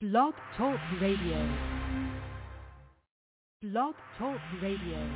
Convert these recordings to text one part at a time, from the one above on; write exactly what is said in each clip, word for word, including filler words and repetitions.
Blog Talk Radio. Blog Talk Radio.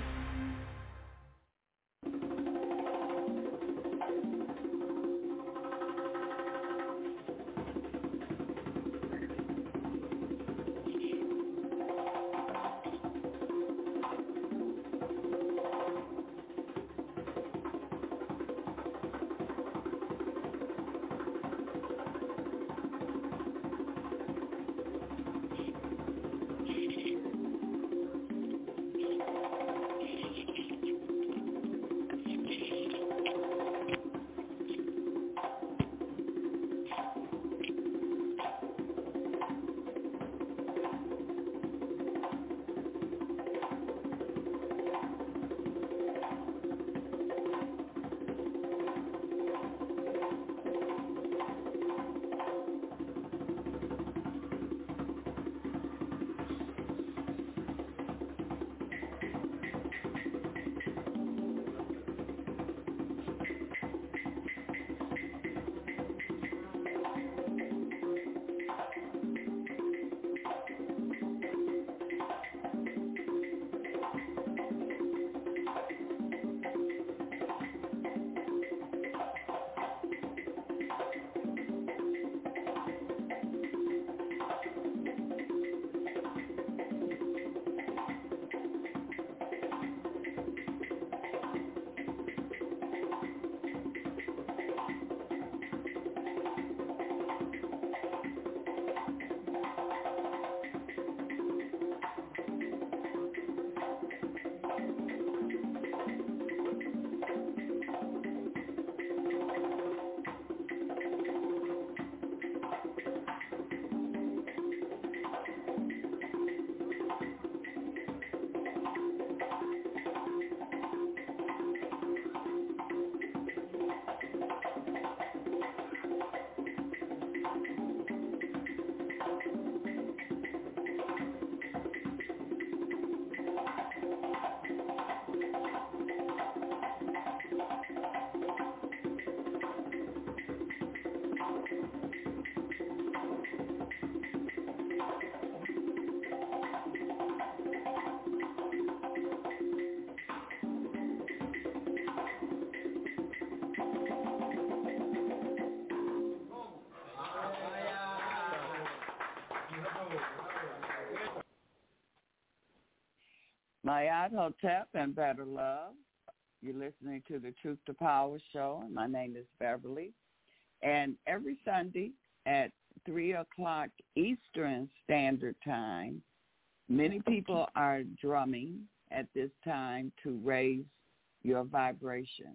Mayat Hotep and Better Love. You're listening to the Truth to Power show. My name is Beverly. And every Sunday at three o'clock Eastern Standard Time, many people are drumming at this time to raise your vibration.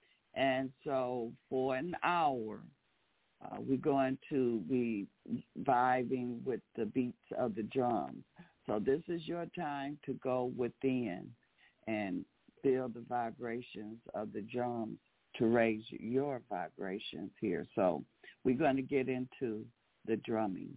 And so for an hour, uh, we're going to be vibing with the beats of the drums. So this is your time to go within and feel the vibrations of the drums to raise your vibrations here. So we're going to get into the drumming.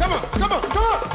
Come on, come on, come on.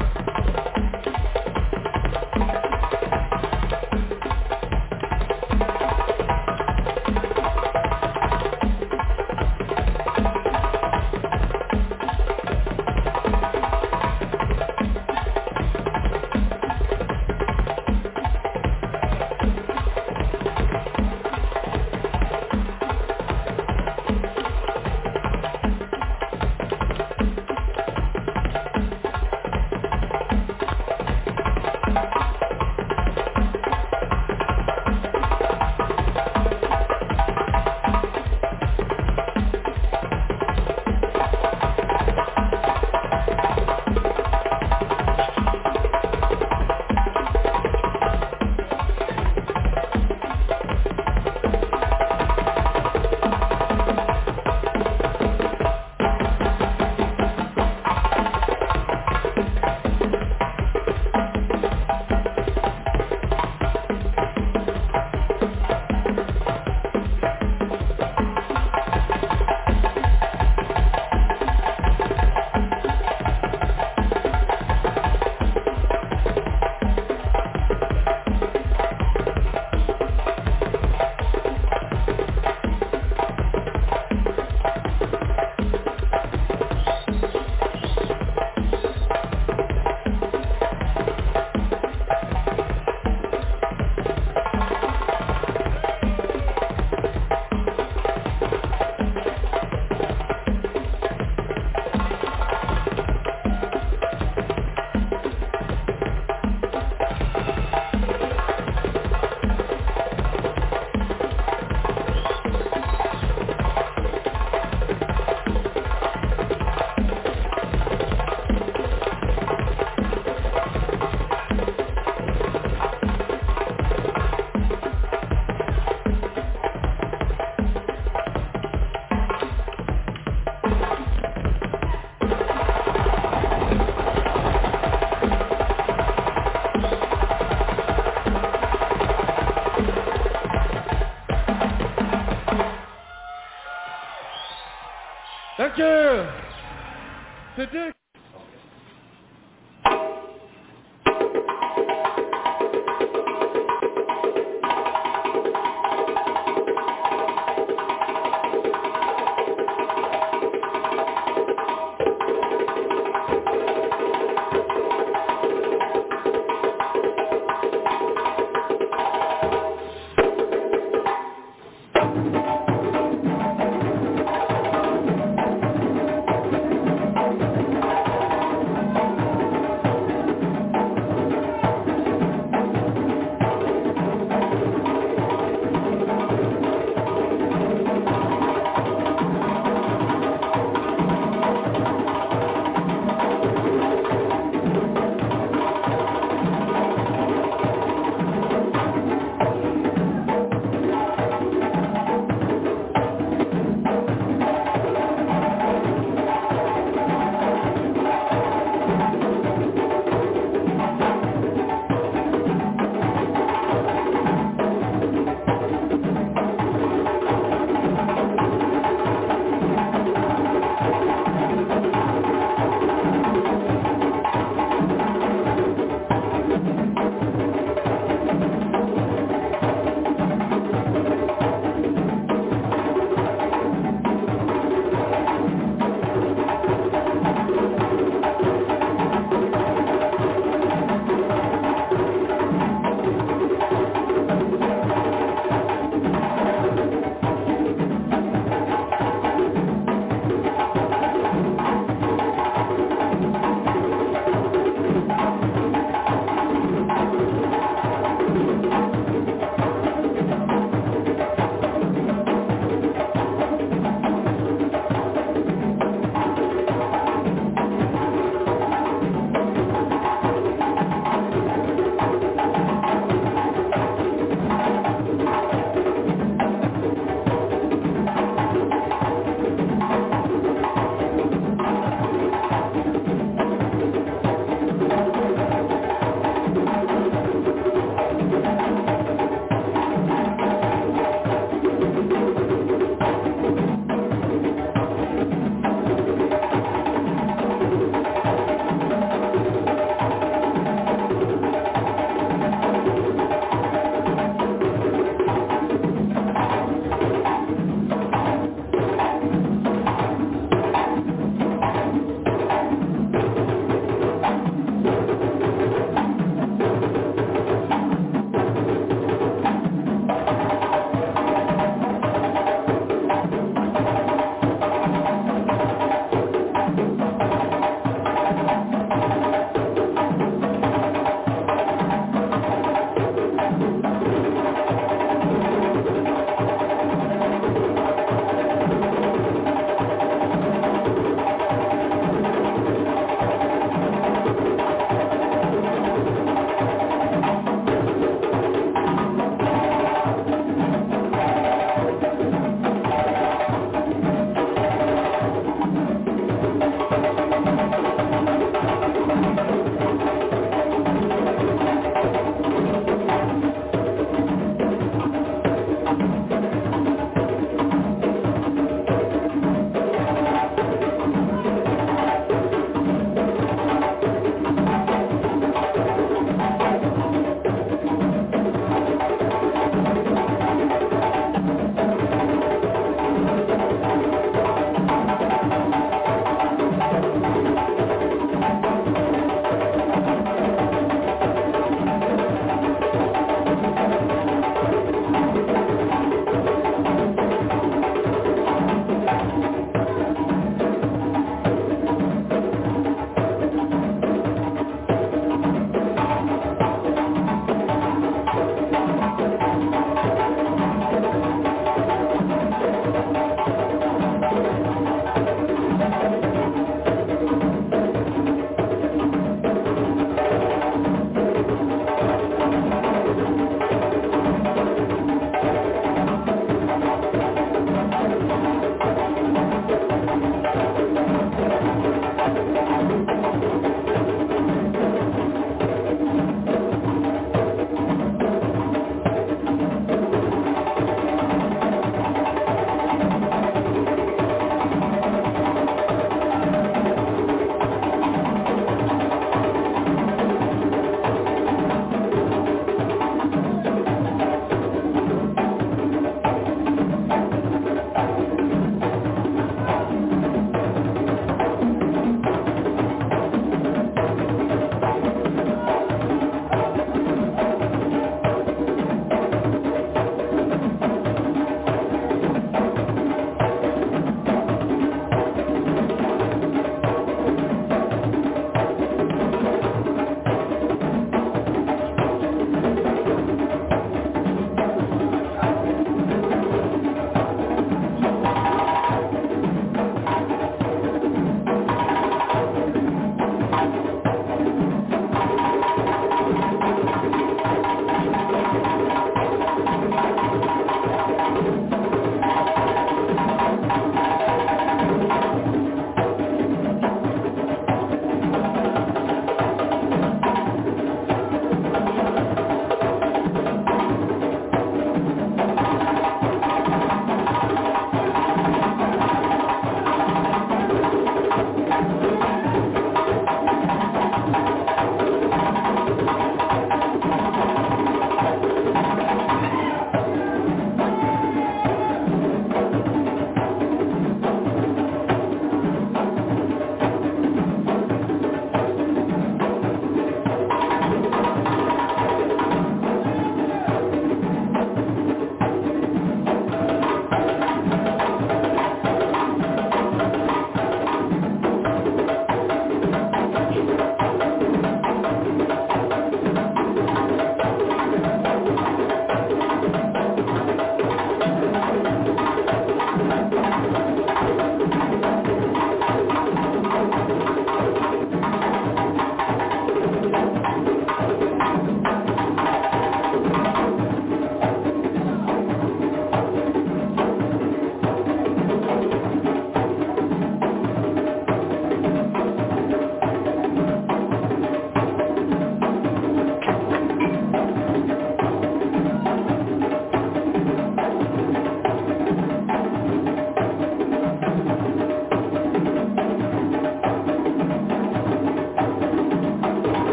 Thank you. Today.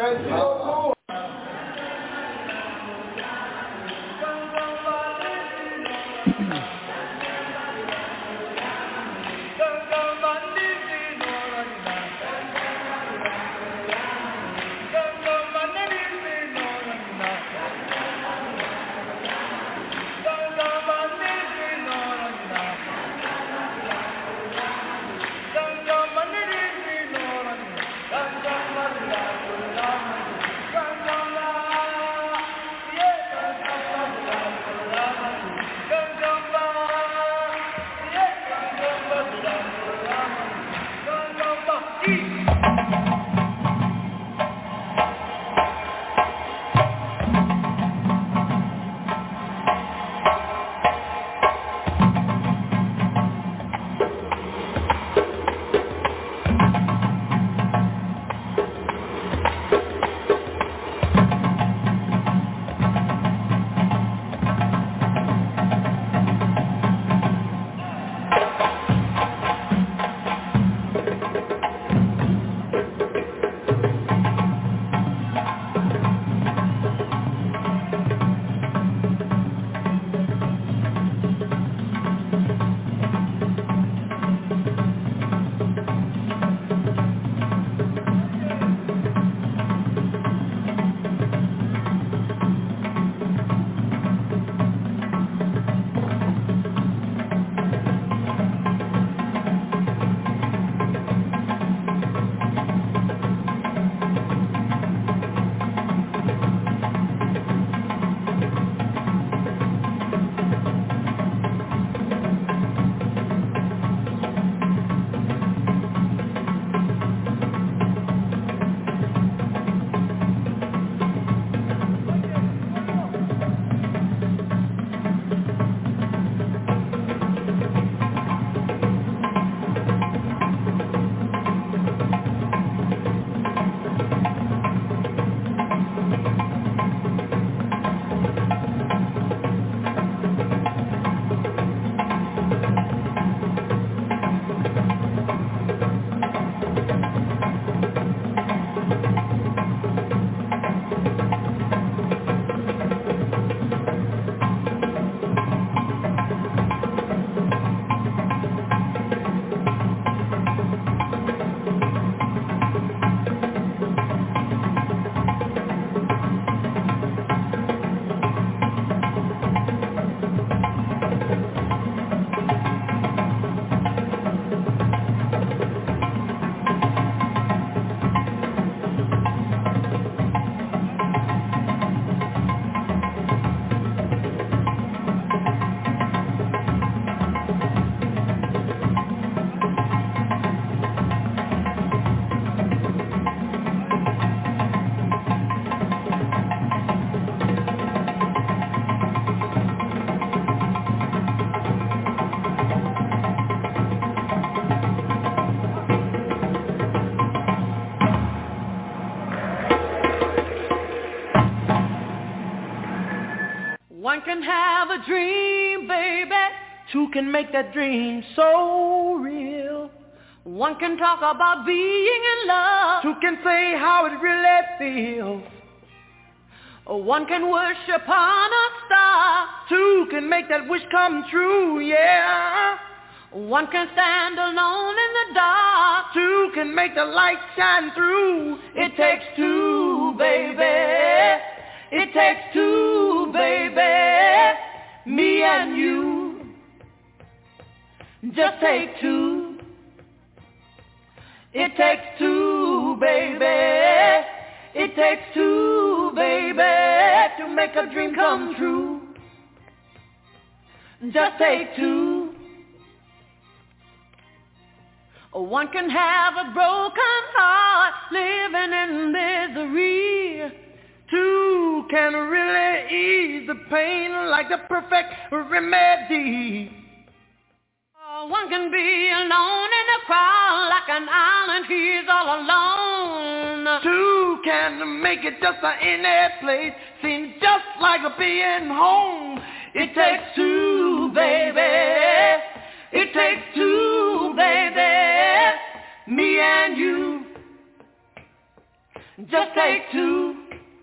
One can have a dream, baby. Two can make that dream so real. One can talk about being in love. Two can say how it really feels. One can worship on a star. Two can make that wish come true, yeah. One can stand alone in the dark. Two can make the light shine through. It takes two, baby. It takes two, baby. Me and you. Just take two. It takes two, baby. It takes two, baby, to make a dream come true. Just take two. One can have a broken heart, living in misery. Two can really ease the pain like the perfect remedy. One can be alone in a crowd like an island, he's all alone. Two can make it just a any place, seems just like a being home. It takes two, baby. It takes two, baby. Me and you. Just take two.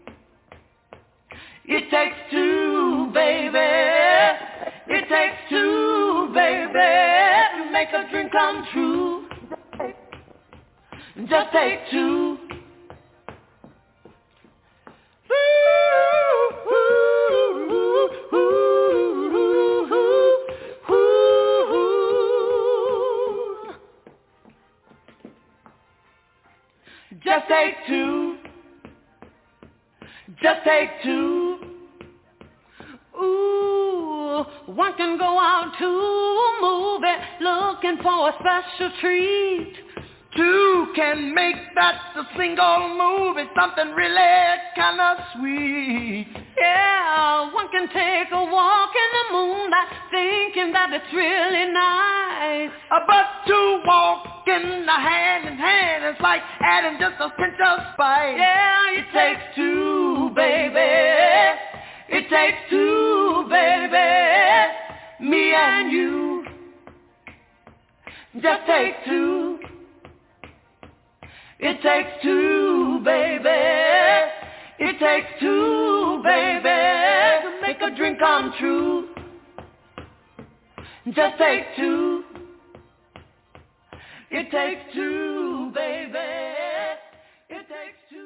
It takes two, baby. It takes two, baby, to make a dream come true. Just take two. Ooh, ooh, ooh, ooh, ooh, ooh. Just take two. Just take two. Ooh, one can go out to a movie looking for a special treat. Two can make that a single movie, something really kind of sweet. Yeah, one can take a walk in the moonlight thinking that it's really nice. Uh, but two walking hand in hand is like adding just a pinch of spice. Yeah, it takes two, baby. It takes two, baby, me and you. Just take two. It takes two, baby. It takes two, baby, to make a dream come true. Just take two. It takes two, baby. It takes two.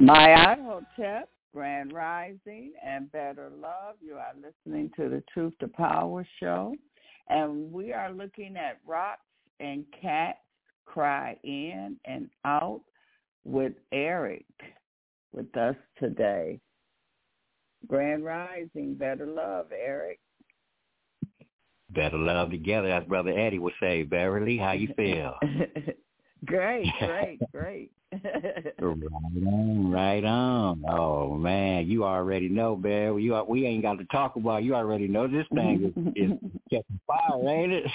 My Hotep, Grand Rising, and Better Love. You are listening to the Truth to Power show, and we are looking at Rocks and Cats Cry In and Out with Eric with us today. Grand Rising, Better Love, Eric. Better love together, as Brother Eddie would say. Beverly, how you feel? Great, great, great. Right on, right on. Oh man, you already know, Bear. You are, we ain't got to talk about. You already know this thing is, is catching fire, ain't it?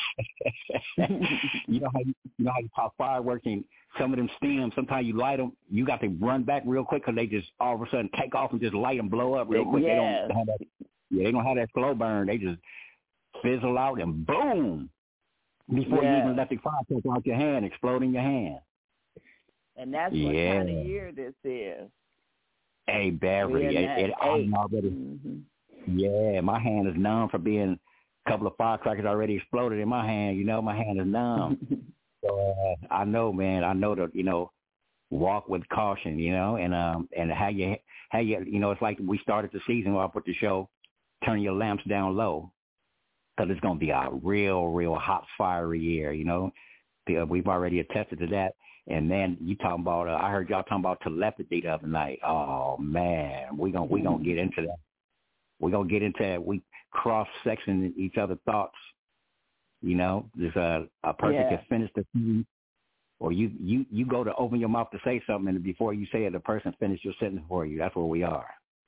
you know how you, you know how you pop fireworks and some of them stems. Sometimes you light them, you got to run back real quick because they just all of a sudden take off and just light and blow up real quick. Yes. They don't have that. Yeah, they don't have that slow burn. They just fizzle out and boom before yes. you even let the fire take out your hand, explode in your hand. And that's yeah. what kind of year this is. Hey, Barry, it, it, I'm already, mm-hmm. yeah, my hand is numb for being a couple of firecrackers already exploded in my hand. You know, my hand is numb. so uh, I know, man, I know that, you know, walk with caution, you know, and um and how you, how you, you know, it's like we started the season where I put the show, turn your lamps down low, because it's going to be a real, real hot, fiery year, you know. We've already attested to that. And then you talking about, uh, I heard y'all talking about telepathy the other night. Oh, man, we're going we gonna get into that. We're going to get into that. We cross-section each other's thoughts, you know. There's a, a person yeah. can finish the thing, or you, you, you go to open your mouth to say something, and before you say it, the person finishes your sentence for you. That's where we are.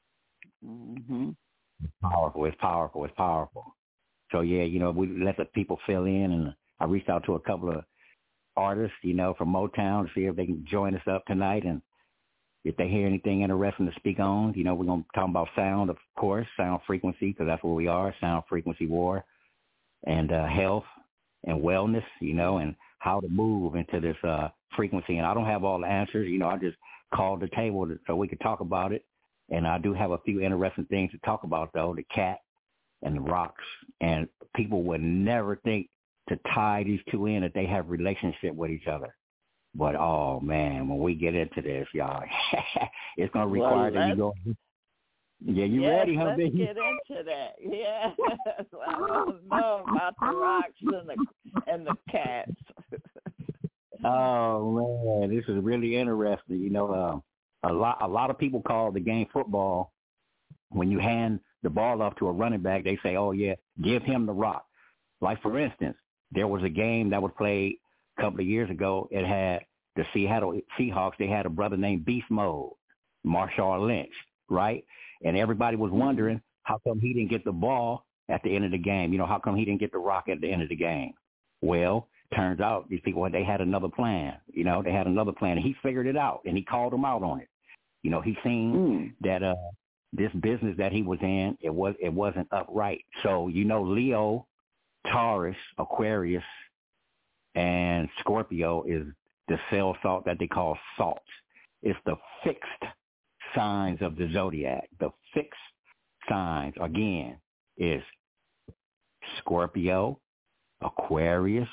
Mm-hmm. It's powerful. It's powerful. It's powerful. So, yeah, you know, we let the people fill in, and I reached out to a couple of artists, you know, from Motown to see if they can join us up tonight. And if they hear anything interesting to speak on, you know, we're going to talk about sound, of course, sound frequency, because that's where we are, sound frequency war, and uh, health and wellness, you know, and how to move into this uh, frequency. And I don't have all the answers. You know, I just called the table so we could talk about it. And I do have a few interesting things to talk about, though, the cat and the rocks. And people would never think to tie these two in that they have relationship with each other. But, oh, man, when we get into this, y'all, it's going to require well, that you go. Yeah, you yes, ready, huh, let's baby? get into that. Yeah. I don't know about the rocks and the, and the cats. Oh, man, this is really interesting. You know, uh, a lot a lot of people call the game football. When you hand the ball off to a running back, they say, oh, yeah, give him the rock. Like, for instance, there was a game that was played a couple of years ago. It had the Seattle Seahawks. They had a brother named Beast Mode, Marshawn Lynch, right? And everybody was wondering how come he didn't get the ball at the end of the game. You know, how come he didn't get the rock at the end of the game? Well, turns out these people, they had another plan. You know, they had another plan. And he figured it out, and he called them out on it. You know, he seen mm. that uh, this business that he was in, it, was, it wasn't upright. So, you know, Leo, Taurus, Aquarius, and Scorpio is the cell salt that they call salt. It's the fixed signs of the zodiac. The fixed signs, again, is Scorpio, Aquarius,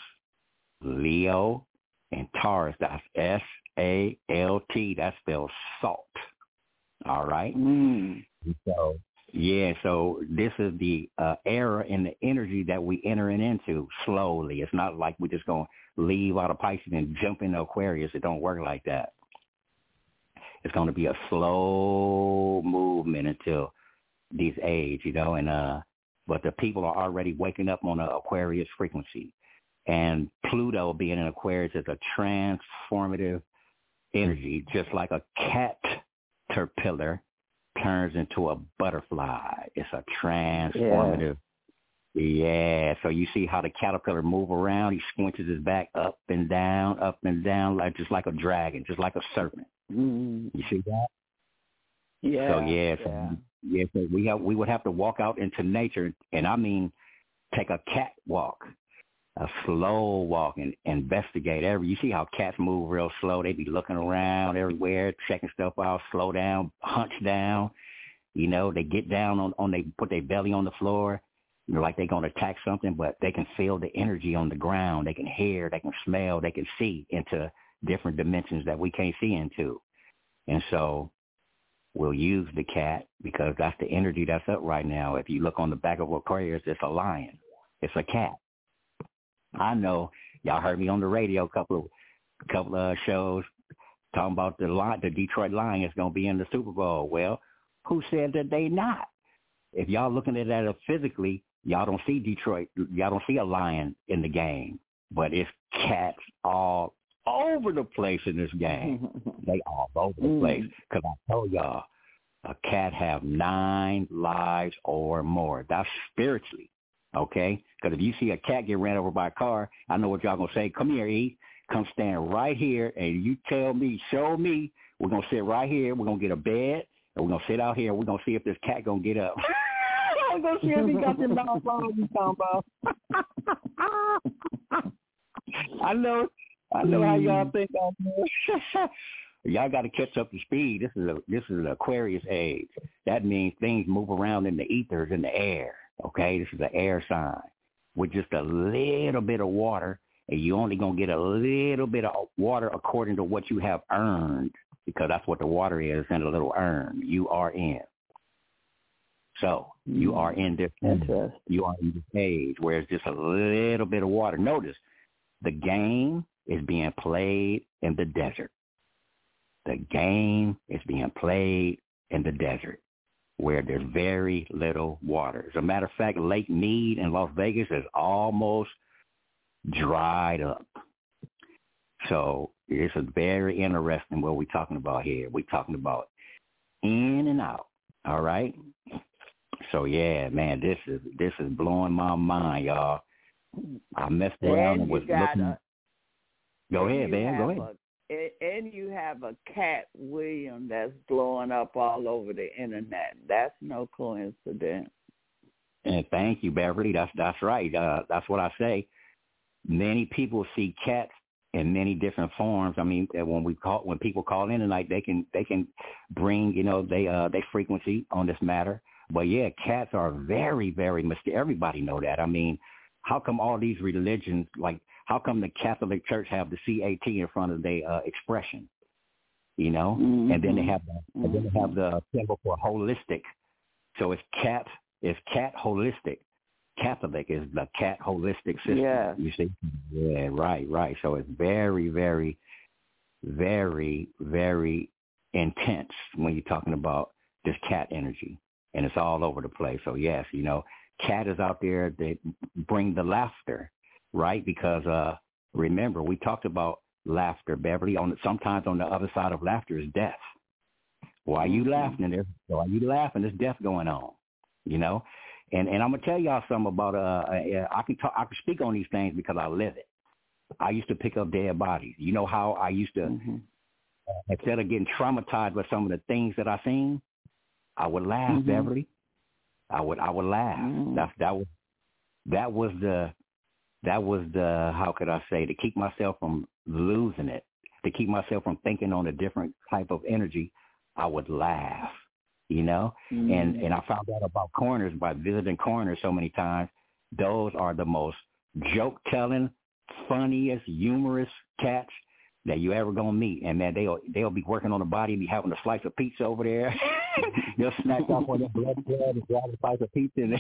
Leo, and Taurus. That's S A L T. That spells salt. All right? Mm. So, yeah, so this is the uh, era and the energy that we entering into slowly. It's not like we're just going to leave out of Pisces and jump into Aquarius. It don't work like that. It's going to be a slow movement until this age, you know, and uh, but the people are already waking up on the Aquarius frequency. And Pluto being in Aquarius is a transformative energy, just like a caterpillar turns into a butterfly. It's a transformative. Yeah. yeah. So you see how the caterpillar move around. He squinches his back up and down, up and down, like just like a dragon, just like a serpent. Mm. You see that? Yeah. So yeah, so, yeah. yeah. So we have we would have to walk out into nature, and I mean, take a cat walk, a slow walk, and investigate every. You see how cats move real slow? They be looking around everywhere, checking stuff out. Slow down, hunch down. You know, they get down on on they put their belly on the floor, you know, like they're gonna attack something, but they can feel the energy on the ground. They can hear, they can smell, they can see into different dimensions that we can't see into. And so will use the cat because that's the energy that's up right now. If you look on the back of Aquarius, it's a lion. It's a cat. I know y'all heard me on the radio a couple of couple of shows talking about the lion, the Detroit Lions going to be in the Super Bowl. Well, who said that they not? If y'all looking at that physically, y'all don't see Detroit. Y'all don't see a lion in the game, but it's cats all over the place in this game. They all over the place. Because I told y'all, a cat have nine lives or more. That's spiritually, okay? Because if you see a cat get ran over by a car, I know what y'all going to say. Come here, E. Come stand right here, and you tell me, show me. We're going to sit right here. We're going to get a bed, and we're going to sit out here, and we're going to see if this cat going to get up. I'm going to see if he got them dogs on you talking about. I know. I know how y'all think out there. Y'all got to catch up to speed. This is a this is an Aquarius age. That means things move around in the ethers, in the air. Okay, this is an air sign with just a little bit of water, and you only gonna get a little bit of water according to what you have earned, because that's what the water is in a little urn. You are in. So you are in this. You are in this age where it's just a little bit of water. Notice the game is being played in the desert. The game is being played in the desert where there's very little water. As a matter of fact, Lake Mead in Las Vegas is almost dried up. So it's a very interesting what we're talking about here. We're talking about in and out, all right? So, yeah, man, this is this is blowing my mind, y'all. I messed around and was looking. Go ahead, man. Go ahead. A, and you have a Cat Williams that's blowing up all over the internet. That's no coincidence. And thank you, Beverly. That's that's right. Uh, that's what I say. Many people see cats in many different forms. I mean, when we call when people call in tonight, they can they can bring you know they uh they frequency on this matter. But yeah, cats are very very mysterious. Everybody know that. I mean, how come all these religions like? How come the Catholic Church have the C A T in front of their uh, expression, you know? Mm-hmm. And then they have the, mm-hmm. and then they have the symbol for holistic. So it's cat, it's cat holistic. Catholic is the cat holistic system. Yeah. You see? Yeah, right, right. So it's very, very, very, very intense when you're talking about this cat energy. And it's all over the place. So, yes, you know, cat is out there that bring the laughter. Right, because uh, remember we talked about laughter, Beverly. On sometimes on the other side of laughter is death. Why are you laughing? There's why are you laughing? There's death going on, you know. And and I'm gonna tell y'all something about uh, uh I can talk, I can speak on these things because I live it. I used to pick up dead bodies. You know how I used to mm-hmm. uh, instead of getting traumatized by some of the things that I seen, I would laugh, mm-hmm. Beverly. I would I would laugh. Mm-hmm. That that was that was the That was the, how could I say, to keep myself from losing it, to keep myself from thinking on a different type of energy, I would laugh, you know? Mm. And and I found out about coroners by visiting coroners so many times. Those are the most joke-telling, funniest, humorous cats that you ever going to meet. And, man, they'll, they'll be working on the body, be having a slice of pizza over there. They'll snatch off on their blood blood and grab a slice of pizza and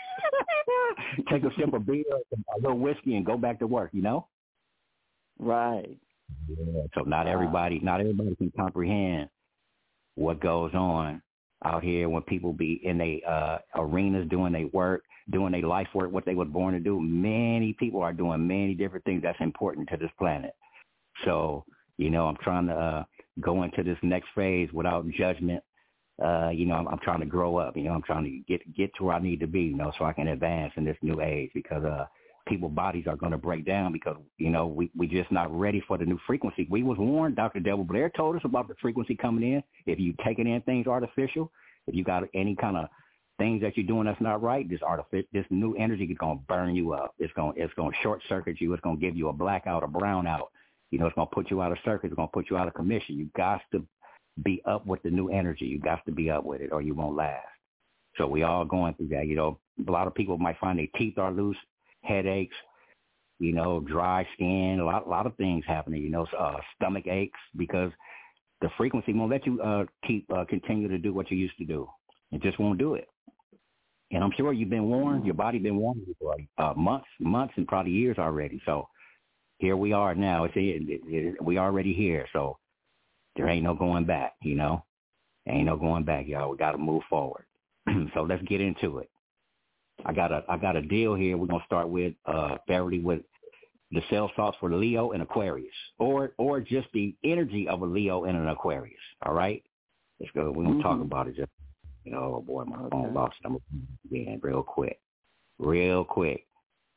take a sip of beer, a little whiskey, and go back to work. You know, right? Yeah. So not wow. everybody, not everybody can comprehend what goes on out here when people be in their uh, arenas doing their work, doing their life work, what they were born to do. Many people are doing many different things that's important to this planet. So you know, I'm trying to uh, go into this next phase without judgment. Uh, you know, I'm, I'm trying to grow up, you know, I'm trying to get get to where I need to be, you know, so I can advance in this new age because uh, people's bodies are going to break down because, you know, we we just not ready for the new frequency. We was warned, Doctor Devil Blair told us about the frequency coming in. If you taking in things artificial, if you got any kind of things that you're doing that's not right, this artificial, this new energy is going to burn you up. It's going it's going to short circuit you. It's going to give you a blackout, a brownout. You know, it's going to put you out of circuit. It's going to put you out of commission. You got to be up with the new energy. You got to be up with it or you won't last. So we all going through that. You know, a lot of people might find their teeth are loose, headaches, you know, dry skin, a lot, a lot of things happening, you know, uh, stomach aches because the frequency won't let you uh, keep uh, continue to do what you used to do. It just won't do it. And I'm sure you've been warned, your body been warned for uh, months, months, and probably years already. So here we are now. It's it, it, it, we already here. So there ain't no going back. You know, ain't no going back, y'all. We got to move forward. So let's get into it. I got a I got a deal here. We're gonna start with uh, Beverly with the cell salts for Leo and Aquarius, or or just the energy of a Leo and an Aquarius. All right, let's go. We're gonna mm-hmm. talk about it. Just you know, oh boy, my phone okay. lost. I'm again real quick, real quick.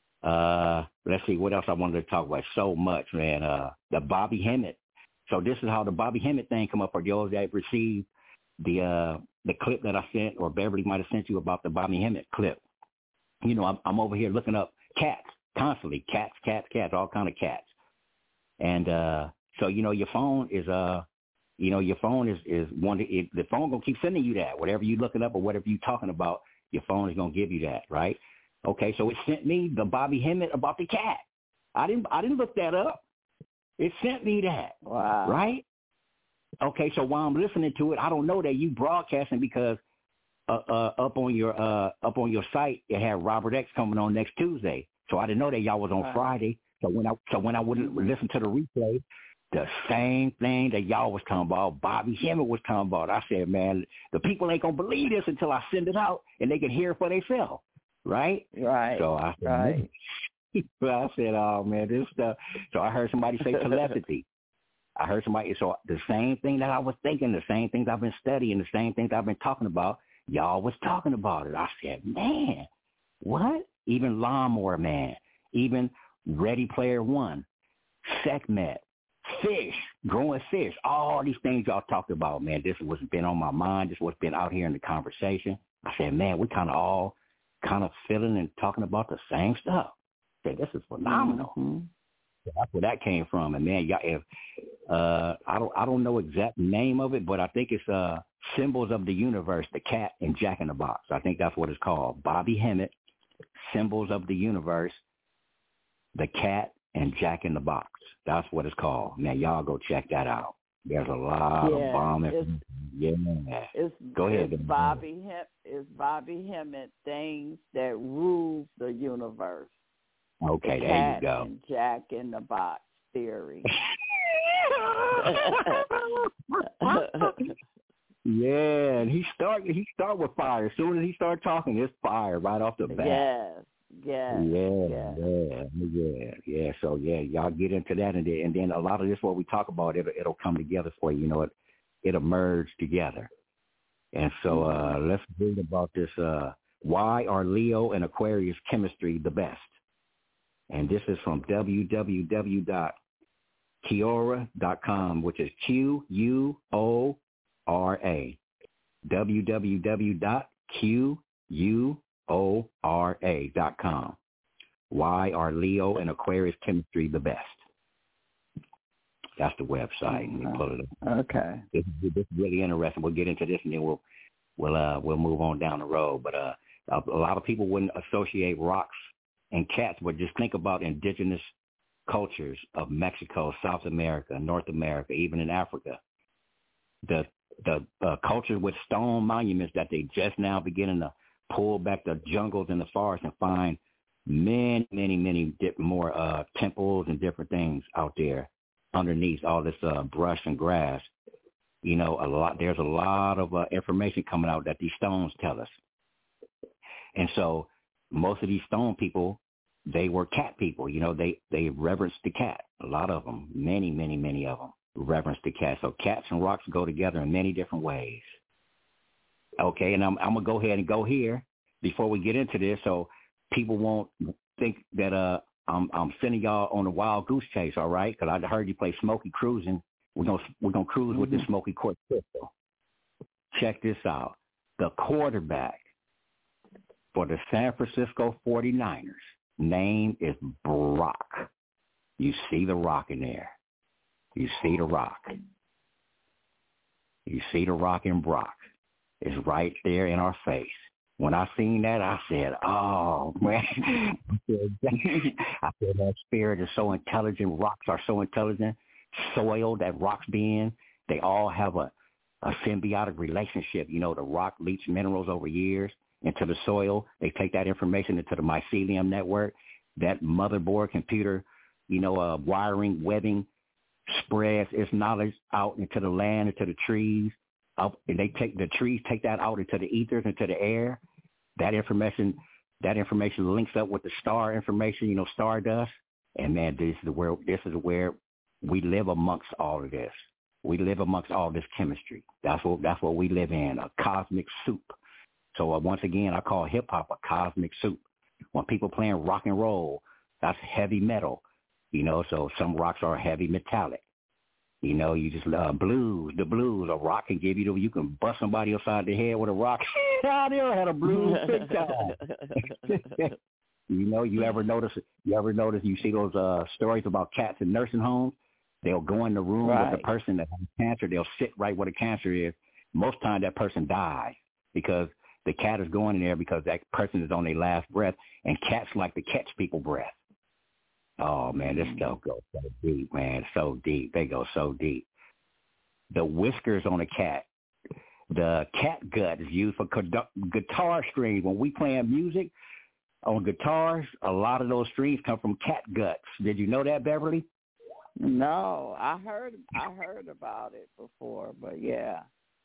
Uh, let's see what else I wanted to talk about. So much, man. Uh, the Bobby Hemmett. So this is how the Bobby Hemmett thing come up for those that received the uh, the clip that I sent, or Beverly might have sent you about the Bobby Hemmett clip. You know, I'm, I'm over here looking up cats constantly, cats, cats, cats, all kind of cats. And uh, so, you know, your phone is, uh, you know, your phone is, is one, it, the phone going to keep sending you that. Whatever you looking up or whatever you talking about, your phone is going to give you that, right? Okay, so it sent me the Bobby Hemmett about the cat. I didn't, I didn't look that up. It sent me that, wow. right? Okay, so while I'm listening to it, I don't know that you broadcasting because Uh, uh, up on your uh, up on your site, it had Robert X coming on next Tuesday. So I didn't know that y'all was on right. Friday. So when I so when I would listen to the replay, the same thing that y'all was talking about, Bobby Hemmett was talking about. I said, man, the people ain't gonna believe this until I send it out and they can hear it for themselves, right? Right. So I said, right. But I said, oh man, this stuff. So I heard somebody say telepathy. I heard somebody. So the same thing that I was thinking, the same things I've been studying, the same things I've been talking about. Y'all was talking about it. I said, man, what? Even Lawnmower Man, even Ready Player One, Sekhmet, fish, growing fish, all these things y'all talked about, man. This is what's been on my mind. This is what's been out here in the conversation. I said, man, we kind of all kind of feeling and talking about the same stuff. I said, this is phenomenal. Mm-hmm. So that's where that came from. And man, y'all, if uh, I don't, I don't know exact name of it, but I think it's uh. Symbols of the Universe, the cat and Jack in the Box. I think that's what it's called. Bobby Hemmett, Symbols of the Universe, the cat and Jack in the Box. That's what it's called. Man, y'all go check that out. There's a lot yeah, of bombing. It's, yeah. It's, go ahead. It's Bobby, Hem, it's Bobby Hemmett, things that rule the universe. Okay, the there cat you go. And Jack in the Box theory. Yeah, and he start he start with fire. As soon as he start talking, it's fire right off the bat. Yes, yes, yeah, yes. yeah, yeah, yeah. So yeah, y'all get into that, and then and then a lot of this what we talk about, it'll it'll come together for you. You know, it it'll merge together. And so uh, let's read about this. Uh, why are Leo and Aquarius chemistry the best? And this is from w w w dot Quora dot com, which is Q U O R A. w w w dot Q U O R A dot com. Why are Leo and Aquarius chemistry the best? That's the website. Let me pull it up. Okay. This, this is really interesting. We'll get into this and then we'll we'll uh, we'll move on down the road. But uh, a, a lot of people wouldn't associate rocks and cats, but just think about indigenous cultures of Mexico, South America, North America, even in Africa. The the uh, culture with stone monuments that they just now beginning to pull back the jungles and the forests and find many, many, many dip, more uh, temples and different things out there underneath all this uh, brush and grass. You know, a lot. There's a lot of uh, information coming out that these stones tell us. And so most of these stone people, they were cat people. You know, they, they reverenced the cat. A lot of them, many, many, many of them reverence the cat. So cats and rocks go together in many different ways. Okay, and I'm, I'm going to go ahead and go here before we get into this so people won't think that uh, I'm, I'm sending y'all on a wild goose chase, all right? Because I heard you play Smoky Cruising. We're going we're gonna cruise mm-hmm. with the Smoky Quartz Crystal. Check this out. The quarterback for the San Francisco forty-niners name is Brock. You see the rock in there. You see the rock. You see the rock in Brock. It's right there in our face. When I seen that, I said, oh, man. I said that spirit is so intelligent. Rocks are so intelligent. Soil that rocks be in They all have a, a symbiotic relationship. You know, the rock leach minerals over years into the soil. They take that information into the mycelium network. That motherboard computer, you know, uh, wiring, webbing, spreads its knowledge out into the land, into the trees. Up, and they take the trees, take that out into the ethers, into the air. That information, that information links up with the star information, you know, stardust. And man, this is where this is where we live amongst all of this. We live amongst all this chemistry. That's what that's what we live in, a cosmic soup. So uh, once again, I call hip hop a cosmic soup. When people playing rock and roll, that's heavy metal. You know, so some rocks are heavy metallic. You know, you just uh, blues, the blues, a rock can give you the, you can bust somebody upside the head with a rock. I never had a blues big time. You know, you ever notice, you ever notice, you see those uh, stories about cats in nursing homes? They'll go in the room right. with the person that has cancer. They'll sit right where the cancer is. Most time that person dies because the cat is going in there because that person is on their last breath, and cats like to catch people's breath. Oh, man, this stuff goes so deep, man, so deep. They go so deep. The whiskers on a cat, the cat gut is used for guitar strings. When we playing music on guitars, a lot of those strings come from cat guts. Did you know that, Beverly? No, I heard I heard about it before, but yeah.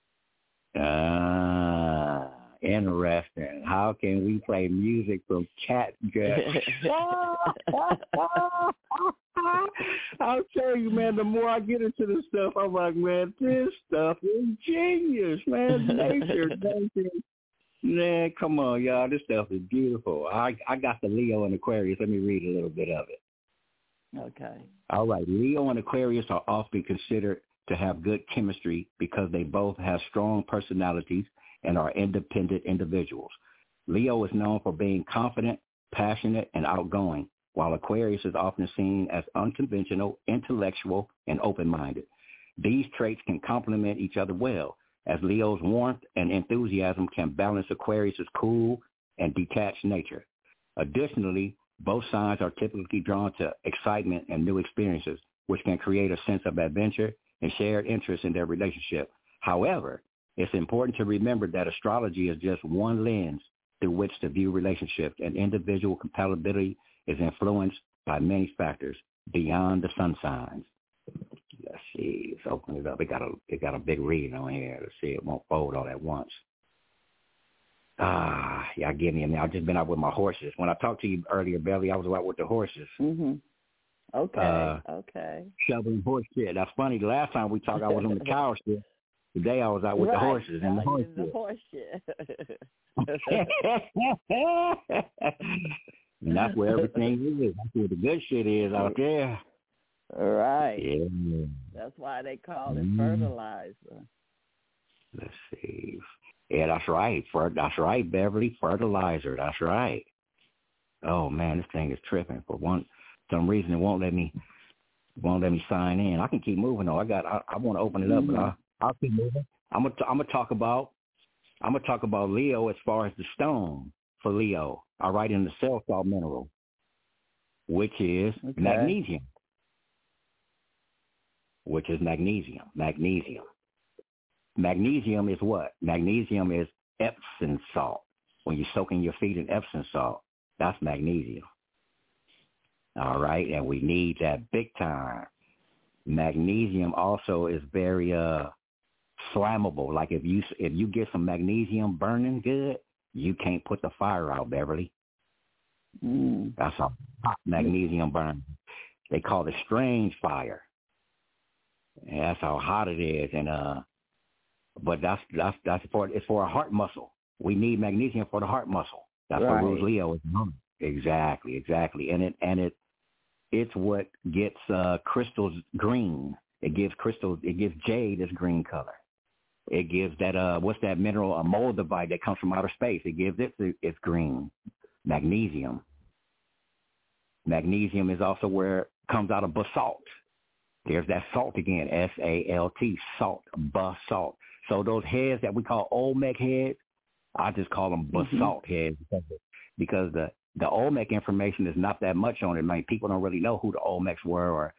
Ah, uh, interesting. How can we play music from cat guts? I'll tell you, man, the more I get into this stuff, I'm like, man, this stuff is genius, man. Nature, nature. Man, come on, y'all. This stuff is beautiful. I I got the Leo and Aquarius. Let me read a little bit of it. Okay. All right. Leo and Aquarius are often considered to have good chemistry because they both have strong personalities and are independent individuals. Leo is known for being confident, passionate, and outgoing, while Aquarius is often seen as unconventional, intellectual, and open-minded. These traits can complement each other well, as Leo's warmth and enthusiasm can balance Aquarius' cool and detached nature. Additionally, both signs are typically drawn to excitement and new experiences, which can create a sense of adventure and shared interest in their relationship. However, it's important to remember that astrology is just one lens through which to view relationships, and individual compatibility is influenced by many factors beyond the sun signs. Let's see. Let's open it up. It got a it got a big reading on here. Let's see. It won't fold all at once. Ah, y'all give me a minute. I've just been out with my horses. When I talked to you earlier, Belly, I was out with the horses. Mm-hmm. Okay, uh, okay. Shoveling horse shit. That's funny. The last time we talked, I was on the cow shit. Today I was out with right. the horses and the horse the horse shit. And that's where everything is. That's where the good shit is out there. Right. Yeah. That's why they call it fertilizer. Let's see. Yeah, that's right. For, that's right, Beverly. Fertilizer. That's right. Oh man, this thing is tripping. For one, some reason it won't let me won't let me sign in. I can keep moving though. I got. I, I want to open it up, mm-hmm. but I, I'll keep moving. I'm gonna. I'm gonna talk about. I'm gonna talk about Leo as far as the stone for Leo. I write in the cell salt mineral, which is okay. magnesium. Which is magnesium. Magnesium. Magnesium is what? Magnesium is Epsom salt. When you're soaking your feet in Epsom salt, that's magnesium. All right, and we need that big time. Magnesium also is very uh, flammable. Like if you if you get some magnesium burning good, you can't put the fire out, Beverly. Mm. That's how hot magnesium burns. They call it strange fire. And that's how hot it is, and uh. But that's that's that's for it's for a heart muscle. We need magnesium for the heart muscle. That's right. what rules Leo is on. Exactly, exactly. And it and it it's what gets uh, crystals green. It gives crystals. It gives jade this green color. It gives that uh what's that mineral? A moldavite that comes from outer space. It gives it its green. Magnesium. Magnesium is also where it comes out of basalt. There's that salt again. S A L T. Salt. Basalt. So those heads that we call Olmec heads, I just call them basalt mm-hmm. heads because, because the, the Olmec information is not that much on it. I mean, people don't really know who the Olmecs were or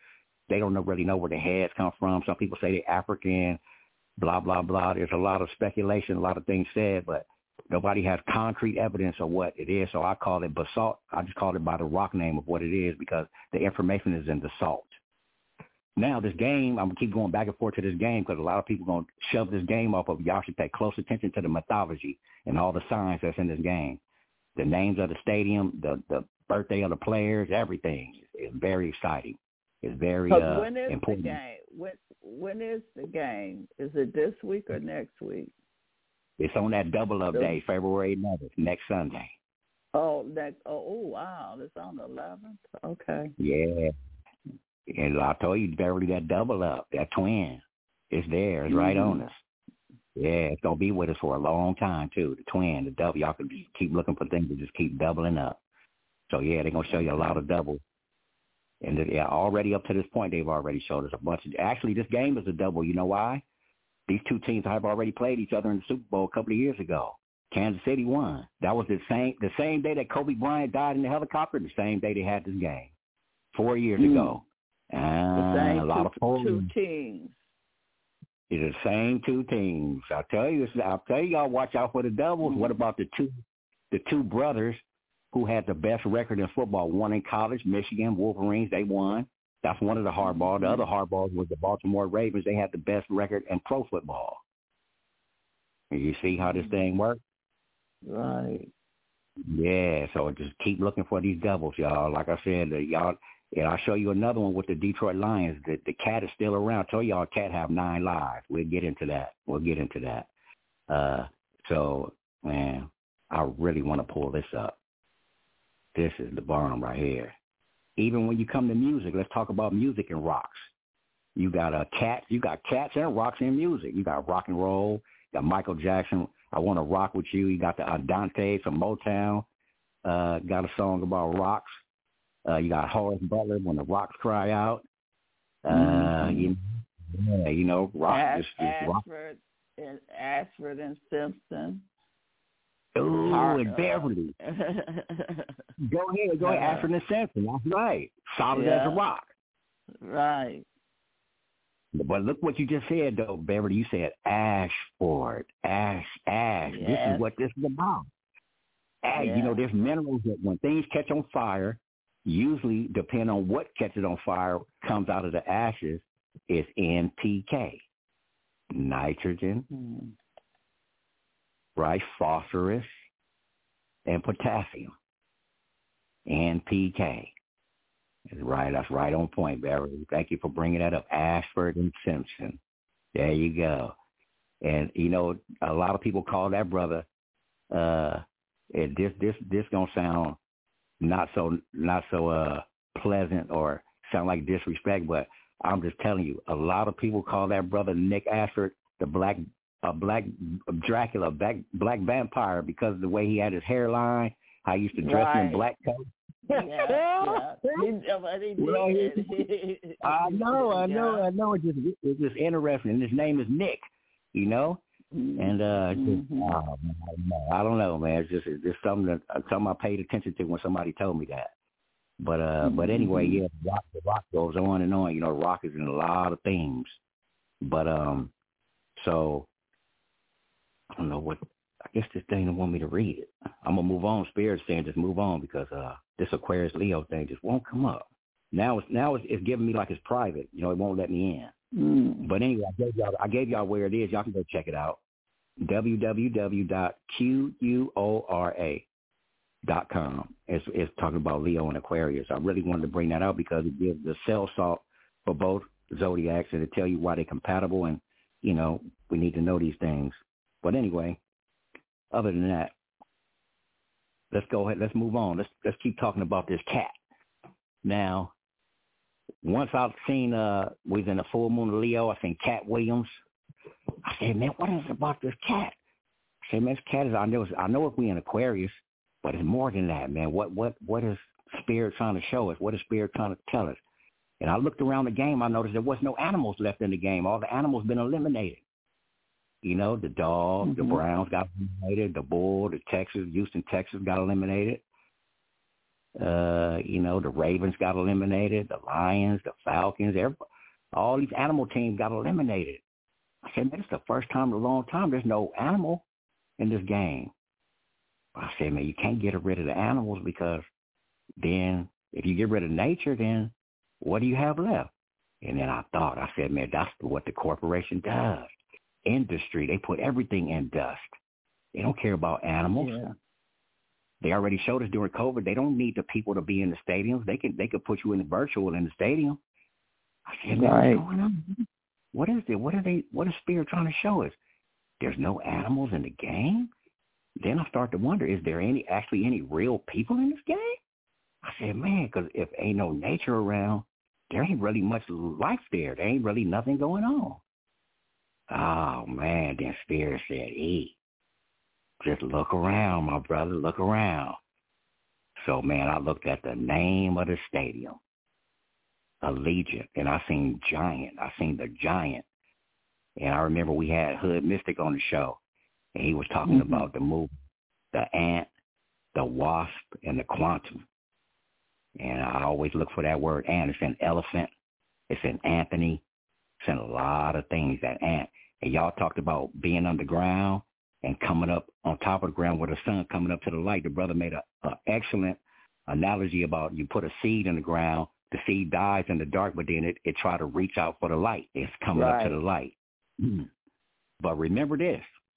they don't know, really know where the heads come from. Some people say they're African, blah, blah, blah. There's a lot of speculation, a lot of things said, but nobody has concrete evidence of what it is. So I call it basalt. I just call it by the rock name of what it is because the information is in the salt. Now, this game, I'm going to keep going back and forth to this game because a lot of people are going to shove this game off of y'all should pay close attention to the mythology and all the signs that's in this game. The names of the stadium, the, the birthday of the players, everything is very exciting. It's very uh, when is important. The game? When, when is the game? Is it this week or next week? It's on that double-up day, February eleventh, next Sunday. Oh, next, oh, oh, wow. It's on the eleventh? Okay. Yeah. And I told you, Beverly, that double-up, that twin, it's there. It's mm-hmm. right on us. Yeah, it's going to be with us for a long time, too. The twin, the double. Y'all can keep looking for things to just keep doubling up. So, yeah, they're going to show you a lot of doubles. And yeah, already up to this point, they've already showed us a bunch of – actually, this game is a double. You know why? These two teams have already played each other in the Super Bowl a couple of years ago. Kansas City won. That was the same the same day that Kobe Bryant died in the helicopter, the same day they had this game, four years mm. ago. Uh, the same a lot two, of two teams. It's the same two teams. I'll tell you, I'll tell you, y'all watch out for the doubles. Mm. What about the two the two brothers who had the best record in football? One in college, Michigan Wolverines, they won. That's one of the hardballs. The other hardballs was the Baltimore Ravens. They had the best record in pro football. And you see how this thing works? Right. Yeah, so just keep looking for these doubles, y'all. Like I said, uh, y'all, and I'll show you another one with the Detroit Lions. The, the cat is still around. I told y'all cat have nine lives. We'll get into that. We'll get into that. Uh, so, man, I really want to pull this up. This is the bomb right here. Even when you come to music, let's talk about music and rocks. You got a cat, you got cats and rocks in music. You got rock and roll. You got Michael Jackson, I Want to Rock With You. You got the Andante from Motown. Uh, got a song about rocks. Uh, you got Horace Butler, When the Rocks Cry Out. Uh, mm-hmm. you, yeah, you know, rock. Ash, just, just rock. Ashford, and Ashford and Simpson. Ooh, and Beverly. Go ahead, go ahead. Uh, Ashford and Simpson. That's right. Solid yeah. as a rock. Right. But look what you just said, though, Beverly. You said Ashford, Ash, Ash. Yes. This is what this is about. Ash, yeah. You know, there's minerals that when things catch on fire, usually, depending on what catches on fire, comes out of the ashes, is N P K, nitrogen, mm. right, phosphorus, and potassium, N P K. Right, that's right on point, Beverly. Thank you for bringing that up. Ashford and Simpson. There you go. And, you know, a lot of people call that brother, uh, it, this, this, this going to sound not so, not so, uh, pleasant or sound like disrespect, but I'm just telling you, a lot of people call that brother Nick Ashford the black, a black Dracula, black, black vampire because of the way he had his hairline, how he used to dress right. in black coat. Yeah, yeah. He, he well, he, I know, I know, yeah. I know. It's just, it's just interesting. And his name is Nick, you know. Mm-hmm. And uh, just, oh, man, I don't know, man. It's just it's just something that something I paid attention to when somebody told me that. But uh, mm-hmm. but anyway, yeah, rock, the rock goes on and on. You know, rock is in a lot of things. But um, so I don't know what. I guess this thing don't want me to read it. I'm gonna move on. Spirit's saying just move on because uh, this Aquarius Leo thing just won't come up. Now it's now it's, it's giving me like it's private. You know, it won't let me in. Mm. But anyway, I gave y'all I gave y'all where it is. Y'all can go check it out. w w w dot quora dot com. It's it's talking about Leo and Aquarius. I really wanted to bring that out because it gives the cell salt for both zodiacs and to tell you why they're compatible. And you know, we need to know these things. But anyway. Other than that, let's go ahead. Let's move on. Let's let's keep talking about this cat. Now, once I've seen uh, we was in the full moon of Leo. I seen Cat Williams. I said, man, what is it about this cat? I said, man, this cat is. I know. I know if we in Aquarius, but it's more than that, man. What what what is Spirit trying to show us? What is Spirit trying to tell us? And I looked around the game. I noticed there was no animals left in the game. All the animals been eliminated. You know, the dog, mm-hmm. the Browns got eliminated, the Bull, the Texas, Houston, Texas got eliminated. Uh, you know, the Ravens got eliminated, the Lions, the Falcons, everybody, all these animal teams got eliminated. I said, man, it's the first time in a long time there's no animal in this game. I said, man, you can't get rid of the animals because then if you get rid of nature, then what do you have left? And then I thought, I said, man, that's what the corporation does. Industry, they put everything in dust. They don't care about animals. Yeah. They already showed us during COVID, they don't need the people to be in the stadiums. They can they could put you in the virtual in the stadium. I said, man, right. what's going on? What is it? What are they? What is Spirit trying to show us? There's no animals in the game? Then I start to wonder, is there any actually any real people in this game? I said, man, because if ain't no nature around, there ain't really much life there. There ain't really nothing going on. Oh, man, then Spirit said, E, just look around, my brother, look around. So, man, I looked at the name of the stadium, Allegiant, and I seen Giant. I seen the Giant. And I remember we had Hood Mystic on the show, and he was talking mm-hmm. about the movie, the ant, the wasp, and the quantum. And I always look for that word ant. It's an elephant. It's an Anthony. It's in a lot of things, that ant. And y'all talked about being underground and coming up on top of the ground with the sun coming up to the light. The brother made an excellent analogy about you put a seed in the ground, the seed dies in the dark, but then it, it try to reach out for the light. It's coming right. up to the light. Mm. But remember this.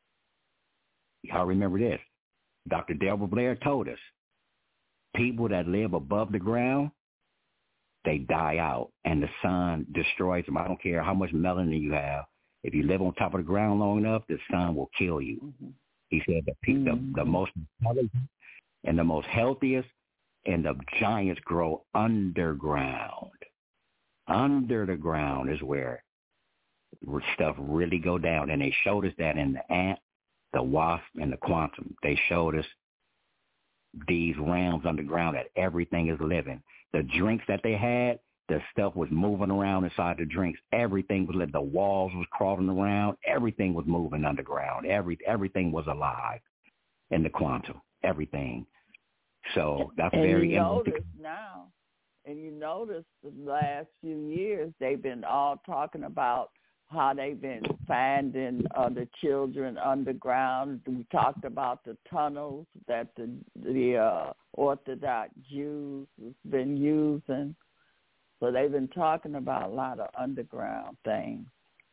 Y'all remember this. Doctor Delbert Blair told us, people that live above the ground, they die out, and the sun destroys them. I don't care how much melanin you have. If you live on top of the ground long enough, the sun will kill you. Mm-hmm. He said the, mm-hmm. the, the most intelligent and the most healthiest and the giants grow underground. Under the ground is where stuff really go down. And they showed us that in the ant, the wasp, and the quantum. They showed us these realms underground that everything is living. The drinks that they had, the stuff was moving around inside the drinks. Everything was lit. The walls was crawling around. Everything was moving underground. Every everything was alive in the quantum. Everything. So that's and very you interesting. notice now, and you notice the last few years they've been all talking about how they've been finding uh, the children underground. We talked about the tunnels that the the uh, Orthodox Jews have been using. So they've been talking about a lot of underground things.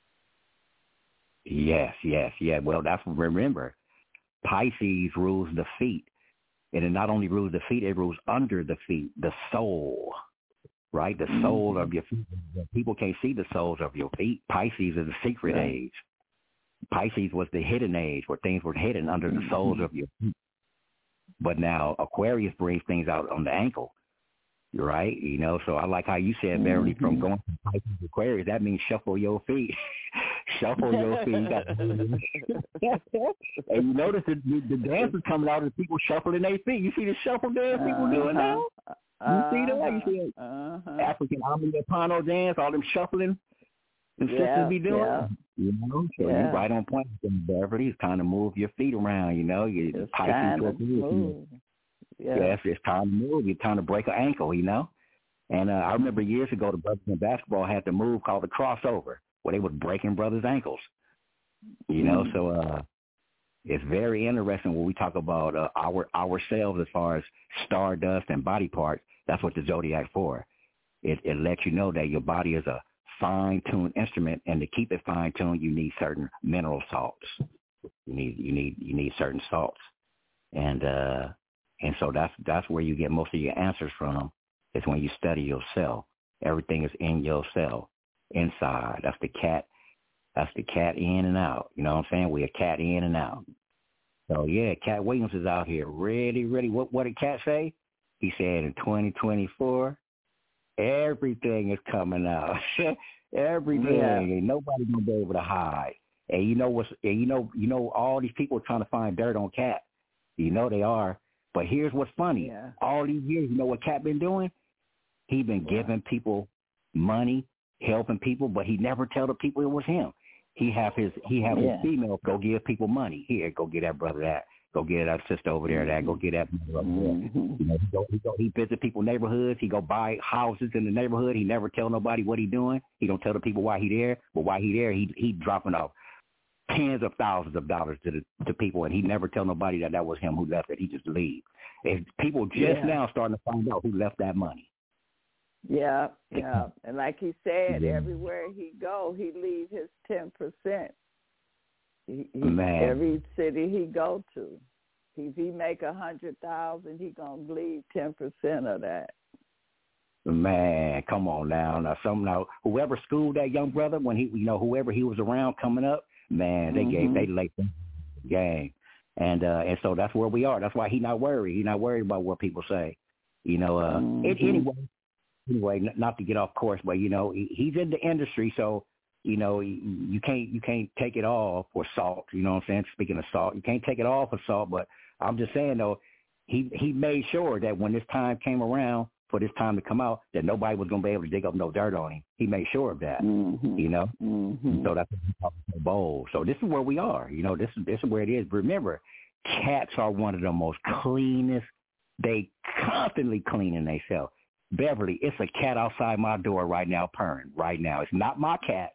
Yes, yes, yeah. Well, that's what remember. Pisces rules the feet. And it not only rules the feet, it rules under the feet, the soul. Right? The soul mm-hmm. of your feet. People can't see the soles of your feet. Pisces is the secret yeah. age. Pisces was the hidden age where things were hidden under the soles mm-hmm. of your feet. But now Aquarius brings things out on the ankle. Right? You know, so I like how you said, Verity, mm-hmm. from going from Pisces to Aquarius, that means shuffle your feet. Shuffle your feet. And you notice the, the, the dance is coming out and people shuffling their feet. You see the shuffle dance uh-huh. people doing now? You see that? You see it? Uh-huh. African Americano dance, all them shuffling the sisters yeah, be doing. Yeah. You know, so yeah. you're right on point, Beverly. It's time to move your feet around. You know, you it's time to move. Yeah. Yes, it's time to move. It's time to break an ankle. You know, and uh, I remember years ago, the brothers in basketball had the move called the crossover, where they was breaking brothers' ankles. You know, mm. so uh, it's very interesting when we talk about uh, our ourselves as far as stardust and body parts. That's what the zodiac for. It, it lets you know that your body is a fine-tuned instrument, and to keep it fine-tuned, you need certain mineral salts. You need you need you need certain salts, and uh, and so that's that's where you get most of your answers from. Is when you study yourself. Everything is in your cell, inside. That's the cat. That's the cat in and out. You know what I'm saying? We're a cat in and out. So yeah, Cat Williams is out here really, really. What what did Cat say? He said in twenty twenty-four, everything is coming out. Everything. Yeah. And nobody's gonna be able to hide. And you know what's and you know you know all these people are trying to find dirt on Cat. You know they are. But here's what's funny. Yeah. All these years, you know what Cat been doing? He been yeah. giving people money, helping people, but he never tell the people it was him. He have his he have yeah. his female go give people money. Here, go get that brother that. Go get that sister over there. That go get that. Mm-hmm. You know, he go, he go. He visit people's neighborhoods. He go buy houses in the neighborhood. He never tell nobody what he doing. He don't tell the people why he there. But while he there, he he dropping off tens of thousands of dollars to the to people, and he never tell nobody that that was him who left it. He just leave. And people just yeah. now starting to find out who left that money. Yeah, yeah. And like he said, yeah. everywhere he go, he leave his ten percent. He, he, Man. Every city he go to, if he make a hundred thousand, he gonna leave ten percent of that. Man, come on now. Now, some now, whoever schooled that young brother when he, you know, whoever he was around coming up, man, they mm-hmm. gave they laid the game, and uh, and so that's where we are. That's why he not worried. He not worried about what people say, you know. Uh, mm-hmm. it, anyway, anyway, not to get off course, but you know, he, he's in the industry, so. You know, you can't you can't take it all for salt. You know what I'm saying? Speaking of salt, you can't take it all for salt. But I'm just saying though, he he made sure that when this time came around for this time to come out, that nobody was gonna be able to dig up no dirt on him. He made sure of that. Mm-hmm. You know, mm-hmm. so that's bold. So this is where we are. You know, this is this is where it is. But remember, cats are one of the most cleanest. They constantly cleaning themselves. Beverly, it's a cat outside my door right now, purring right now. It's not my cat.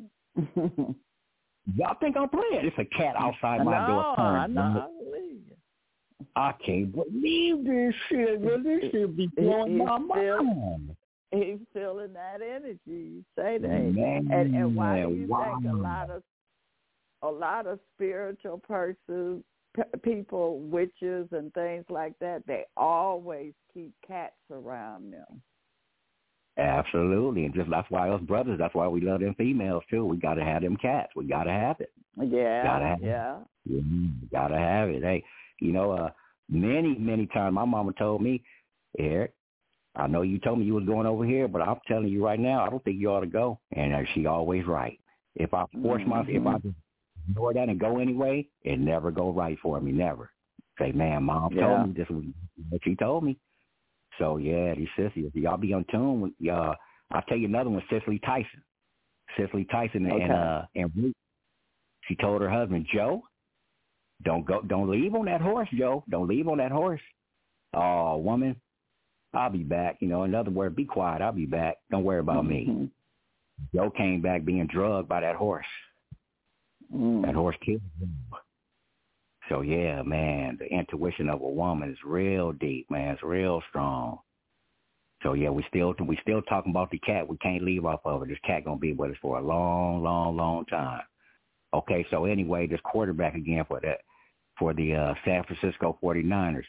Y'all think I'm playing? It's a cat outside my no, door. I know, I believe you. I can't believe this shit. Well, this shit be blowing my mind. He's feeling that energy. You say that, man, and, and why do you wow. think a lot of a lot of spiritual persons, p- people, witches, and things like that, they always keep cats around them? Absolutely, and just that's why us brothers, that's why we love them females too. We gotta have them cats. We gotta have it. Yeah, gotta have yeah, it. Yeah, gotta have it. Hey, you know, uh, many many times my mama told me, Eric, I know you told me you was going over here, but I'm telling you right now, I don't think you ought to go. And uh, she always right. If I force mm-hmm. myself, if I just ignore that and go anyway, it never go right for me. Never. Say, man, mom yeah. told me this was what she told me. So, yeah, these sissies, y'all be on tune. With, uh, I'll tell you another one, Cicely Tyson. Cicely Tyson okay. and uh, and Ruth. She told her husband, Joe, don't go, don't leave on that horse, Joe. Don't leave on that horse. Oh, woman, I'll be back. You know, in other words, be quiet. I'll be back. Don't worry about mm-hmm. me. Joe came back being drugged by that horse. Mm. That horse killed him. So, yeah, man, the intuition of a woman is real deep, man. It's real strong. So, yeah, we still we still talking about the cat. We can't leave off of it. This cat going to be with us for a long, long, long time. Okay, so anyway, this quarterback again for that for the uh, San Francisco forty-niners.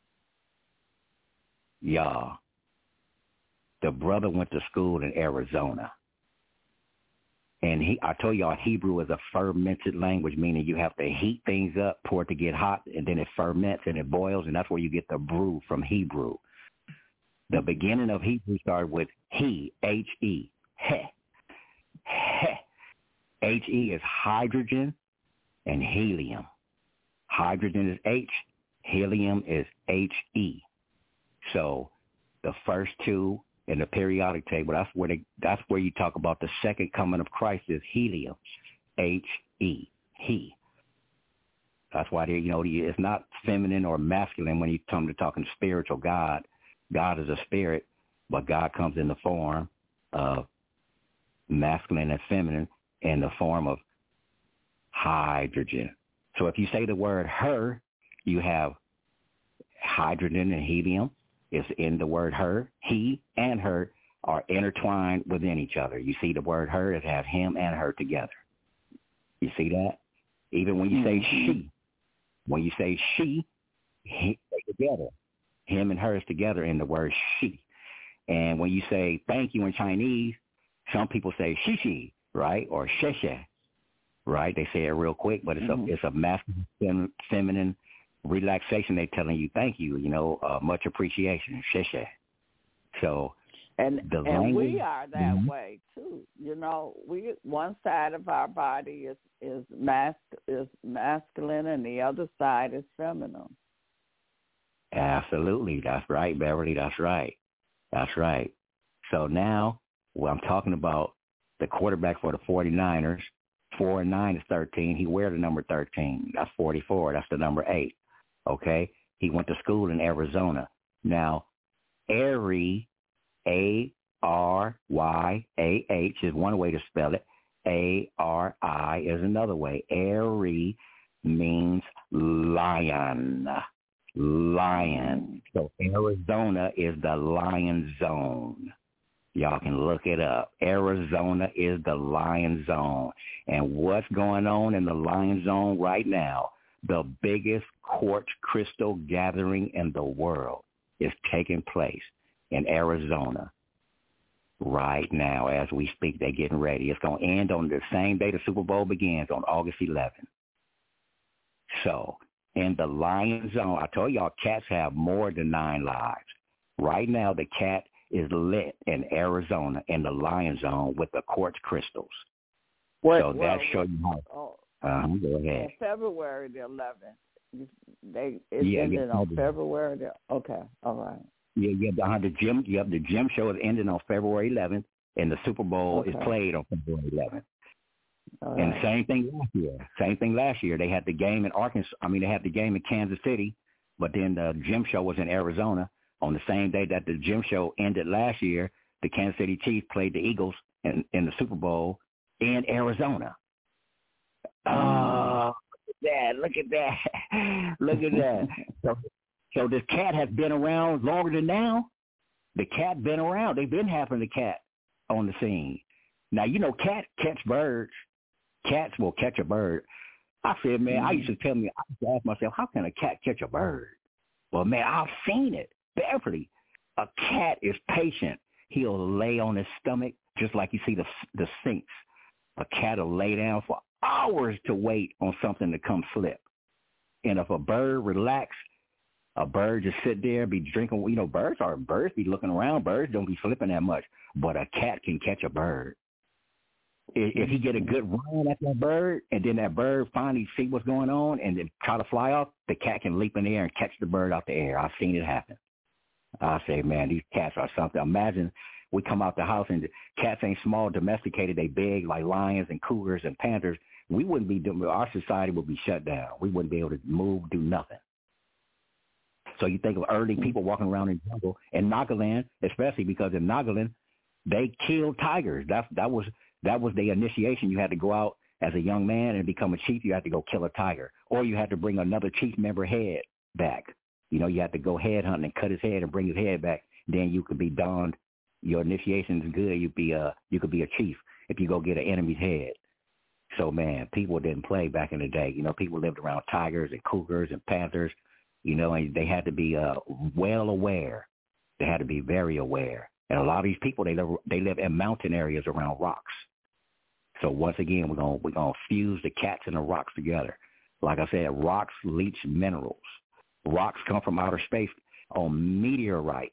Yeah, the brother went to school in Arizona. And he, I told y'all, Hebrew is a fermented language, meaning you have to heat things up for it to get hot, and then it ferments and it boils, and that's where you get the brew from Hebrew. The beginning of Hebrew started with he, H E, he, he. H E is hydrogen and helium. Hydrogen is H, helium is H E. So the first two in the periodic table, that's where they, that's where you talk about the second coming of Christ is helium, H E, he. That's why they, you know, it's not feminine or masculine when you come to talking spiritual God. God is a spirit, but God comes in the form of masculine and feminine in the form of hydrogen. So if you say the word her, you have hydrogen and helium. It's in the word her. He and her are intertwined within each other. You see the word her, it has him and her together. You see that? Even when you say she, when you say she, he, they together. Him and her is together in the word she. And when you say thank you in Chinese, some people say shishi, right? Or sheshe, right? They say it real quick, but it's mm-hmm. a it's a masculine, feminine relaxation. They're telling you thank you, you know, uh, much appreciation, sheshe. So and the and language, we are that mm-hmm. way too. You know, we one side of our body is is mas is masculine, and the other side is feminine. Absolutely, that's right, Beverly. That's right, that's right. So now, well, I'm talking about the quarterback for the forty-niners. Four and nine is thirteen. He wears the number thirteen. That's forty-four. That's the number eight. okay? He went to school in Arizona. Now, Ari, A R Y A H is one way to spell it. A R I is another way. Ari means lion. Lion. So Arizona is the lion zone. Y'all can look it up. Arizona is the lion zone. And what's going on in the lion zone right now, the biggest quartz crystal gathering in the world is taking place in Arizona right now as we speak. They're getting ready. It's going to end on the same day the Super Bowl begins, on August eleventh. So in the lion zone, I told y'all cats have more than nine lives. Right now, the cat is lit in Arizona in the lion zone with the quartz crystals. What, so well, that shows you how. Oh, uh, go ahead. On February the eleventh, they it's yeah, ended yeah, on February. The, okay, all right. Yeah, yeah. The, the gym, yeah, the gym show is ending on February eleventh, and the Super Bowl okay. is played on February eleventh. All and right. same thing last year. Same thing last year. They had the game in Arkansas. I mean, they had the game in Kansas City, but then the gym show was in Arizona. On the same day that the gym show ended last year, the Kansas City Chiefs played the Eagles in, in the Super Bowl in Arizona. Oh, look at that. Look at that. Look at that. So, so this cat has been around longer than now. The cat been around. They've been having the cat on the scene. Now, you know, cat catch birds. Cats will catch a bird. I said, man, mm-hmm. I used to tell me, I used to ask myself, how can a cat catch a bird? Well, man, I've seen it. Beverly, a cat is patient. He'll lay on his stomach just like you see the the Sphinx. A cat will lay down for hours to wait on something to come slip. And if a bird relax, a bird just sit there, be drinking. You know, birds are birds be looking around. Birds don't be slipping that much, but a cat can catch a bird. If he get a good run at that bird, and then that bird finally see what's going on, and then try to fly off, the cat can leap in the air and catch the bird out the air. I've seen it happen. I say, man, these cats are something. Imagine we come out the house and the cats ain't small, domesticated. They big like lions and cougars and panthers. We wouldn't be doing. Our society would be shut down. We wouldn't be able to move, do nothing. So you think of early people walking around in the jungle in Nagaland, especially because in Nagaland they killed tigers. That's that was that was the initiation. You had to go out as a young man and become a chief. You had to go kill a tiger, or you had to bring another chief member head back. You know, you had to go head hunting and cut his head and bring his head back. Then you could be donned. Your initiation is good. You'd be a you could be a chief if you go get an enemy's head. So man, people didn't play back in the day. You know, people lived around tigers and cougars and panthers. You know, and they had to be uh, well aware. They had to be very aware. And a lot of these people, they live they live in mountain areas around rocks. So once again, we're gonna we're gonna fuse the cats and the rocks together. Like I said, rocks leach minerals. Rocks come from outer space on meteorites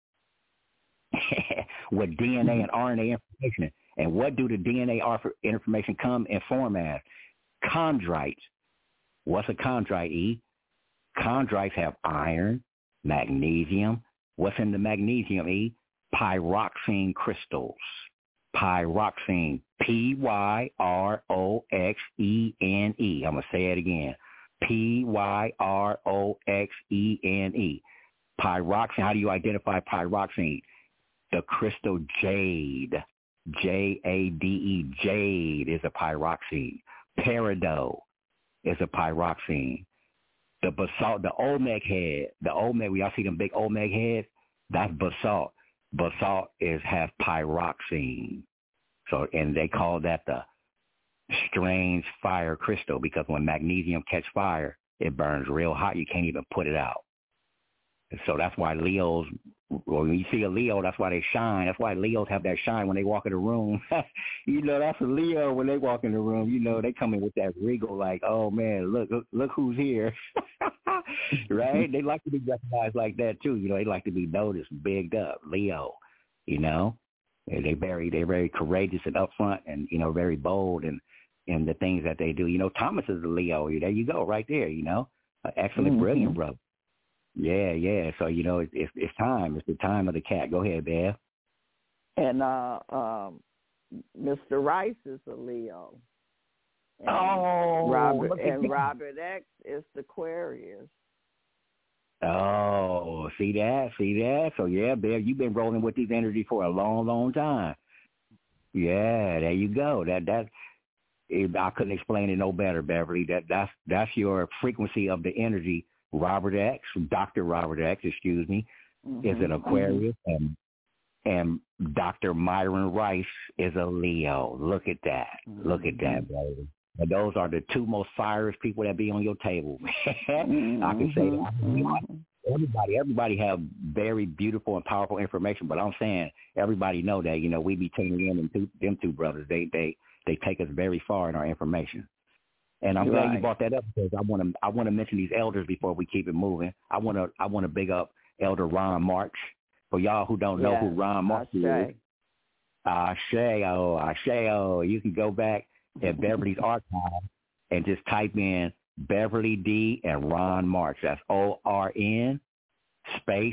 with D N A and R N A information. And what do the D N A information come in form as? Chondrites. What's a chondrite, E? Chondrites have iron, magnesium. What's in the magnesium, E? Pyroxene crystals. Pyroxene, P Y R O X E N E. I'm going to say it again. P Y R O X E N E. Pyroxene, how do you identify pyroxene? The crystal jade, J A D E, jade is a pyroxene. Peridot is a pyroxene. The basalt, the Olmec head, the Olmec, we all see them big Olmec heads, that's basalt. Basalt is has pyroxene. So, and they call that the strange fire crystal because when magnesium catch fire, it burns real hot. You can't even put it out. And so that's why Leos, well, when you see a Leo, that's why they shine. That's why Leos have that shine when they walk in the room. You know, that's a Leo when they walk in the room. You know, they come in with that regal like, oh, man, look, look, look who's here. Right? They like to be recognized like that, too. You know, they like to be noticed, bigged up, Leo, you know. They very, they're very courageous and upfront and, you know, very bold in, in the things that they do. You know, Thomas is a Leo. There you go, right there, you know. An excellent, mm-hmm. brilliant brother. Yeah, yeah. So, you know, it's, it's it's time. It's the time of the cat. Go ahead, Bev. And uh, um, Mister Rice is a Leo. And oh, Robert and Robert X is the Aquarius. Oh, see that? See that? So, yeah, Bev, you've been rolling with these energies for a long, long time. Yeah, there you go. That that it, I couldn't explain it no better, Beverly. That that's that's your frequency of the energy. Robert X, Doctor Robert X, excuse me, mm-hmm. is an Aquarius, mm-hmm. and and Doctor Myron Rice is a Leo. Look at that. Mm-hmm. Look at that, baby. And those are the two most fiery people that be on your table. mm-hmm. I can say that. Mm-hmm. Everybody, everybody have very beautiful and powerful information, but I'm saying everybody know that, you know, we be tuning in, and two, them two brothers, they, they, they take us very far in our information. And I'm right. glad you brought that up, because I want to, I want to mention these elders before we keep it moving. I want to, I want to big up Elder Ron March. For y'all who don't know yes. who Ron March is, Ashe, oh, Ashe, oh, you can go back at Beverly's archive and just type in Beverly D and Ron March. That's O R N space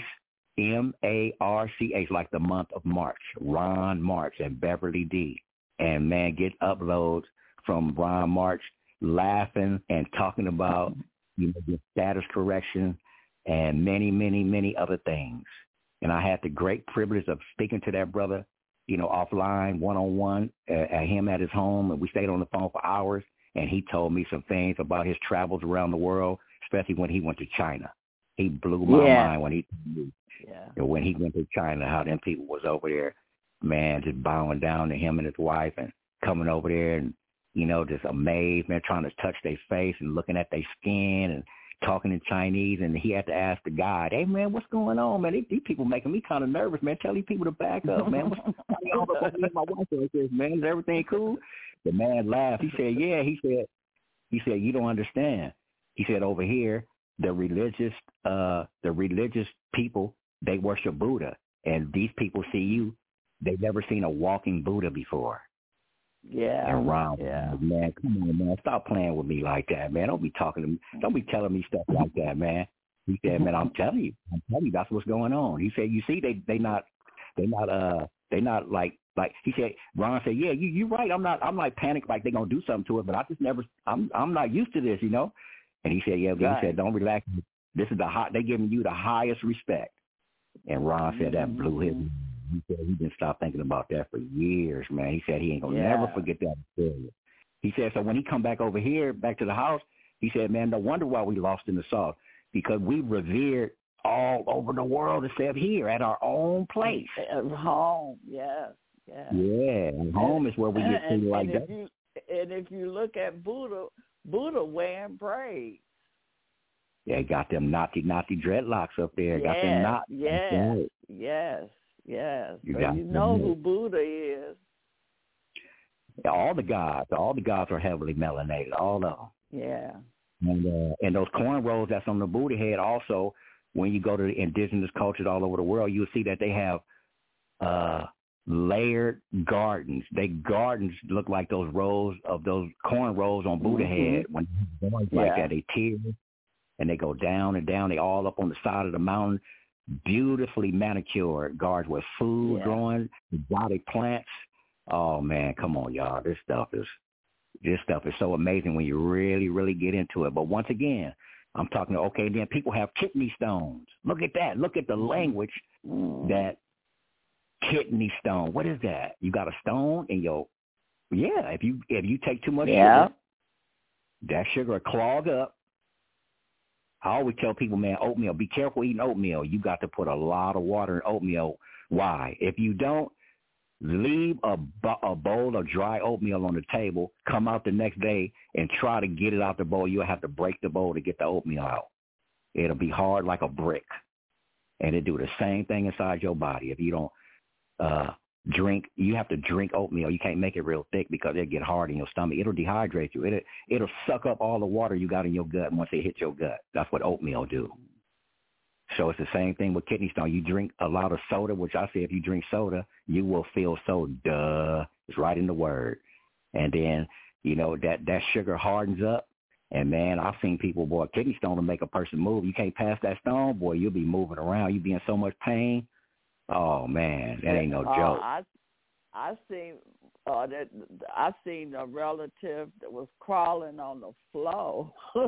M A R C H, like the month of March. Ron March and Beverly D. And, man, get uploads from Ron March laughing and talking about, you know, the status correction and many, many, many other things. And I had the great privilege of speaking to that brother, you know, offline, one-on-one, uh, at him at his home. And we stayed on the phone for hours. And he told me some things about his travels around the world, especially when he went to China. He blew my yeah. mind when he yeah. when he went to China, how them people was over there, man, just bowing down to him and his wife and coming over there and, you know, just amazed, man, trying to touch their face and looking at their skin and talking in Chinese. And he had to ask the guide, hey, man, what's going on, man? These, these people making me kind of nervous, man. Tell these people to back up, man. What's going on? My wife says, man, is everything cool? The man laughed. He said, yeah. He said, he said, you don't understand. He said, over here, the religious, uh, the religious people, they worship Buddha. And these people see you. They've never seen a walking Buddha before. Yeah. And Ron, yeah. man, come on, man. Stop playing with me like that, man. Don't be talking to me. Don't be telling me stuff like that, man. He said, man, I'm telling you. I'm telling you that's what's going on. He said, you see, they they not they not uh they not like like he said, Ron said, yeah, you you right. I'm not I'm like panicked like they're gonna do something to it, but I just never I'm I'm not used to this, you know? And he said, yeah, but right. He said, don't relax. This is the hot they giving you the highest respect. And Ron mm-hmm. said that blew his He said he didn't stop thinking about that for years, man. He said he ain't gonna yeah. never forget that experience. He said, so when he come back over here, back to the house, he said, man, no wonder why we lost in the sauce, because we revered all over the world except here at our own place. At home, yes, yes. Yeah, and home is where we get things like and that. You, and if you look at Buddha, Buddha wearing braids. Yeah, got them naughty, naughty dreadlocks up there. Yes, got them knots. Yes, yes, yes. You, so got you know them. who Buddha is. All the gods, all the gods are heavily melanated, all of them. Yeah. And uh, and those cornrows that's on the Buddha head also, when you go to the indigenous cultures all over the world, you'll see that they have uh, layered gardens. They gardens look like those rows of those cornrows on Buddha mm-hmm. head. When boys yeah. like that, they tear and they go down and down. They all up on the side of the mountain. Beautifully manicured gardens with food yeah. growing, exotic plants. Oh man, come on, y'all! This stuff is this stuff is so amazing when you really, really get into it. But once again, I'm talking. Okay, then people have kidney stones. Look at that. Look at the language mm. that kidney stone. What is that? You got a stone in your yeah. If you if you take too much yeah. sugar, that sugar will clog up. I always tell people, man, oatmeal. Be careful eating oatmeal. You got to put a lot of water in oatmeal. Why? If you don't, leave a, a bowl of dry oatmeal on the table, come out the next day and try to get it out the bowl. You'll have to break the bowl to get the oatmeal out. It'll be hard like a brick. And it do the same thing inside your body. If you don't uh, drink, you have to drink oatmeal. You can't make it real thick because it'll get hard in your stomach. It'll dehydrate you. It'll, it'll suck up all the water you got in your gut once it hits your gut. That's what oatmeal do. So it's the same thing with kidney stone. You drink a lot of soda, which I say if you drink soda, you will feel so duh. It's right in the word. And then, you know, that, that sugar hardens up. And, man, I've seen people, boy, kidney stone will make a person move. You can't pass that stone, boy, you'll be moving around. You'll be in so much pain. Oh, man, that ain't no uh, joke. I I seen uh, that I seen a relative that was crawling on the floor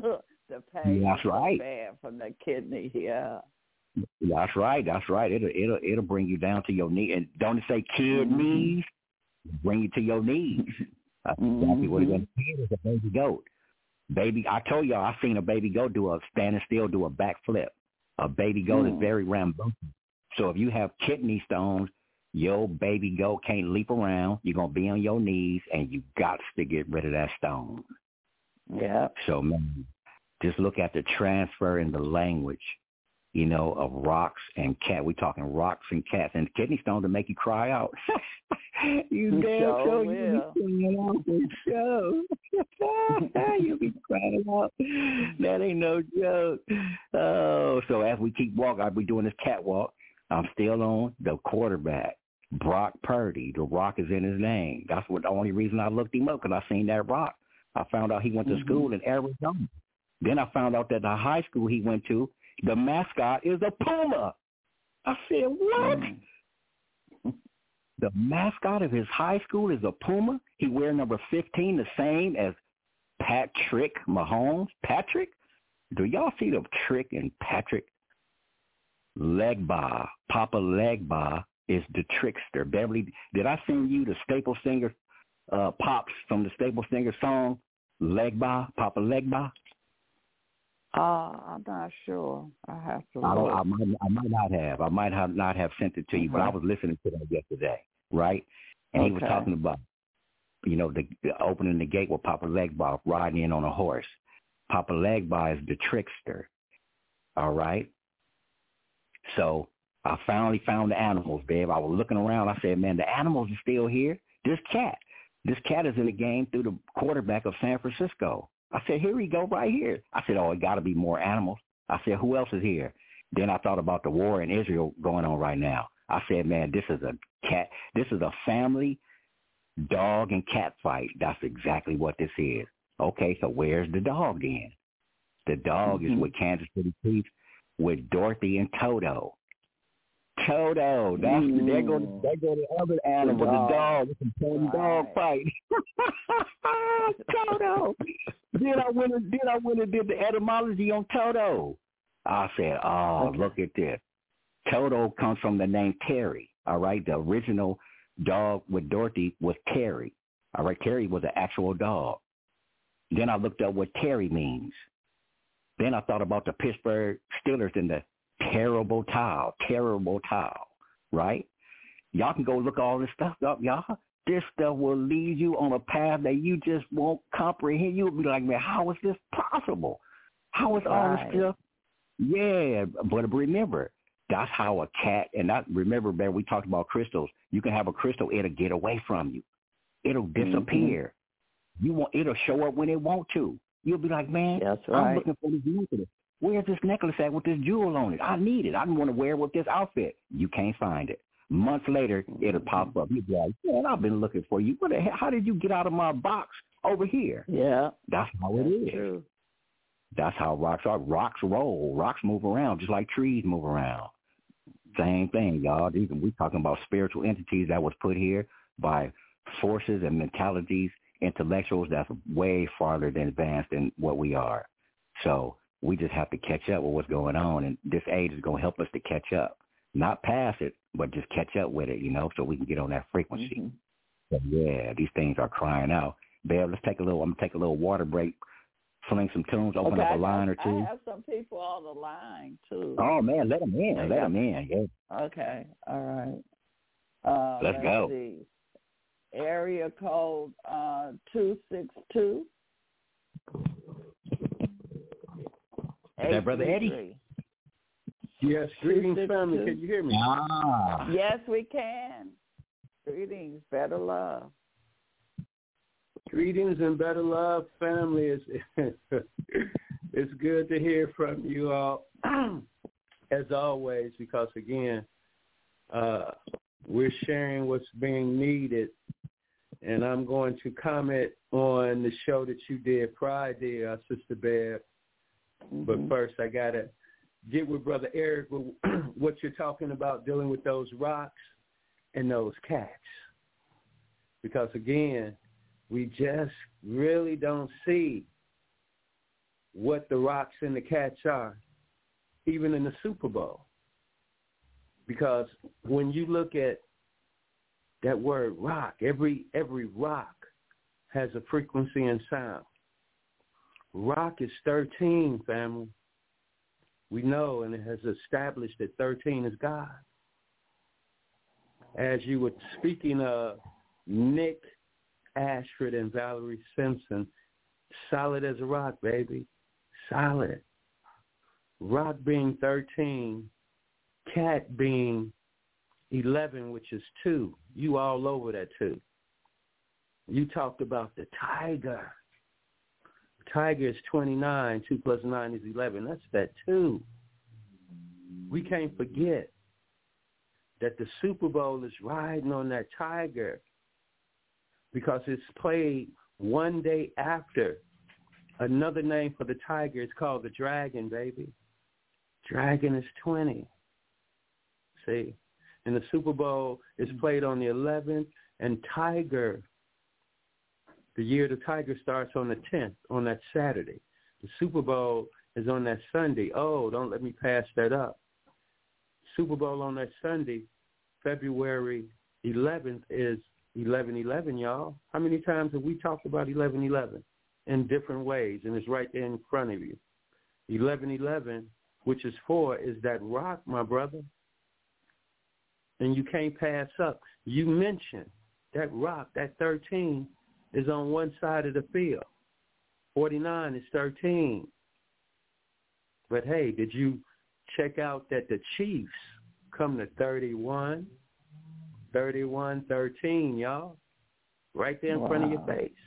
The pain That's is so right. bad from the kidney. Yeah. That's right. That's right. It'll it'll it'll bring you down to your knee. And don't it say kid Mm-hmm. knees? Bring you to your knees. That's exactly what it's going to be. Is a baby goat. Baby, I told y'all I seen a baby goat do a standing still, do a backflip. A baby goat Mm. is very rambunctious. So if you have kidney stones, your baby goat can't leap around. You're gonna be on your knees, and you got to get rid of that stone. Yeah. So man, just look at the transfer in the language, you know, of rocks and cat. We talking rocks and cats and kidney stones to make you cry out. You damn Sure sure will. you be crying out for sure. You be crying out. That ain't no joke. Oh, so as we keep walking, I'll be doing this catwalk. I'm still on the quarterback, Brock Purdy. The rock is in his name. That's what the only reason I looked him up, because I seen that rock. I found out he went to Mm-hmm. school in Arizona. Then I found out that the high school he went to, the mascot is a puma. I said, what? Mm. The mascot of his high school is a puma? He wear number fifteen, the same as Patrick Mahomes. Patrick? Do y'all see the trick in Patrick? Legba, Papa Legba is the trickster. Beverly, did I send you the Staple Singer uh, pops from the Staple Singer song, Legba, Papa Legba? Uh, I'm not sure. I have to I, don't, look. I, might, I might not have. I might have not have sent it to you, but I Okay. was listening to that yesterday, right? And he was Okay. talking about, you know, the, the opening the gate with Papa Legba riding in on a horse. Papa Legba is the trickster, all right? So I finally found the animals, babe. I was looking around. I said, man, the animals are still here. This cat. This cat is in the game through the quarterback of San Francisco. I said, here we go right here. I said, oh, it got to be more animals. I said, who else is here? Then I thought about the war in Israel going on right now. I said, man, this is a cat. This is a family dog and cat fight. That's exactly what this is. Okay, so where's the dog then? The dog Mm-hmm. is with Kansas City Chiefs with Dorothy and Toto. Toto, that's Mm. there go the, there go the other animal, the dog. dog. It's a Tony dog Right. fight. Toto. Then I went and then I went and did the etymology on Toto. I said, oh, Okay. look at this. Toto comes from the name Terry. All right, the original dog with Dorothy was Terry. All right, Terry was an actual dog. Then I looked up what Terry means. Then I thought about the Pittsburgh Steelers and the terrible towel, terrible towel, right? Y'all can go look all this stuff up, y'all. This stuff will lead you on a path that you just won't comprehend. You'll be like, man, how is this possible? How is all this Right. stuff? Yeah, but remember, that's how a cat, and I remember, man, we talked about crystals. You can have a crystal, it'll get away from you. It'll disappear. Mm-hmm. You want it'll show up when it want to. You'll be like, man, That's I'm right. looking for this necklace. Where's this necklace at with this jewel on it? I need it. I want to wear it with this outfit. You can't find it. Months later, it'll pop up. You'll be like, man, I've been looking for you. What the hell? How did you get out of my box over here? Yeah. That's how it That's is. true. That's how rocks are. Rocks roll. Rocks move around just like trees move around. Same thing, y'all. These, we talking about spiritual entities that was put here by forces and mentalities, intellectuals that's way farther than advanced than what we are. So we just have to catch up with what's going on, and this age is going to help us to catch up. Not pass it, but just catch up with it, you know, so we can get on that frequency. Mm-hmm. So, yeah, these things are crying out. Babe, let's take a little, I'm going to take a little water break, fling some tunes, open Okay, up a I, line or I two. have some people on the line, too. Oh, man, let them in. They Let got- them in. Yeah. Okay, all right. Uh, Let's go. See. Area code uh, two six two. Is that Brother Eddie? Yes, greetings, Two, six, family. two. Can you hear me? Ah. Yes, we can. Greetings, better love. Greetings and better love, family. It's, it's good to hear from you all, as always, because, again, uh, we're sharing what's being needed. And I'm going to comment on the show that you did Friday, uh, Sister Bev. Mm-hmm. But first, I got to get with Brother Eric with what you're talking about, dealing with those rocks and those cats. Because, again, we just really don't see what the rocks and the cats are, even in the Super Bowl. Because when you look at that word rock, every every rock has a frequency and sound. Rock is thirteen, family. We know, and it has established that thirteen is God. As you were speaking of Nick Ashford and Valerie Simpson, solid as a rock, baby. Solid. Rock being thirteen, cat being eleven, which is two. You all over that two. You talked about the tiger. Tiger is twenty-nine. two plus nine is eleven. That's that two. We can't forget that the Super Bowl is riding on that tiger because it's played one day after another name for the tiger. It's called the dragon, baby. Dragon is twenty. See? And the Super Bowl is played on the eleventh, and tiger, the year the tiger starts on the tenth, on that Saturday. The Super Bowl is on that Sunday. Oh, don't let me pass that up. Super Bowl on that Sunday, February eleventh, is eleven eleven, y'all. How many times have we talked about eleven eleven in different ways? And it's right there in front of you. eleven eleven, which is four, is that rock, my brother. And you can't pass up. You mentioned that rock, that thirteen, is on one side of the field. forty-nine is thirteen. But, hey, did you check out that the Chiefs come to thirty-one, thirty-one, thirteen, y'all? Right there in wow. front of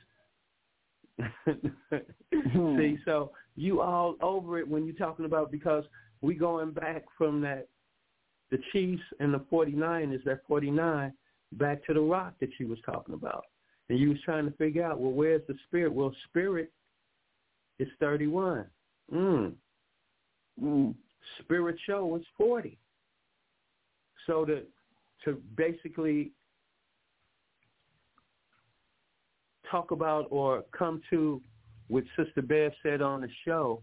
your face. See, so you all over it when you're talking about, because we going back from that, the Chiefs and the forty-nine is that forty-nine back to the rock that you was talking about. And you was trying to figure out, well, where's the spirit? Well, spirit is thirty-one. Mm. Mm. Spirit show is forty. So to to basically talk about or come to what Sister Bev said on the show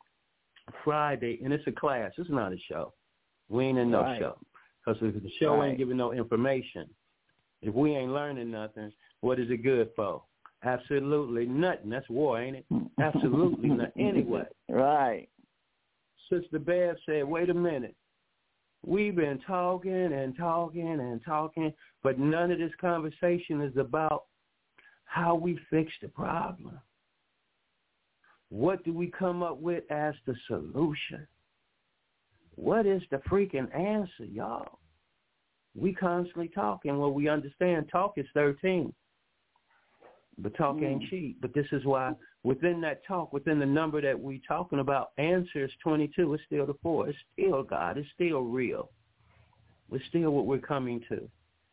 Friday, and it's a class. It's not a show. We ain't in no right. show. Because if the show right. ain't giving no information, if we ain't learning nothing, what is it good for? Absolutely nothing. That's war, ain't it? Absolutely not. Anyway. Right. Sister Bev said, wait a minute. We've been talking and talking and talking, but none of this conversation is about how we fix the problem. What do we come up with as the solution? What is the freaking answer, y'all? We constantly talking. Well, we understand talk is thirteen, but talk mm. ain't cheap. But this is why within that talk, within the number that we talking about, answer is twenty-two. It's still the four. It's still God. It's still real. It's still what we're coming to.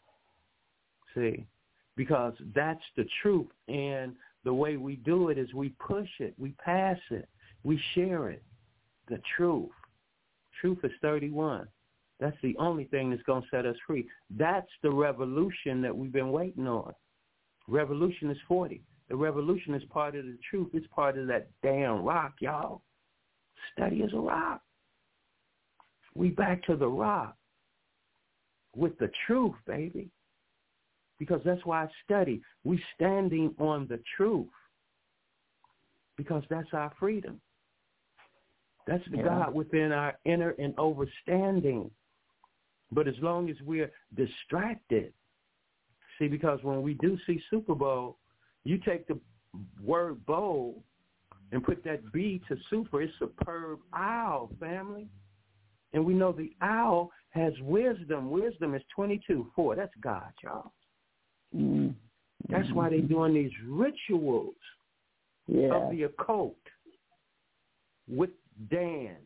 See? Because that's the truth. And the way we do it is we push it. We pass it. We share it. The truth. Truth is thirty-one. That's the only thing that's going to set us free. That's the revolution that we've been waiting on. Revolution is forty. The revolution is part of the truth. It's part of that damn rock, y'all. Study is a rock. We back to the rock with the truth, baby. Because that's why I study. We standing on the truth. Because that's our freedom. That's the yeah. God within our inner and overstanding. But as long as we're distracted, see, because when we do see Super Bowl, you take the word bowl and put that B to super, it's superb owl, family. And we know the owl has wisdom. Wisdom is twenty-two, four. That's God, y'all. Mm-hmm. That's why they're doing these rituals yeah. of the occult with dance.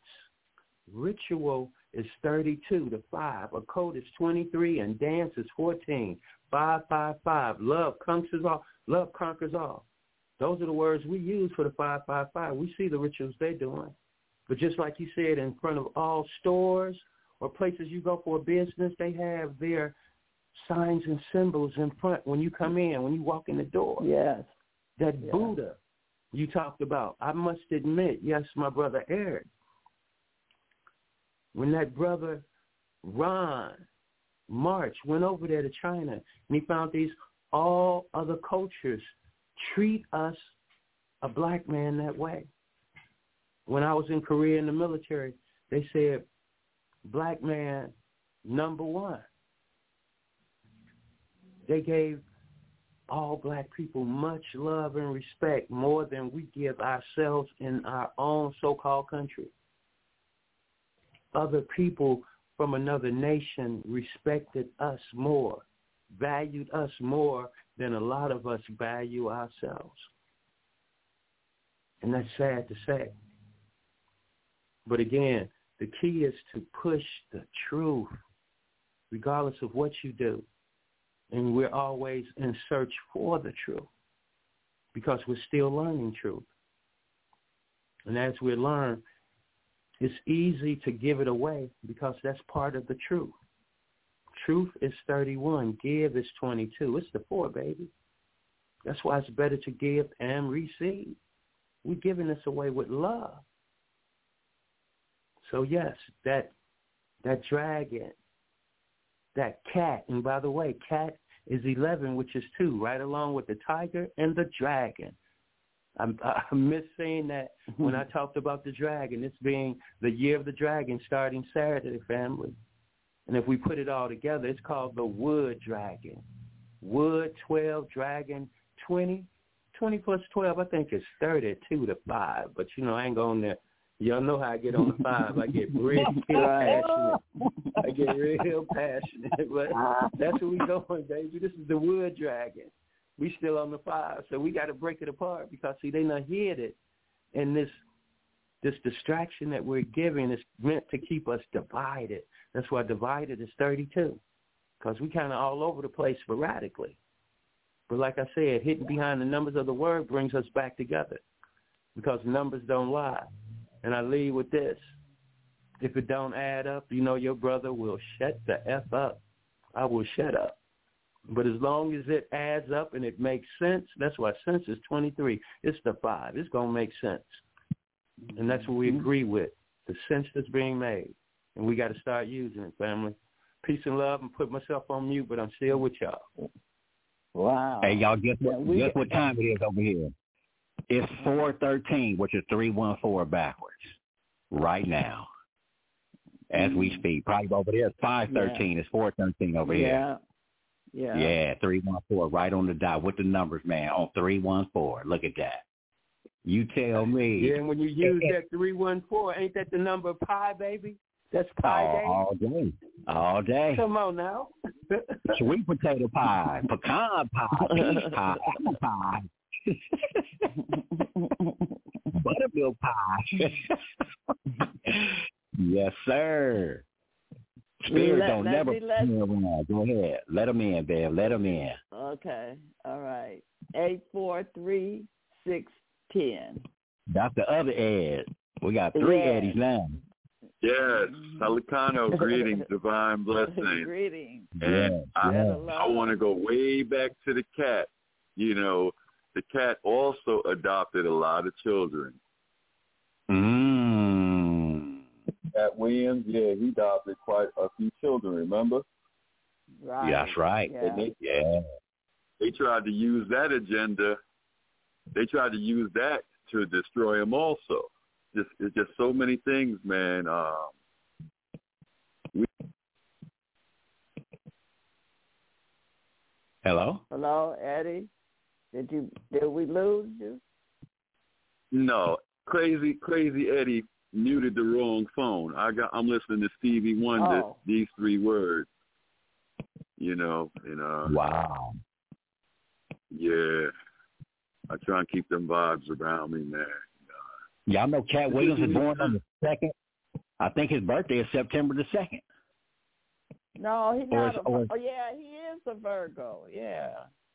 Ritual is thirty-two to five. Occult is twenty-three, and dance is fourteen. Five, five, five. Love conquers all. Love conquers all. Those are the words we use for the five, five, five. We see the rituals they're doing. But just like you said, in front of all stores or places you go for a business, they have their signs and symbols in front when you come in, when you walk in the door. Yes. That yes. Buddha, you talked about. I must admit, yes, my brother Eric, when that brother Ron March went over there to China and he found these all other cultures treat us, a black man, that way. When I was in Korea in the military, they said, black man, number one. They gave all black people much love and respect, more than we give ourselves in our own so-called country. Other people from another nation respected us more, valued us more than a lot of us value ourselves. And that's sad to say. But again, the key is to push the truth, regardless of what you do. And we're always in search for the truth because we're still learning truth. And as we learn, it's easy to give it away because that's part of the truth. Truth is thirty-one. Give is twenty-two. It's the four, baby. That's why it's better to give and receive. We're giving this away with love. So, yes, that that dragon, that cat, and by the way, cat is eleven, which is two, right along with the tiger and the dragon. I'm, I miss saying that when I talked about the dragon, this being the year of the dragon starting Saturday, family. And if we put it all together, it's called the wood dragon. Wood, twelve, dragon, twenty. twenty plus twelve, I think it's thirty-two to five. But, you know, I ain't going there. Y'all know how I get on the five. I get real passionate. I get real passionate. But that's where we going, baby. This is the wood dragon. We still on the five. So we got to break it apart because, see, they not hid it. And this this distraction that we're giving is meant to keep us divided. That's why divided is thirty-two, because we kind of all over the place sporadically. But like I said, hidden behind the numbers of the word brings us back together because numbers don't lie. And I leave with this. If it don't add up, you know your brother will shut the F up. I will shut up. But as long as it adds up and it makes sense, that's why sense is twenty-three. It's the five. It's going to make sense. And that's what we agree with, the sense that's being made. And we got to start using it, family. Peace and love. And put myself on mute, but I'm still with y'all. Wow. Hey, y'all, guess what, Yeah, we, guess what time it is over here? It's four thirteen, which is three one four backwards right now as we speak. Probably over there it's five thirteen. Yeah. It's four thirteen over yeah. here. Yeah. Yeah, three one four right on the dot with the numbers, man, on three one four. Look at that. You tell me. Yeah, and when you use that three one four, ain't that the number of pi, baby? That's pie all, day. All day. All day. Come on now. Sweet potato pie, pecan pie, peach pie, apple pie. Buttermilk pie. Yes, sir. Spirit let, don't let never me, let, Go ahead. Let them in, babe. Let them in. Okay. All right. eight four three six ten. That's the other Ed. We got three yes. Eddies now. Yes. Salicano, greetings, divine blessings. Greetings. And yes, I, yes. I want to go way back to the cat. You know, the cat also adopted a lot of children. Mm. Cat Williams, yeah, he adopted quite a few children, remember? Right. Yeah, that's right. Yeah. They, yeah. They tried to use that agenda. They tried to use that to destroy him also. Just, it's just so many things, man. Um, we... Hello? Hello, Eddie? Did you did we lose you? No. Crazy, crazy Eddie muted the wrong phone. I got. I'm listening to Stevie Wonder. Oh. These three words. You know, and uh. Wow. Yeah, I try and keep them vibes around me, man. Uh, Y'all know Cat Williams is born on the second. I think his birthday is September the second. No, he's Or not. is- A, or- oh, yeah, he is a Virgo. Yeah.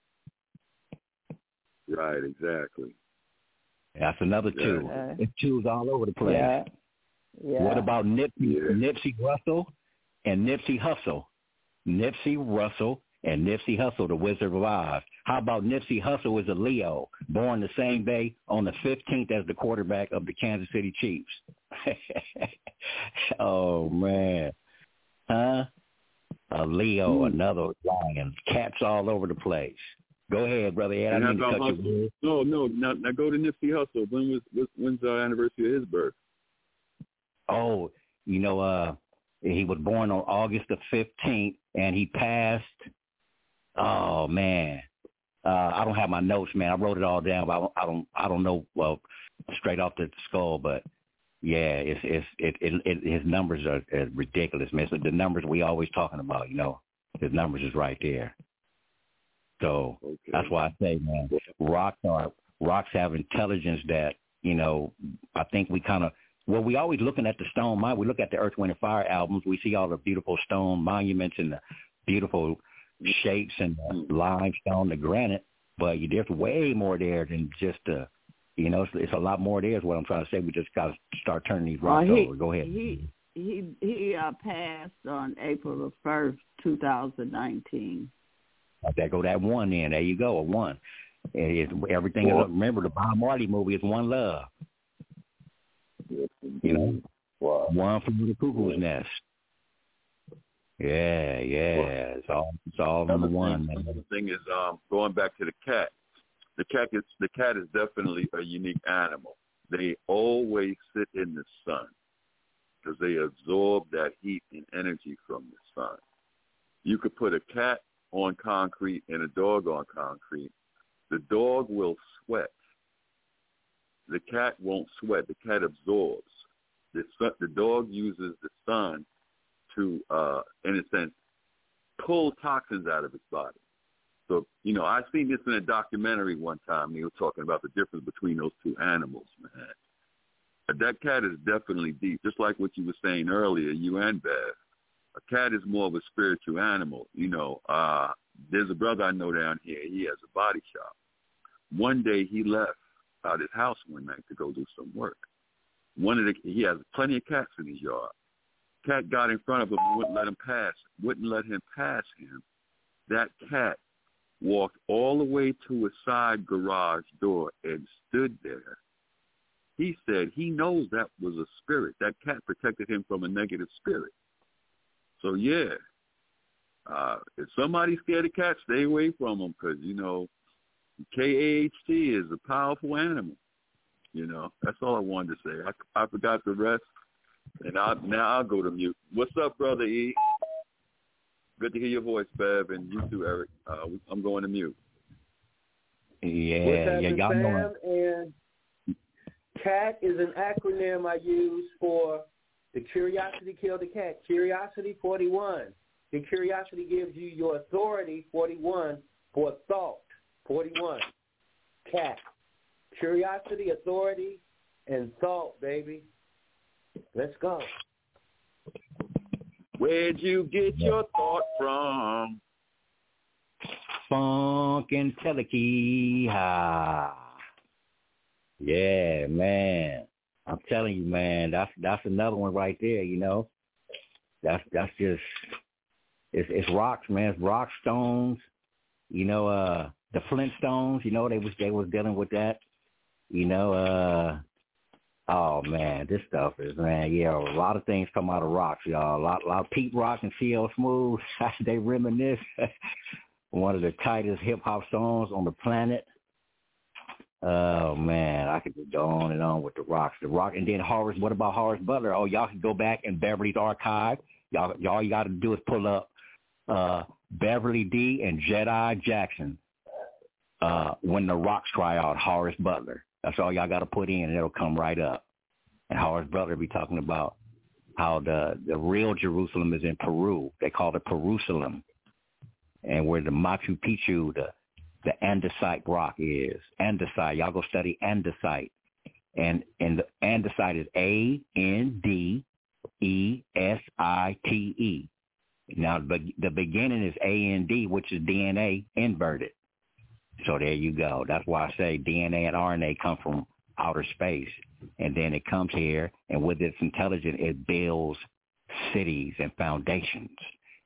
right, exactly. That's another two. Yeah. It's twos all over the place. Yeah. Yeah. What about Nipsey, Yeah. Nipsey Russell and Nipsey Hussle? Nipsey Russell and Nipsey Hussle, the Wizard of Oz. How about Nipsey Hussle is a Leo, born the same day on the fifteenth as the quarterback of the Kansas City Chiefs. Oh, man. Huh? A Leo, mm. another lion. Cats all over the place. Go ahead, Brother Ed. I didn't mean to cut you. No, no. Now, now go to Nipsey Hussle. When was when's the anniversary of his birth? Oh, you know, uh, he was born on August the fifteenth, and he passed. Oh man, uh, I don't have my notes, man. I wrote it all down, but I don't, I don't, I don't know well straight off the skull. But yeah, it's it's it, it, it his numbers are, are ridiculous, man. So the numbers we always talking about, you know, his numbers is right there. So okay. That's why I say, man, rocks are rocks have intelligence that, you know, I think we kind of. Well, we always looking at the stone. We look at the Earth, Wind, and Fire albums. We see all the beautiful stone monuments and the beautiful shapes and the limestone, the granite. But there's way more there than just the, you know, it's, it's a lot more there is what I'm trying to say. We just got to start turning these rocks well, he, over. Go ahead. He he he uh, passed on April the first, two thousand nineteen. There go that one in. There you go, a one. It's, everything well, is, remember, the Bob Marley movie is One Love. You know, wow. One from the Cuckoo's Nest. Yeah, yeah, wow. it's all it's all number one. Man. Another thing is um, going back to the cat. The cat is the cat is definitely a unique animal. They always sit in the sun because they absorb that heat and energy from the sun. You could put a cat on concrete and a dog on concrete. The dog will sweat. The cat won't sweat. The cat absorbs. The sun, the dog uses the sun to, uh, in a sense, pull toxins out of its body. So, you know, I seen this in a documentary one time. They were talking about the difference between those two animals, man. But that cat is definitely deep. Just like what you were saying earlier, you and Bev. A cat is more of a spiritual animal. You know, uh, there's a brother I know down here. He has a body shop. One day he left out his house one night to go do some work. One of the he has plenty of cats in his yard. Cat got in front of him and wouldn't let him pass. Wouldn't let him pass him. That cat walked all the way to a side garage door and stood there. He said he knows that was a spirit. That cat protected him from a negative spirit. So yeah, uh, if somebody's scared of cats, stay away from them because you know. K A H T is a powerful animal. You know, that's all I wanted to say. I, I forgot the rest, and I, now I'll go to mute. What's up, Brother E? Good to hear your voice, Bev, and you too, Eric. Uh, I'm going to mute. Yeah, What's yeah, y'all know. And CAT is an acronym I use for the Curiosity Killed the Cat. Curiosity forty-one. The curiosity gives you your authority, forty-one, for thought. forty-one, cat, curiosity, authority, and thought, baby. Let's go. Where'd you get your thought from? Funk and Teleki. Yeah, man. I'm telling you, man, that's that's another one right there, you know. That's that's just it's it's rocks, man. It's rock stones. You know, uh the Flintstones, you know, they was they was dealing with that. You know, uh oh man, this stuff is man, yeah, a lot of things come out of rocks, y'all. A lot a lot of Pete Rock and C L Smooth, they reminisce. One of the tightest hip hop songs on the planet. Oh man, I could go on and on with the rocks. The rock and then Horace, what about Horace Butler? Oh, y'all can go back in Beverly's archive. Y'all y'all you gotta do is pull up uh Beverly D and Jedi Jackson. Uh, when the rocks cry out, Horace Butler. That's all y'all got to put in, and it'll come right up. And Horace Butler be talking about how the, the real Jerusalem is in Peru. They call it Perusalem. And where the Machu Picchu, the, the andesite rock is. Andesite. Y'all go study andesite. And, and the andesite is A N D E S I T E. Now, the, the beginning is A N D, which is D N A inverted. So there you go. That's why I say D N A and R N A come from outer space. And then it comes here, and with its intelligence, it builds cities and foundations.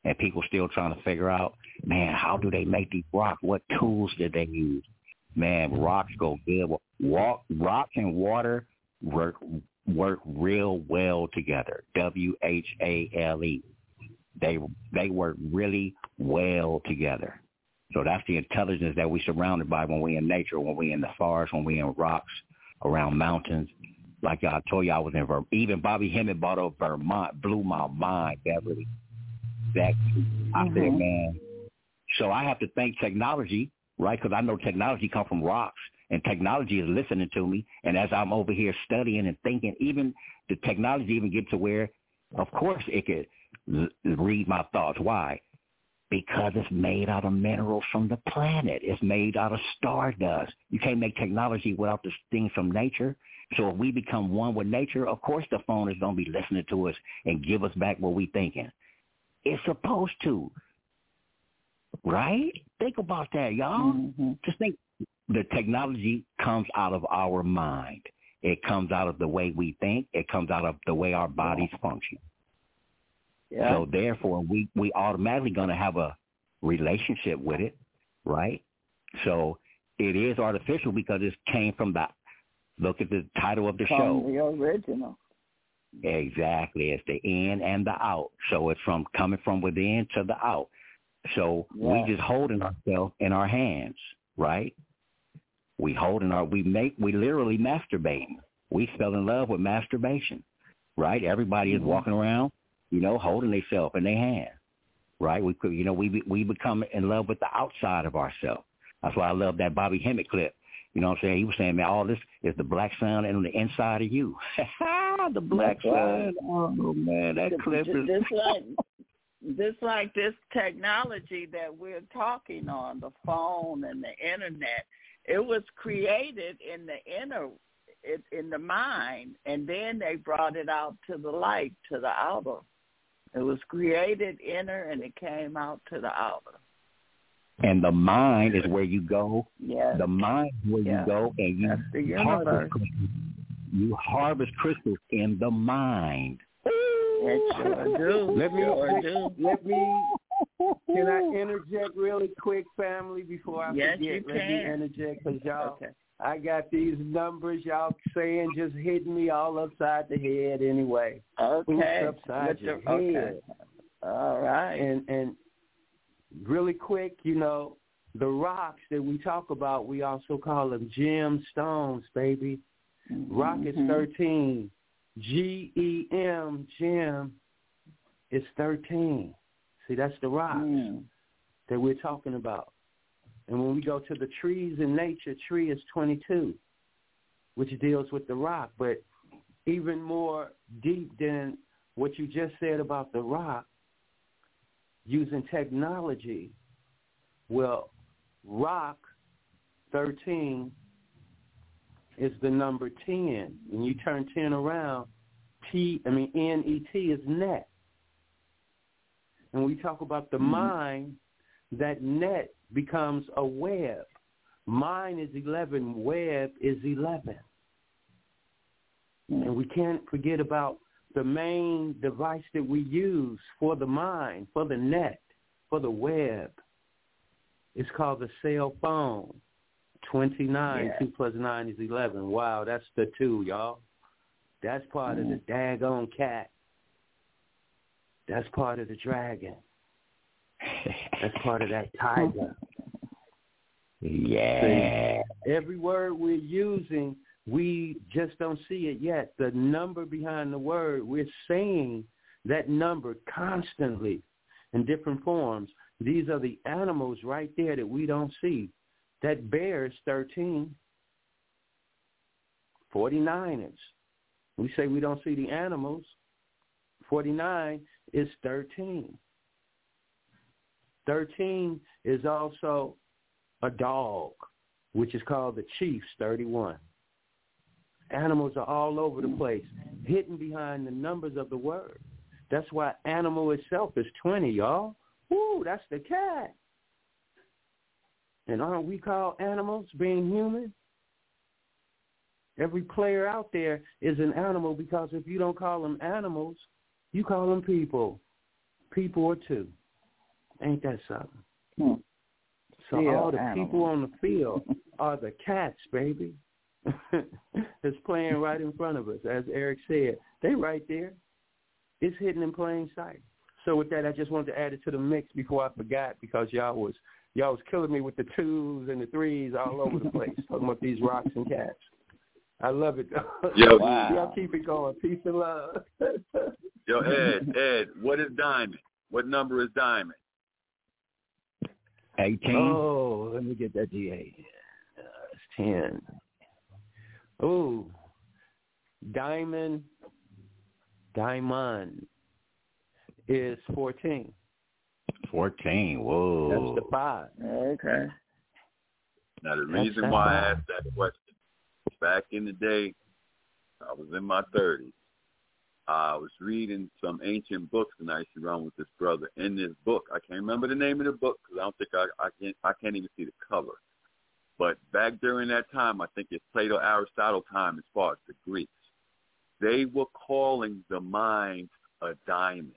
and people still trying to figure out, man, how do they make these rocks? What tools did they use? Man, rocks go good. Walk, rock and water work work real well together. W H A L E. They they work really well together. So that's the intelligence that we're surrounded by when we're in nature, when we're in the forest, when we're in rocks, around mountains. Like I told you, I was in Vermont. Even Bobby Hemmett bought up Vermont, blew my mind, Beverly. That I mm-hmm. said, man. So I have to thank technology, right? Because I know technology comes from rocks, and technology is listening to me. And as I'm over here studying and thinking, even the technology even gets to where, of course, it could l- read my thoughts. Why? Because it's made out of minerals from the planet. It's made out of stardust. You can't make technology without the things from nature. So if we become one with nature, of course the phone is going to be listening to us and give us back what we're thinking. It's supposed to. Right? Think about that, y'all. Mm-hmm. Just think the technology comes out of our mind. It comes out of the way we think. It comes out of the way our bodies yeah. function. Yeah. So therefore, we, we automatically going to have a relationship with it, right? So it is artificial because it came from the, look at the title of the from show. The original. Exactly. It's the in and the out. So it's from coming from within to the out. So yeah. we just holding ourselves in our hands, right? We holding our, we make, we literally masturbating. We fell in love with masturbation, right? Everybody mm-hmm. is walking around, you know, holding themselves in their hand, right? We could, you know, we we become in love with the outside of ourselves. That's why I love that Bobby Hemmett clip. You know what I'm saying? He was saying, man, all this is the black sun on the inside of you. The black sun. Oh, man, that just, clip just, is... Just like, just like this technology that we're talking on, the phone and the internet, it was created in the inner, in the mind, and then they brought it out to the light, to the outer. It was created inner, and it came out to the outer. And the mind is where you go. Yes. The mind is where yes. you go, and you That's the harvest, you harvest crystals in the mind. It sure do. Let me, sure do. let me, can I interject really quick, family, before I yes, forget? You let can. me interject, because y'all, okay. I got these numbers y'all saying just hitting me all upside the head anyway. Okay. Oops, upside your the, okay. head. All right. And, and really quick, you know, the rocks that we talk about, we also call them gemstones, baby. Mm-hmm. Rock is thirteen. G E M, gem, is thirteen. See, that's the rocks mm. that we're talking about. And when we go to the trees in nature, tree is twenty-two, which deals with the rock. But even more deep than what you just said about the rock, using technology, well, rock, thirteen, is the number ten. When you turn ten around, T, I mean, N E T is net. And we talk about the mm-hmm. mind, that net becomes a web. Mind is eleven, web is eleven. Mm-hmm. And we can't forget about the main device that we use for the mind, for the net, for the web. It's called the cell phone. twenty-nine, yeah. two plus nine is eleven. Wow, that's the two, y'all. That's part mm. of the daggone cat. That's part of the dragon. That's part of that tiger. Yeah. See, every word we're using, we just don't see it yet. The number behind the word, we're saying that number constantly in different forms. These are the animals right there that we don't see. That bear is thirteen. forty-nine is. We say we don't see the animals. forty-nine is thirteen. thirteen is also a dog, which is called the Chiefs, thirty-one. Animals are all over the place, hidden behind the numbers of the word. That's why animal itself is twenty, y'all. Woo, that's the cat. And aren't we called animals, being human? Every player out there is an animal, because if you don't call them animals, you call them people. People are two. Ain't that something? Hmm. So Still all the animal. people on the field are the cats, baby. It's playing right in front of us. As Eric said, they right there. It's hidden in plain sight. So with that, I just wanted to add it to the mix before I forgot, because y'all was y'all was killing me with the twos and the threes all over the place, talking about these rocks and cats. I love it. Yo, wow. Y'all keep it going. Peace and love. Yo, Ed, Ed, what is Diamond? What number is Diamond? eighteen. Oh, let me get that G A. Uh, it's ten. Ooh, Diamond, Diamond is fourteen. fourteen, whoa. That's the five. Okay. Now, the That's reason that why I five. asked that question, back in the day, I was in my thirties. I was reading some ancient books, and I used to run with this brother. In this book, I can't remember the name of the book because I don't think I, I can't I can't even see the cover. But back during that time, I think it's Plato, Aristotle time as far as the Greeks, they were calling the mind a diamond.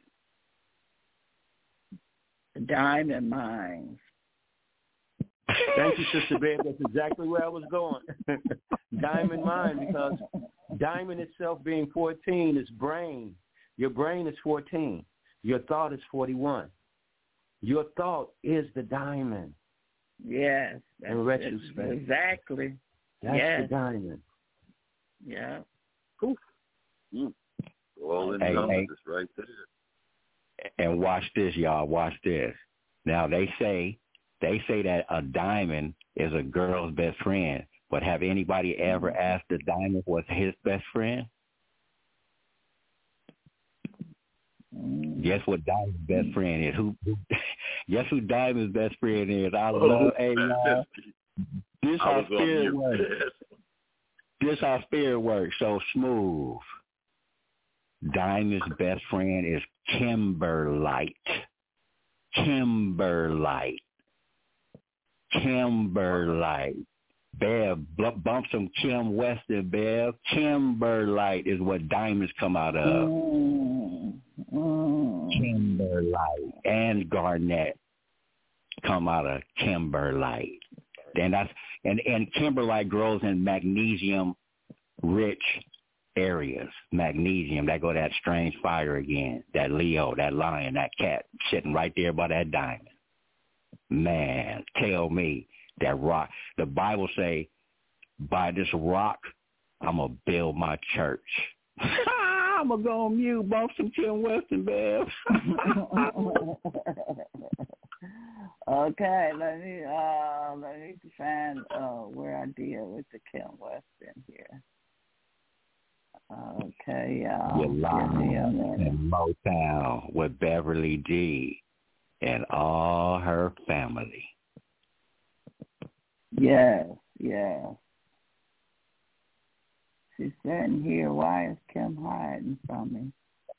Diamond mines. Thank you, Sister Babe. That's exactly where I was going. Diamond mine, because diamond itself being fourteen is brain. Your brain is fourteen. Your thought is forty-one. Your thought is the diamond. Yes. That's In retrospect. it. Exactly. That's yes. the diamond. Yeah. Cool. Mm. All in Hey, numbers hey. right there. And watch this, y'all. Watch this. Now, they say they say that a diamond is a girl's best friend. But have anybody ever asked the diamond was his best friend? Mm. Guess what Diamond's best friend is? Who? who guess who Diamond's best friend is? I Oh, love. Hey, y'all. This I how was on spirit mute. works. This how spirit works. So smooth. Diamond's best friend is Kimberlite. Kimberlite. Kimberlite. Bev, bump some Kim Weston, Bev. Kimberlite is what diamonds come out of. Mm. Mm. Kimberlite and garnet come out of kimberlite. And that's and, and kimberlite grows in magnesium rich areas. Magnesium, that go that strange fire again. That Leo, that lion, that cat sitting right there by that diamond. Man, tell me that rock. The Bible say, by this rock, I'm going to build my church. I'm going to go on mute, bump some Kim Weston, Bev. Okay, let me uh let me find uh where I deal with the Kim Weston here. Okay, y'all. You're live in Motown with Beverly G and all her family. Yes, yes. She's sitting here. Why is Kim hiding from me?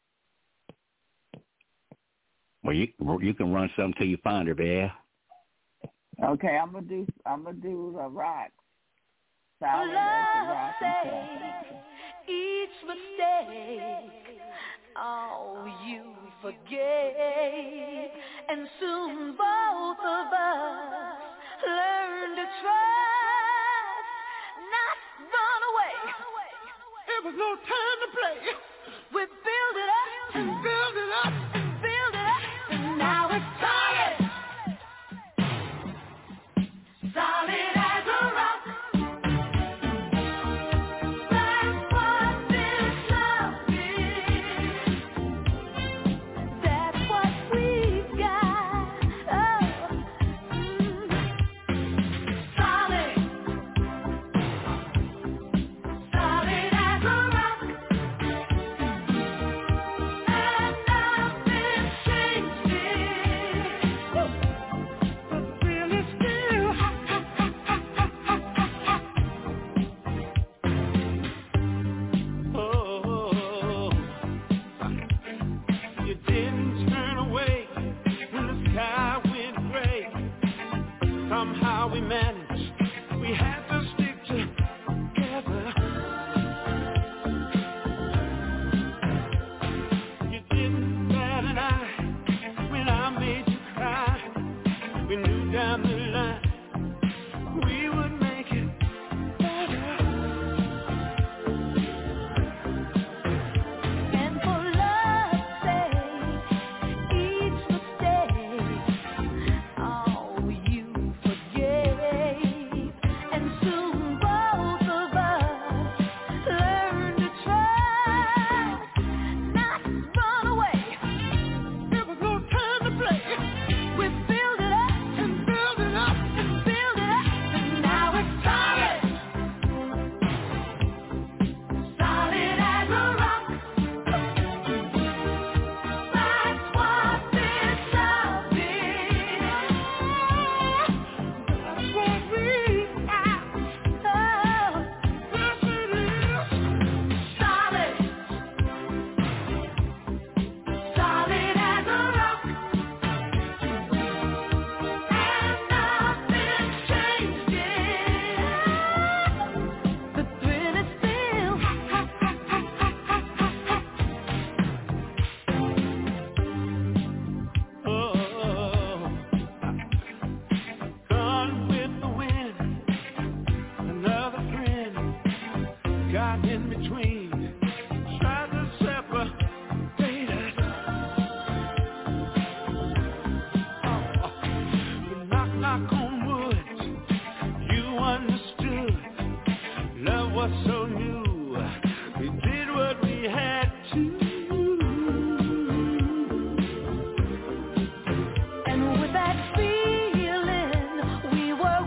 Well, you you can run something till you find her, Bev. Okay, I'm gonna do. I'm gonna do the rock. Solid as the rock and each mistake, oh, you forgave, and soon both of us learn to trust, not run away. It was no time to play. We build it up and build it up and build it up, and now it's solid. Solid as a rock. That's what this love is. That's what we've got. Oh, mm. Solid. Solid as a rock. right in between. Try to separate us. Oh, but knock, knock on wood. You understood. Love was so new. We did what we had to. And with that feeling, we were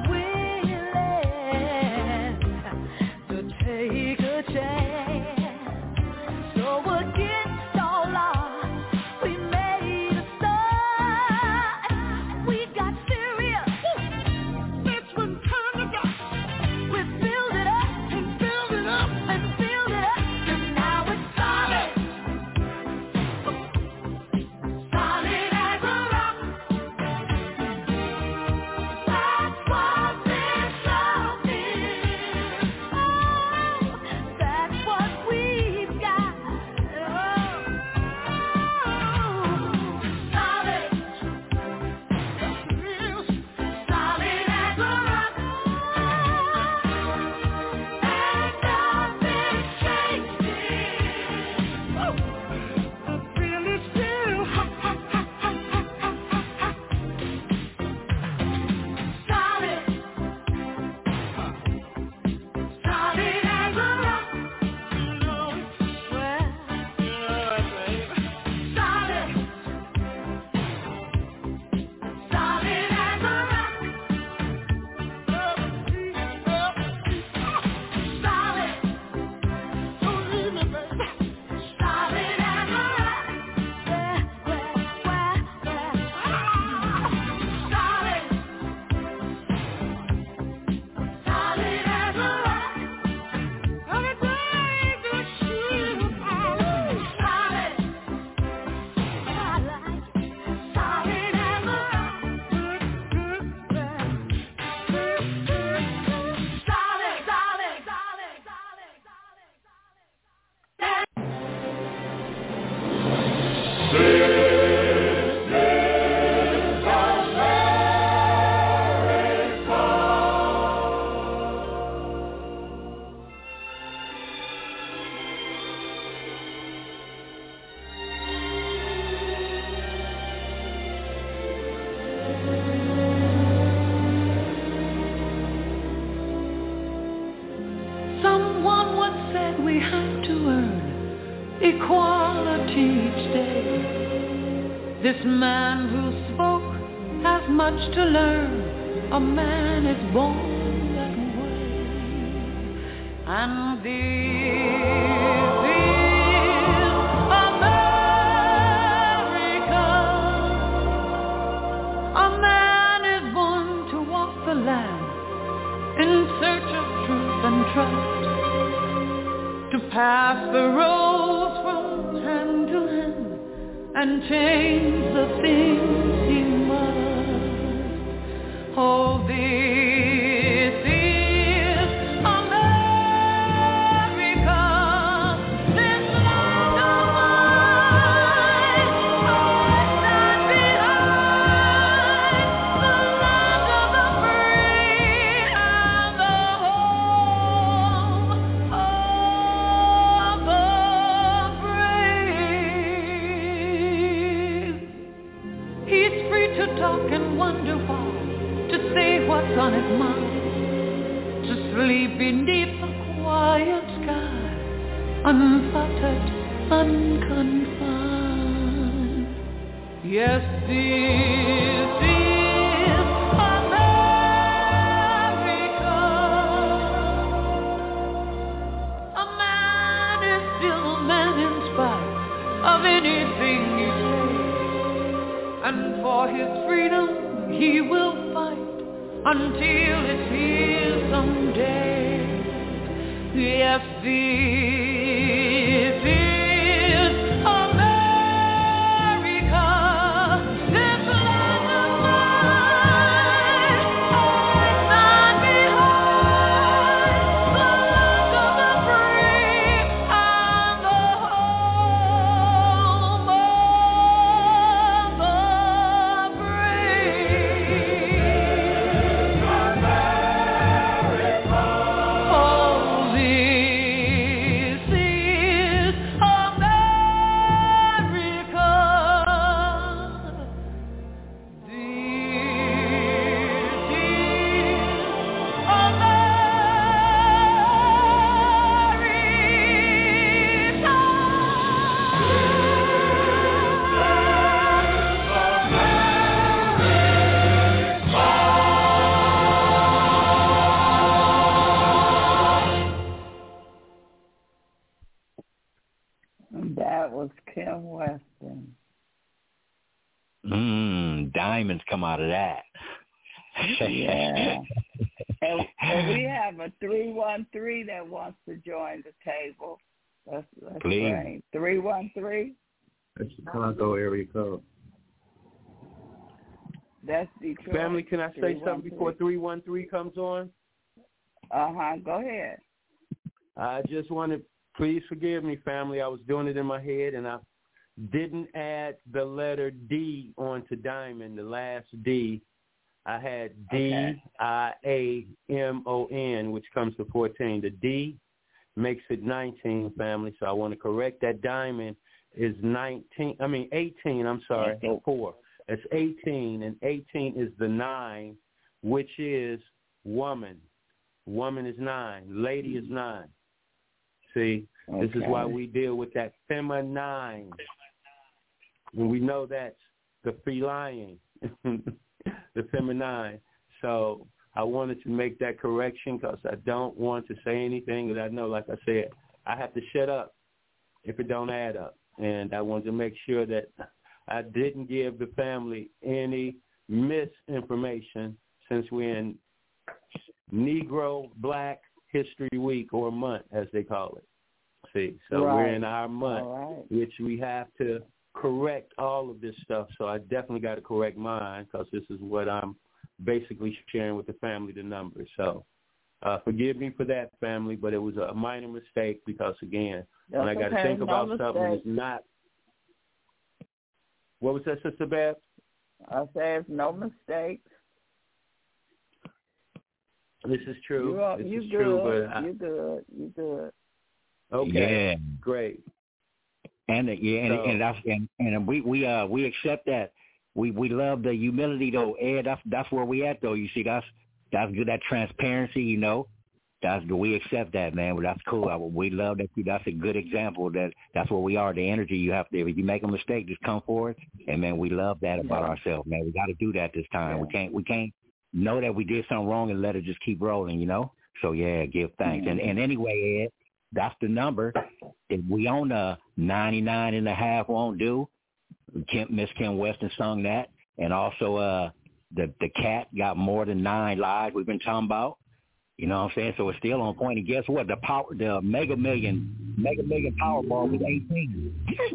willing to take a chance. So against all odds, we made a start. We got serious. That's when time got. We built it up and built it up and built it up, and now it's solid. Solid as a rock. That's what this love is. Oh, that's what we've got. Oh, solid. Real solid as a rock. And nothing changed it. Oh, I feel it still. Ha, ha, ha, ha, ha, ha, ha, ha. Solid. Solid as a rock. You know it well. You know it, baby. Solid. Solid as a rock. Solid. Don't leave me, baby. Solid as a rock. Where, where, where, where? Solid. Solid as a rock. Everything that you are. Solid. I like it. Solid as a rock. Solid, solid, solid, solid, solid, solid. Someone once said we have to earn equality each day. This man who spoke has much to learn. A man is born that way. And this is America. A man is born to walk the land in search of truth and trust, to pass the roads from hand to hand and change the things he must. Oh, this is America, this land of mine. I stand behind the land of the free and the home of the brave. He's free to talk and wonder why, to say what's on his mind, to sleep beneath the quiet sky, unfettered, unconfined. Yes, this is America. A man is still a man in spite of anything you say, and for his freedom he will fight until it's his someday. Yes, this is America, this land of mine. I stand behind the land of the free and the home of the brave. Oh, this That was Kim Weston. Mmm, diamonds come out of that. Yeah. and, and we have a three one three that wants to join the table. That's, that's Please. great. three one three? That's Chicago area code. That's Detroit. Family, can I say something before three one three comes on? Uh-huh. Go ahead. I just want to, please forgive me, family. I was doing it in my head, and I didn't add the letter D onto diamond, the last D. I had D I A M O N, which comes to fourteen. The D makes it nineteen, family, so I want to correct that. Diamond is nineteen, I mean eighteen, I'm sorry, four. It's eighteen, and eighteen is the nine, which is woman. Woman is nine. Lady is nine. See, okay. This is why we deal with that feminine. And we know that's the feline, the feminine. So I wanted to make that correction because I don't want to say anything that I know, like I said, I have to shut up if it don't add up. And I wanted to make sure that I didn't give the family any misinformation since we're in Negro Black History Week, or month, as they call it. See, so right. We're in our month, right. Which we have to correct all of this stuff. So I definitely got to correct mine because this is what I'm basically sharing with the family, the numbers. So uh, forgive me for that, family, but it was a minor mistake because, again, That's when I got to okay. think no about mistake. something that's not. What was that, Sister Beth? I said no mistakes. This is true. You are, this you is good. true, but I, you good. You good. Okay. Yeah. Great. And yeah, and, so, and that's and, and we we uh we accept that. We we love the humility though, Ed. That's that's where we at though. You see, that's that's good. That transparency, you know. That's we accept that, man. Well, that's cool. I, we love that. That's a good example. That that's where we are. The energy you have to. If you make a mistake, just come forward. And man, we love that about yeah. ourselves, man. We got to do that this time. Yeah. We can't we can't know that we did something wrong and let it just keep rolling, you know. So yeah, give thanks. Mm-hmm. And and anyway, Ed, that's the number. If we on a ninety-nine and a half, won't do. Kim, Miss Kim Weston sung that, and also uh the the cat got more than nine lives we've been talking about. You know what I'm saying? So it's still on point. And guess what? The power, the Mega Million, Mega Million Powerball was eighteen.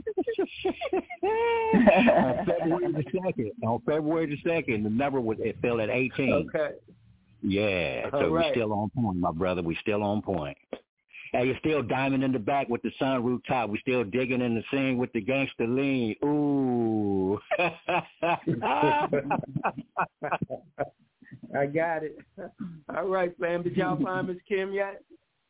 on February the second, on February the second, the number was it fell at eighteen. Okay. Yeah. So right. We're still on point, my brother. We still on point. Hey, you're still diamond in the back with the sun rooftop. We still digging in the scene with the gangster lean. Ooh. I got it. All right, fam. Did y'all find Miss Kim yet?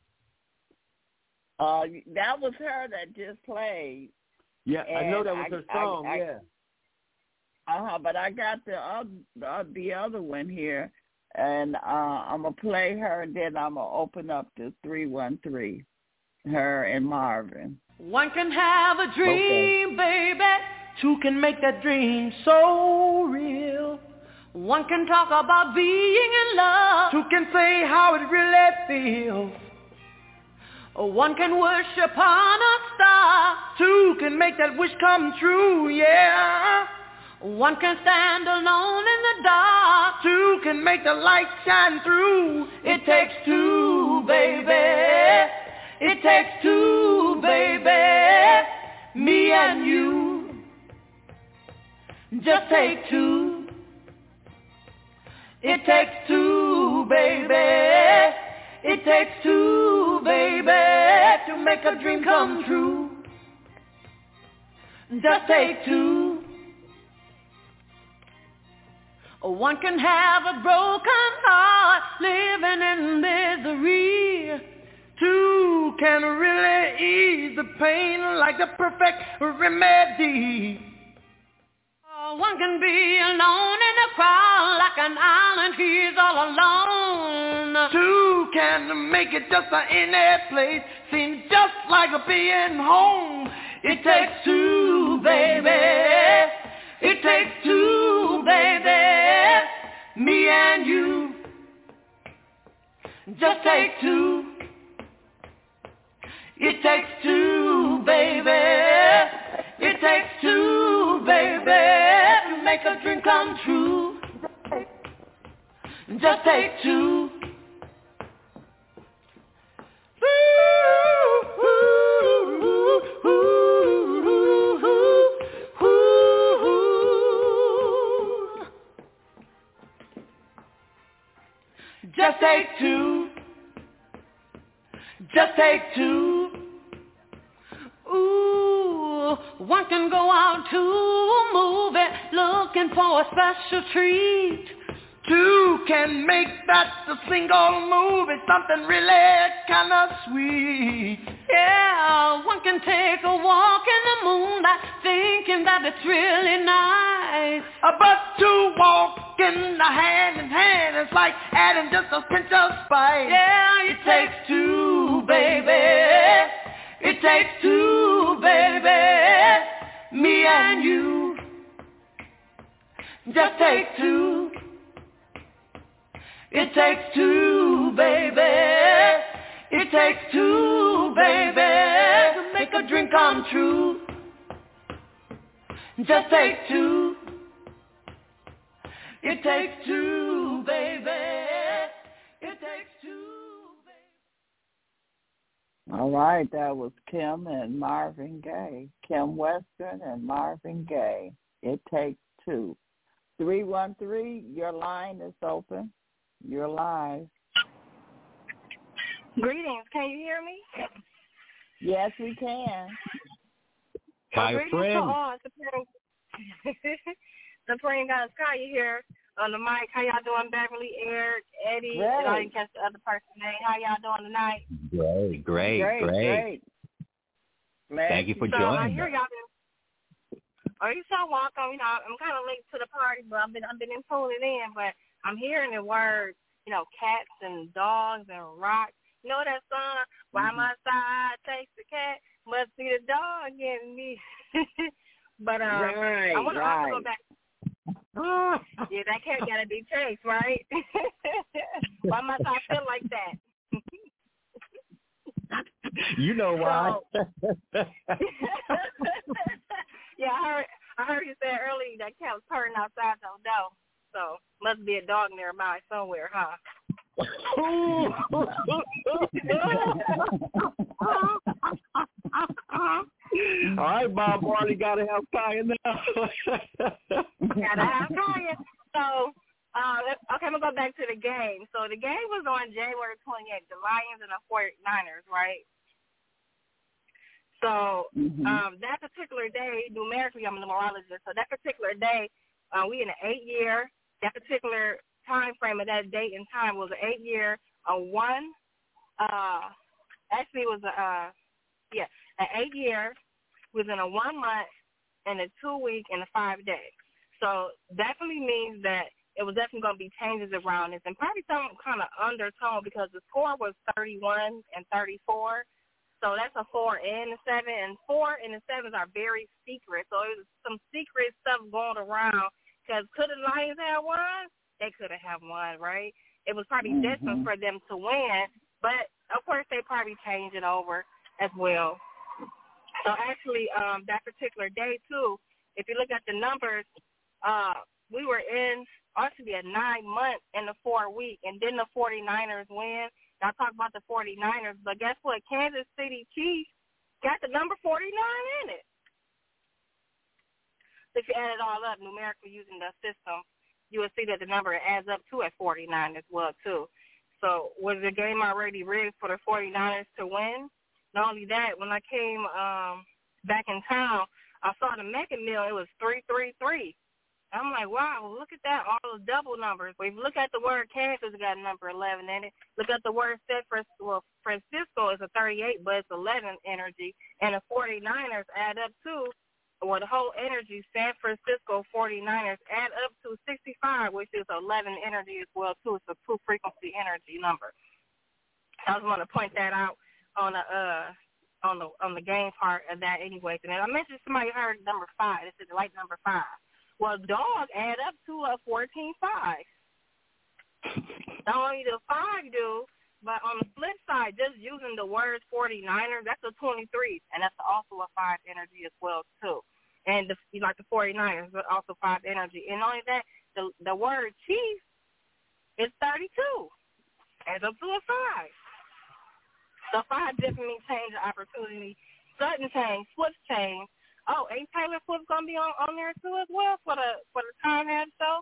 Uh, that was her that just played. Yeah, and I know that was I, her song. I, I, yeah. Uh huh. But I got the uh, the other one here, and uh, I'm gonna play her, and then I'm gonna open up to three one three, her and Marvin. One can have a dream, okay. baby. Two can make that dream so real. One can talk about being in love. Two can say how it really feels. One can worship on a star. Two can make that wish come true, yeah. One can stand alone in the dark. Two can make the light shine through. It takes two, baby. It takes two, baby. Me and you. Just take two. It takes two, baby. It takes two, baby, to make a dream come true. Just take two. One can have a broken heart, living in misery. Two can really ease the pain like the perfect remedy. One can be alone in a crowd like an island, he's all alone. Two can make it just a any place, seems just like a being home. It takes two, baby. It takes two, baby. Me and you. Just take two. It takes two, baby. a dream come true. Just take two. Just take two. Just take two. Ooh, one can go out to a movie looking for a special treat. Two can make that a single movie, something really kind of sweet. Yeah, one can take a walk in the moonlight, thinking that it's really nice. Uh, but two walking hand in hand, it's like adding just a pinch of spice. Yeah, it takes two, baby. It takes two, baby. Me and you. Just take two. It takes two, baby. It takes two, baby, to make a dream come true. Just take two. It takes two, baby. It takes two, baby. All right, that was Kim and Marvin Gaye. Kim Western and Marvin Gaye. It takes two. three one three, your line is open. You're live. Greetings. Can you hear me? Yes, we can. Hi, well, friend. To all. The praying God Sky here on the mic. How y'all doing, Beverly, Eric, Eddie? Great. And I didn't catch the other person's name. How y'all doing tonight? Great, great, great. great. great. Thank you for so joining I hear us. y'all been. Are you so welcome? You know, I'm kind of late to the party, but I've been I've been in pulling in, but I'm hearing the words, you know, cats and dogs and rocks. You know that song, By mm-hmm. My Side Takes the Cat, must be the dog getting me. but um, right, I want to right. also go back. Yeah, that cat got to be chased, right? Why must I feel like that? You know why. So, yeah, I heard, I heard you say earlier that cat was purring outside the door. So, must be a dog nearby somewhere, huh? All right, Bob Marley, gotta have Kaya now. Gotta have Kaya. So, uh, okay, I'm gonna go back to the game. So the game was on January twenty-eighth, the Lions and the forty-niners, right? So mm-hmm. um, that particular day, numerically, I'm a numerologist. So that particular day, uh, we in an eight year. That particular time frame of that date and time was an eight year, a one, uh, actually it was a, uh, yeah, an eight year within a one month and a two week and a five day. So definitely means that it was definitely going to be changes around this and probably some kind of undertone because the score was thirty-one and thirty-four. So that's a four and a seven, and four and the sevens are very secret. So it was some secret stuff going around. Because could the Lions have won? They could have won, right? It was probably mm-hmm. destined for them to win, but of course they probably changed it over as well. So actually, um, that particular day too, if you look at the numbers, uh, we were in actually a nine month and a four week, and then the forty-niners win. Y'all talk about the forty-niners, but guess what? Kansas City Chiefs got the number forty-nine in it. If you add it all up numerically using the system, you will see that the number adds up to at forty-nine as well, too. So was the game already rigged for the forty-niners to win? Not only that, when I came um, back in town, I saw the Mega Mill. It was three three three. I'm like, wow, look at that, all those double numbers. If you look at the word Kansas, it got number eleven in it. Look at the word San Francisco, well, Francisco is a thirty-eight, but it's eleven energy. And the forty-niners add up to, well, the whole energy, San Francisco forty-niners add up to sixty-five, which is eleven energy as well, too. It's a two-frequency energy number. I just want to point that out on the uh, on the on the game part of that anyway. And I mentioned somebody heard number five. This is like number five. Well, dog add up to a fourteen five. Not only the five do, but on the flip side, just using the words forty-niner, that's a twenty-three, and that's also a five energy as well, too. And the, like the forty-niners, but also five energy. And not only that, the the word chief is thirty-two, adds up to a five. So five definitely changed the opportunity. Sudden change, Swift change. Oh, ain't Taylor Swift gonna be on, on there too as well for the for the time half show?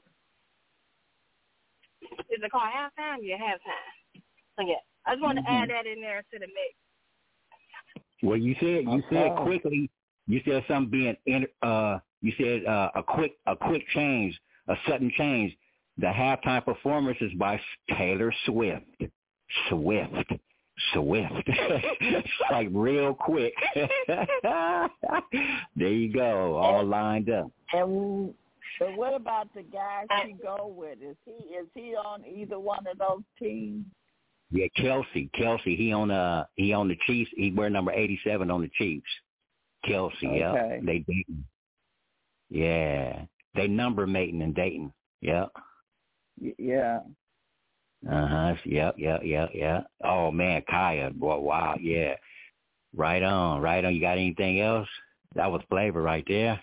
Is it called halftime? Yeah, halftime. So yeah, I just wanted mm-hmm. to add that in there to the mix. Well, you said you okay. said quickly. You said something being in, uh. You said uh, a quick a quick change, a sudden change. The halftime performance is by Taylor Swift. Swift. Swift. It's like real quick. There you go, all and, lined up. And so what about the guy she go with? Is he is he on either one of those teams? Yeah, Kelsey. Kelsey, he on uh he on the Chiefs. He wear number eighty-seven on the Chiefs. Kelsey, okay. yeah. They dating. Yeah. They number mating and dating. Yeah. Yeah. Uh-huh. Yep, yep, yep, yep. Oh, man, Kaya. Boy, wow, yeah. Right on, right on. You got anything else? That was flavor right there.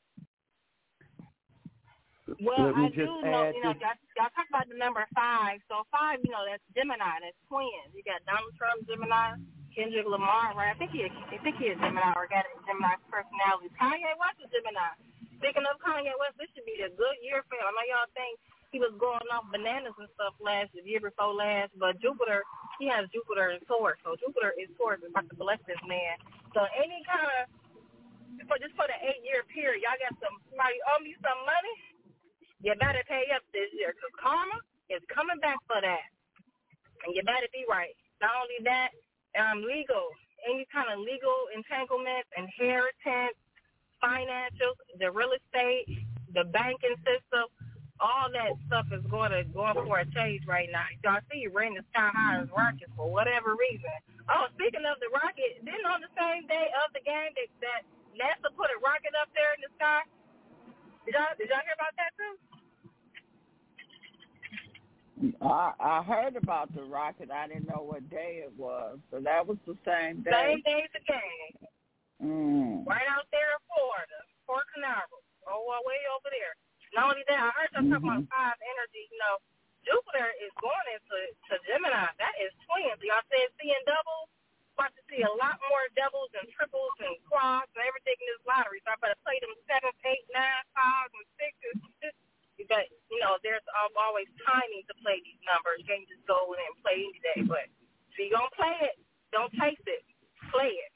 Well, I do know, you know, y'all, y'all talk about the number five. So five, you know, that's Gemini. That's twins. You got Donald Trump, Gemini, Kendrick Lamar, right? I think he, I think he is Gemini or got Gemini personality. Kanye West is Gemini. Speaking of Kanye West, this should be a good year for him. I know y'all think he was going off bananas and stuff last the year before last, but Jupiter, he has Jupiter in Taurus, so Jupiter is Taurus, is about to bless this man. So any kind of, for just for the eight-year period, y'all got some, somebody owe me some money, you better pay up this year, because karma is coming back for that, and you better be right. Not only that, um, legal, any kind of legal entanglements, inheritance, financials, the real estate, the banking system, all that stuff is going to going for a change right now. Y'all see, ran the sky high as rockets for whatever reason. Oh, speaking of the rocket, didn't on the same day of the game that, that NASA put a rocket up there in the sky? Did y'all did y'all hear about that too? I I heard about the rocket. I didn't know what day it was. So that was the same day. Same day as the game. Mm. Right out there in Florida, Port Canaveral. Oh, well, way over there. Not only that, I heard y'all mm-hmm. talking about five energy. You know, Jupiter is going into to Gemini. That is twins. Y'all said seeing doubles. About to see a lot more doubles and triples and quads and everything in this lottery. So I better play them seven, eight, nine, fives, and sixes. But, you know, there's always timing to play these numbers. You can't just go in and play any day. But if you're going to play it, don't taste it. Play it.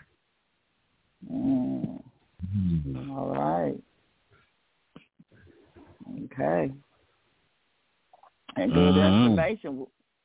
Mm. All right. Okay. And good mm-hmm. information.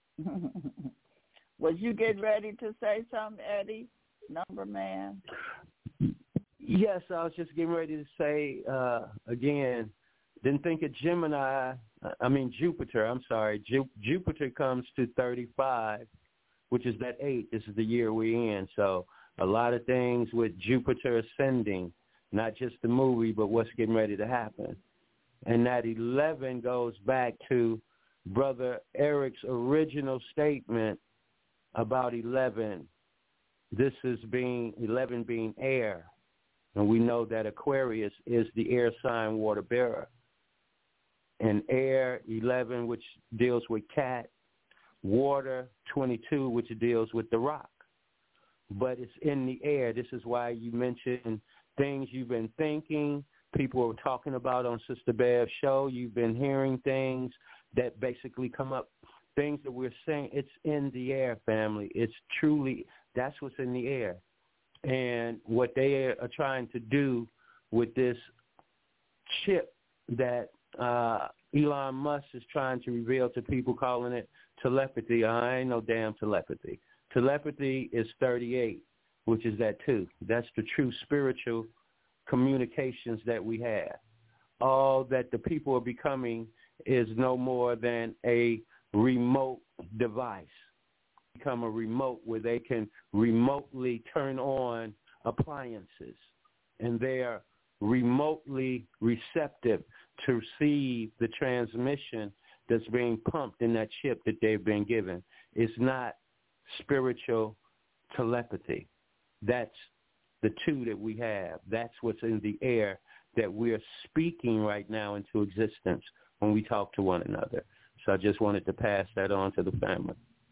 Was you getting ready to say something, Eddie, number man? Yes, I was just getting ready to say, uh, again, didn't think of Gemini, I mean Jupiter, I'm sorry. Ju- Jupiter comes to thirty-five, which is that eight. This is the year we're in. So a lot of things with Jupiter ascending, not just the movie, but what's getting ready to happen. And that eleven goes back to Brother Eric's original statement about eleven. This is being, eleven being air. And we know that Aquarius is the air sign water bearer. And air, eleven, which deals with cat. Water, twenty-two, which deals with the rock. But it's in the air. This is why you mentioned things you've been thinking, people are talking about on Sister Bev's show. You've been hearing things that basically come up, things that we're saying. It's in the air, family. It's truly, that's what's in the air. And what they are trying to do with this chip that uh, Elon Musk is trying to reveal to people, calling it telepathy. I ain't no damn telepathy. Telepathy is thirty-eight, which is that two. That's the true spiritual communications that we have. All that the people are becoming is no more than a remote device. Become a remote where they can remotely turn on appliances, and they are remotely receptive to receive the transmission that's being pumped in that chip that they've been given. It's not spiritual telepathy. That's the two that we have. That's what's in the air that we're speaking right now into existence when we talk to one another. So I just wanted to pass that on to the family.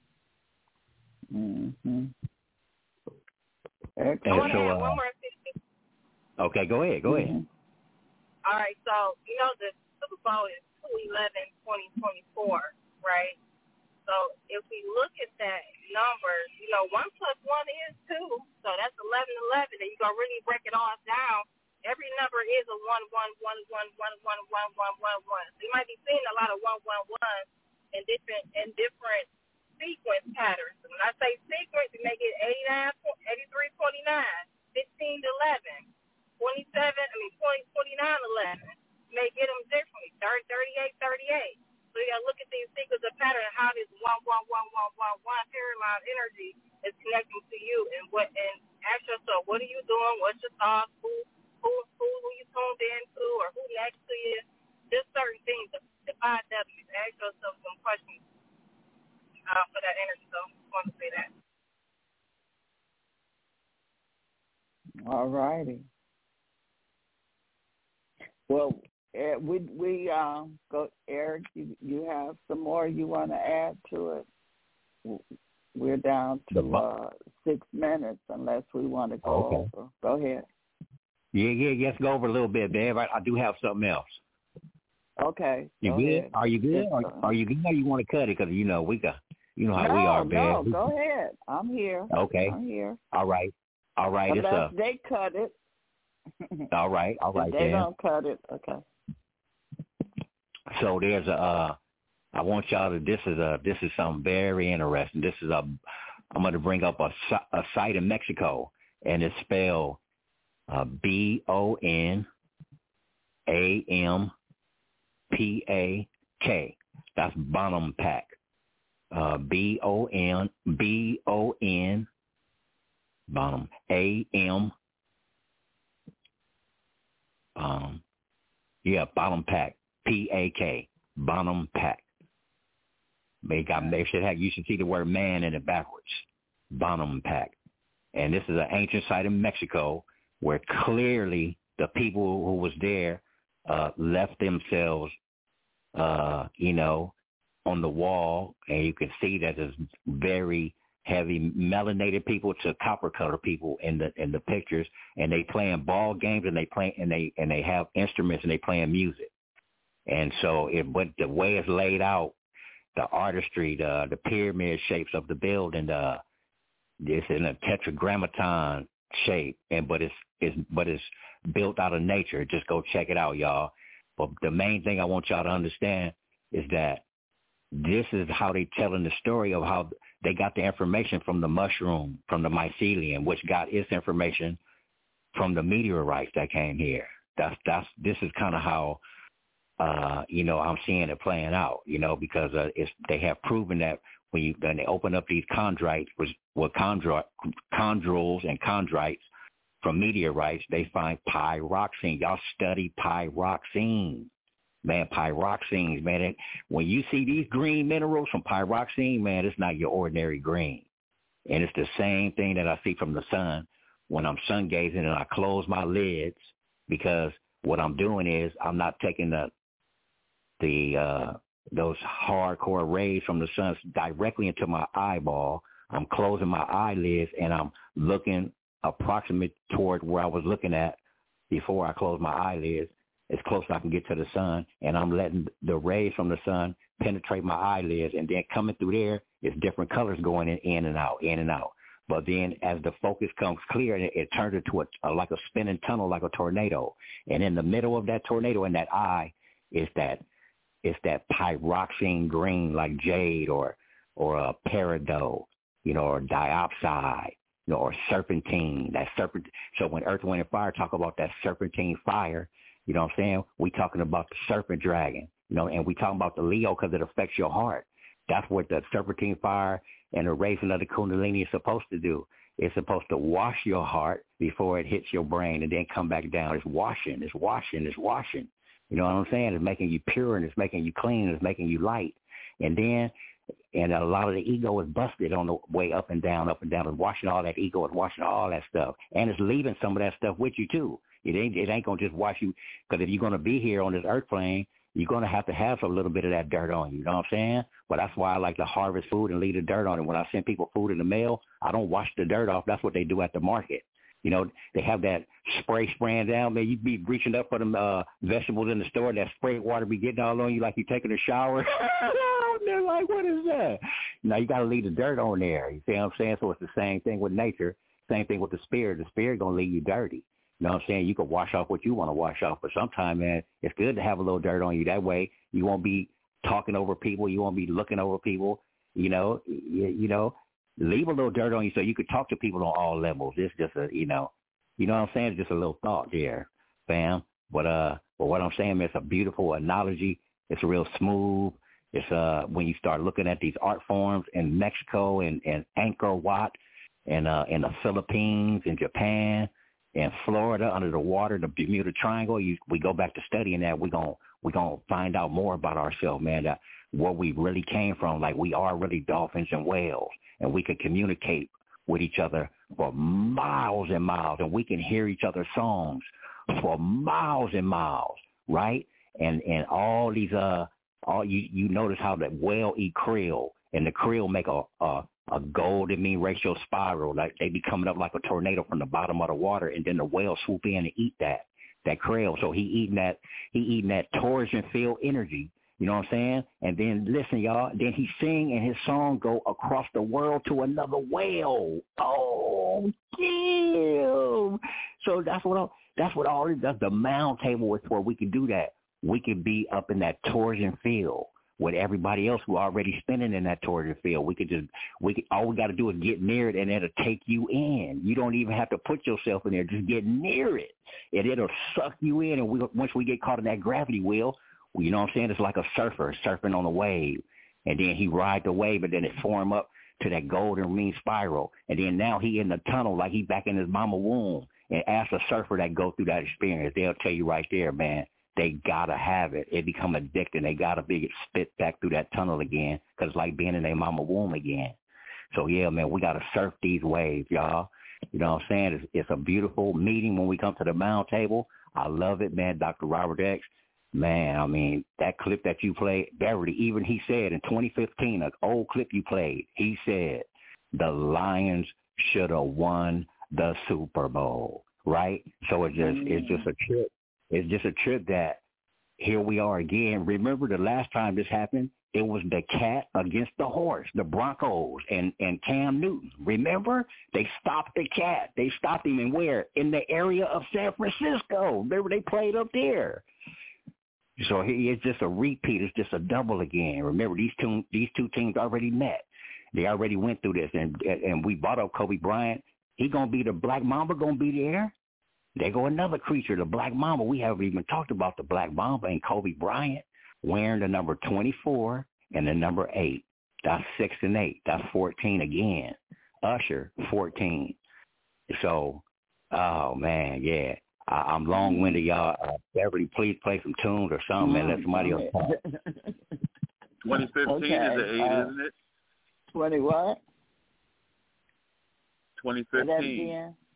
Mm-hmm. And so, uh, one more thing. Okay, go ahead. Go mm-hmm. ahead. All right, so, you know, the Super Bowl is two eleven twenty twenty-four, right? So if we look at that number, you know, one plus one is two, so that's eleven eleven, and you're going to really break it all down. Every number is a one, one, one, one, one, one, one, one, one, one. So you might be seeing a lot of one, one, one in different in different sequence patterns. So when I say sequence, you may get eighty-nine, eighty-three, twenty-nine, fifteen, eleven, twenty-seven, I mean, twenty, twenty-nine, eleven. You may get them differently, thirty, thirty-eight, thirty-eight. So you gotta look at these sequences of pattern, how this one, one, one, one, one, one paradigm energy is connecting to you, and what, and ask yourself, what are you doing? What's your thoughts? Who, who, who, who you tuned into, or who next to you? Just certain things. The five W's. Ask yourself some questions uh, for that energy. So I just want to say that. All righty. Well. Uh, we we uh, go, Eric. You, you have some more you want to add to it? We're down to uh, six minutes, unless we want to go okay. over. Go ahead. Yeah, yeah. Let's go over a little bit, Dave. I, I do have something else. Okay. You go good? Ahead. Are you good? Are, are you good? Or you want to cut it? Because you know we got, you know how no, we are, no, Dave. go ahead. I'm here. Okay. I'm here. All right. All right. Unless it's up. they cut it. All right. All right. If they then. don't cut it. Okay. So there's a, uh, I want y'all to, this is a, this is something very interesting. This is a, I'm going to bring up a, a site in Mexico, and it's spelled uh, B O N A M P A K. That's Bonampak. Uh, B O N, B O N, Bonham, A M, um, yeah, Bonampak. P A K, Bonampak. They got, they should have, you should see the word man in it backwards. Bonampak. And this is an ancient site in Mexico where clearly the people who was there uh, left themselves, uh, you know, on the wall. And you can see that there's very heavy melanated people to copper color people in the in the pictures. And they playing ball games, and they play and they and they have instruments, and they playing music. And so, it, but the way it's laid out, the artistry, the the pyramid shapes of the building, uh, it's in a tetragrammaton shape, and but it's it's but it's built out of nature. Just go check it out, y'all. But the main thing I want y'all to understand is that this is how they telling the story of how they got the information from the mushroom, from the mycelium, which got its information from the meteorites that came here. That's that's this is kind of how. Uh, you know, I'm seeing it playing out, you know, because uh, it's, they have proven that when you when they open up these chondrites, with, with chondri- chondrules and chondrites from meteorites, they find pyroxene. Y'all study pyroxene, man. Pyroxenes, man. It, when you see these green minerals from pyroxene, man, it's not your ordinary green, and it's the same thing that I see from the sun when I'm sun gazing and I close my lids, because what I'm doing is I'm not taking the the uh, those hardcore rays from the sun directly into my eyeball. I'm closing my eyelids, and I'm looking approximate toward where I was looking at before I closed my eyelids, as close as I can get to the sun, and I'm letting the rays from the sun penetrate my eyelids, and then coming through there, it's different colors going in, in and out, in and out. But then as the focus comes clear, it, it turns into a, a, like a spinning tunnel, like a tornado. And in the middle of that tornado, in that eye, is that it's that pyroxene green, like jade or or a peridot, you know, or diopside, you know, or serpentine. That serpent. So when Earth, Wind, and Fire talk about that serpentine fire, you know what I'm saying? We talking about the serpent dragon, you know, and we talking about the Leo because it affects your heart. That's what the serpentine fire and the raising of the Kundalini is supposed to do. It's supposed to wash your heart before it hits your brain and then come back down. It's washing, it's washing, it's washing. You know what I'm saying? It's making you pure, and it's making you clean, and it's making you light. And then and a lot of the ego is busted on the way up and down, up and down. It's washing all that ego, it's washing all that stuff, and it's leaving some of that stuff with you too. It ain't it ain't gonna just wash you, because if you're gonna be here on this earth plane, you're gonna have to have a little bit of that dirt on you. You know what I'm saying? But that's why I like to harvest food and leave the dirt on it. When I send people food in the mail, I don't wash the dirt off. That's what they do at the market. You know, they have that spray spraying down, man. You be reaching up for them uh, vegetables in the store. That spray water be getting all on you like you're taking a shower. They're like, what is that? Now, you got to leave the dirt on there. You see what I'm saying? So it's the same thing with nature. Same thing with the spirit. The spirit going to leave you dirty. You know what I'm saying? You can wash off what you want to wash off. But sometimes, man, it's good to have a little dirt on you. That way you won't be talking over people. You won't be looking over people. You know, you, you know. Leave a little dirt on you so you could talk to people on all levels. It's just a, you know, you know what I'm saying? It's just a little thought there, fam. But uh, but what I'm saying, it's a beautiful analogy. It's real smooth. It's uh, when you start looking at these art forms in Mexico and, and Angkor Wat and uh, in the Philippines and Japan and Florida under the water, the Bermuda Triangle. You, we go back to studying that. We're gonna we're gonna find out more about ourselves, man. That where we really came from. Like we are really dolphins and whales. And we can communicate with each other for miles and miles, and we can hear each other's songs for miles and miles, right? And and all these uh, all you you notice how the whale eat krill, and the krill make a a, a golden mean ratio spiral, like they be coming up like a tornado from the bottom of the water, and then the whale swoop in and eat that that krill. So he eating that he eating that torsion field energy. You know what I'm saying? And then listen, y'all, then he sing and his song go across the world to another whale. Oh, damn. So that's what all, that's what all it does. The mound table is where we can do that. We can be up in that torsion field with everybody else who already spinning in that torsion field. We could just, we could, all we got to do is get near it, and it'll take you in. You don't even have to put yourself in there. Just get near it, and it'll suck you in. And we, once we get caught in that gravity wheel, you know what I'm saying? It's like a surfer surfing on a wave, and then he ride the wave, and then it form up to that golden mean spiral, and then now he in the tunnel like he back in his mama womb. And ask a surfer that go through that experience, they'll tell you right there, man, they gotta have it. It become addicted. They gotta be spit back through that tunnel again, because it's like being in their mama womb again. So yeah, man, we gotta surf these waves, y'all. You know what I'm saying? It's, it's a beautiful meeting when we come to the mound table. I love it, man. Doctor Robert X. Man, I mean, that clip that you played, Beverly, even he said in twenty fifteen, an old clip you played, he said the Lions should have won the Super Bowl, right? So it's just mm-hmm. it's just a trip. It's just a trip that here we are again. Remember the last time this happened? It was the cat against the horse, the Broncos and, and Cam Newton. Remember? They stopped the cat. They stopped him in where? In the area of San Francisco. Remember, they played up there. So he, it's just a repeat. It's just a double again. Remember, these two these two teams already met. They already went through this, and and we brought up Kobe Bryant. He gonna be the Black Mamba. Gonna be there. There go another creature, the Black Mamba. We haven't even talked about the Black Mamba and Kobe Bryant wearing the number twenty-four and the number eight. That's six and eight. That's fourteen again. Usher, fourteen. So, oh man, yeah. I, I'm long-winded, y'all. Uh, Beverly, please play some tunes or something and let somebody else talk. twenty fifteen okay. is the eight, uh, isn't it? twenty what? twenty fifteen.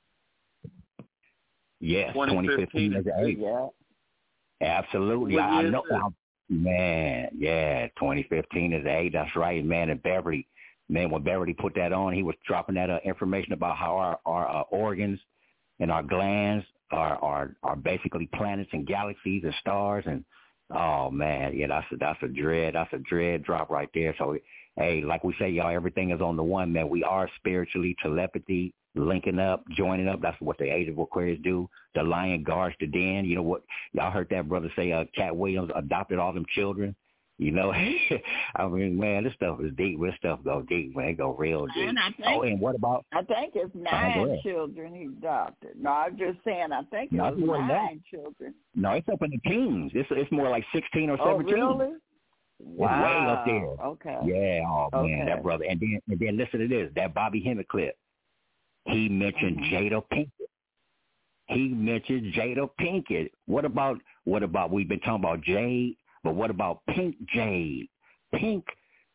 Yes, twenty fifteen is the eight. Yeah. Absolutely. What I, I year know. is it? I, man, yeah, twenty fifteen is the eight. That's right, man. And Beverly, man, when Beverly put that on, he was dropping that uh, information about how our, our uh, organs and our glands are, are are basically planets and galaxies and stars. And oh man, yeah, that's a, that's a dread, that's a dread drop right there. So hey, like we say, y'all, everything is on the one, man. We are spiritually telepathy, linking up, joining up. That's what the Age of Aquarius do. The lion guards the den. You know what? Y'all heard that brother say uh, Cat Williams adopted all them children. You know, I mean, man, this stuff is deep. This stuff go deep, man. It go real deep. And I think, oh, and what about? I think it's nine uh, children he adopted. No, I'm just saying. I think it no, was nine children. No, it's up in the teens. It's it's more like sixteen or seventeen. Oh, really? Wow. It's way up there. Okay. Yeah. Oh okay. man, that brother. And then and then listen to this. That Bobby Hemmett clip. He mentioned mm-hmm. Jada Pinkett. He mentioned Jada Pinkett. What about what about? We've been talking about Jade. But what about Pink Jade? Pink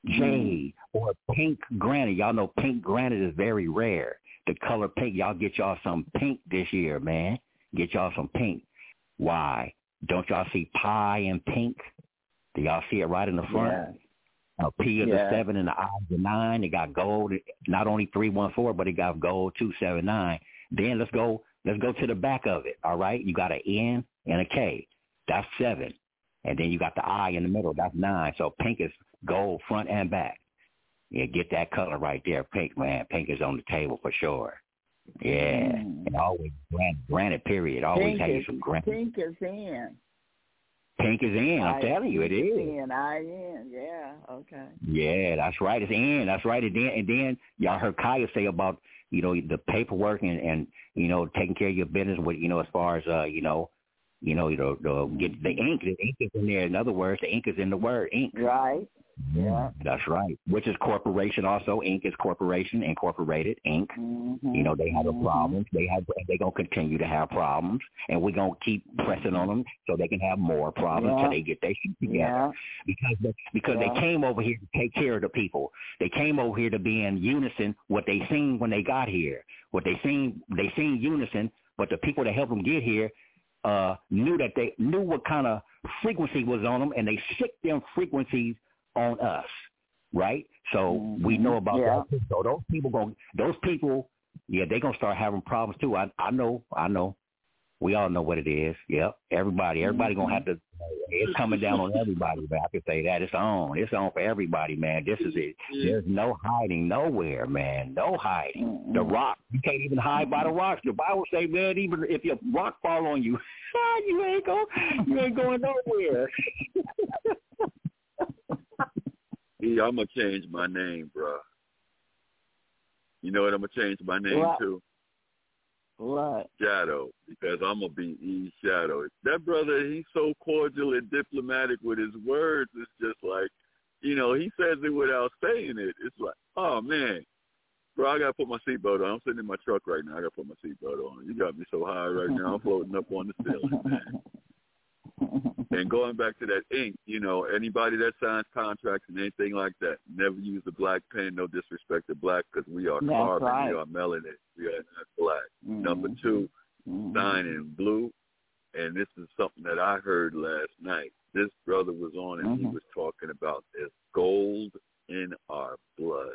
jade, or pink granite. Y'all know pink granite is very rare. The color pink, y'all get y'all some pink this year, man. Get y'all some pink. Why? Don't y'all see pi in pink? Do y'all see it right in the front? Yeah. A P is yeah. a seven and the I is a nine. It got gold, not only three one four, but it got gold two seven nine. Then let's go let's go to the back of it, all right? You got an N and a K. That's seven. And then you got the I in the middle. That's nine. So pink is gold front and back. Yeah, get that color right there. Pink, man. Pink is on the table for sure. Yeah. Mm. And always granite, granite, period. Always have you some granite. Pink is in. Pink is in. I'm I telling you, it is. In, I in. Yeah, okay. Yeah, that's right. It's in. That's right. And then, and then y'all heard Kaya say about, you know, the paperwork and, and, you know, taking care of your business with, you know, as far as, uh, you know, you know, the, the, get the ink. The ink is in there. In other words, the ink is in the word ink. Right. Yeah. That's right. Which is corporation also. Inc is corporation, incorporated, Inc. Mm-hmm. You know, they have mm-hmm. a problem. They have, they're going to continue to have problems, and we're going to keep pressing on them so they can have more problems until yeah. they get their shit together. Yeah. Because, they, because yeah. they came over here to take care of the people. They came over here to be in unison what they seen when they got here. What they seen, they seen unison, but the people that helped them get here uh, knew that they knew what kind of frequency was on them, and they sicked them frequencies on us, right? So mm-hmm. we know about yeah. that. So those people going, those people, yeah, they're gonna start having problems too. I, I know, I know. We all know what it is. Yep. Everybody, everybody mm-hmm. gonna have to. It's coming down on everybody. But I can say that it's on. It's on for everybody, man. This is it. There's no hiding nowhere, man. No hiding. Mm-hmm. The rock, you can't even hide by the rocks. The Bible say, man, even if your rock fall on you, you ain't go, you ain't going nowhere. Yeah, I'm going to change my name, bro. You know what I'm going to change my name what? to? What? Shadow, because I'm going to be E Shadow. That brother, he's so cordial and diplomatic with his words. It's just like, you know, he says it without saying it. It's like, oh, man. Bro, I got to put my seatbelt on. I'm sitting in my truck right now. I got to put my seatbelt on. You got me so high right now. I'm floating up on the ceiling, man. And going back to that ink, you know, anybody that signs contracts and anything like that, never use a black pen. No disrespect to black, because we are That's carbon, right. we are melanin, we are not black. Mm-hmm. Number two, mm-hmm. sign in blue. And this is something that I heard last night. This brother was on and mm-hmm. he was talking about there's gold in our blood.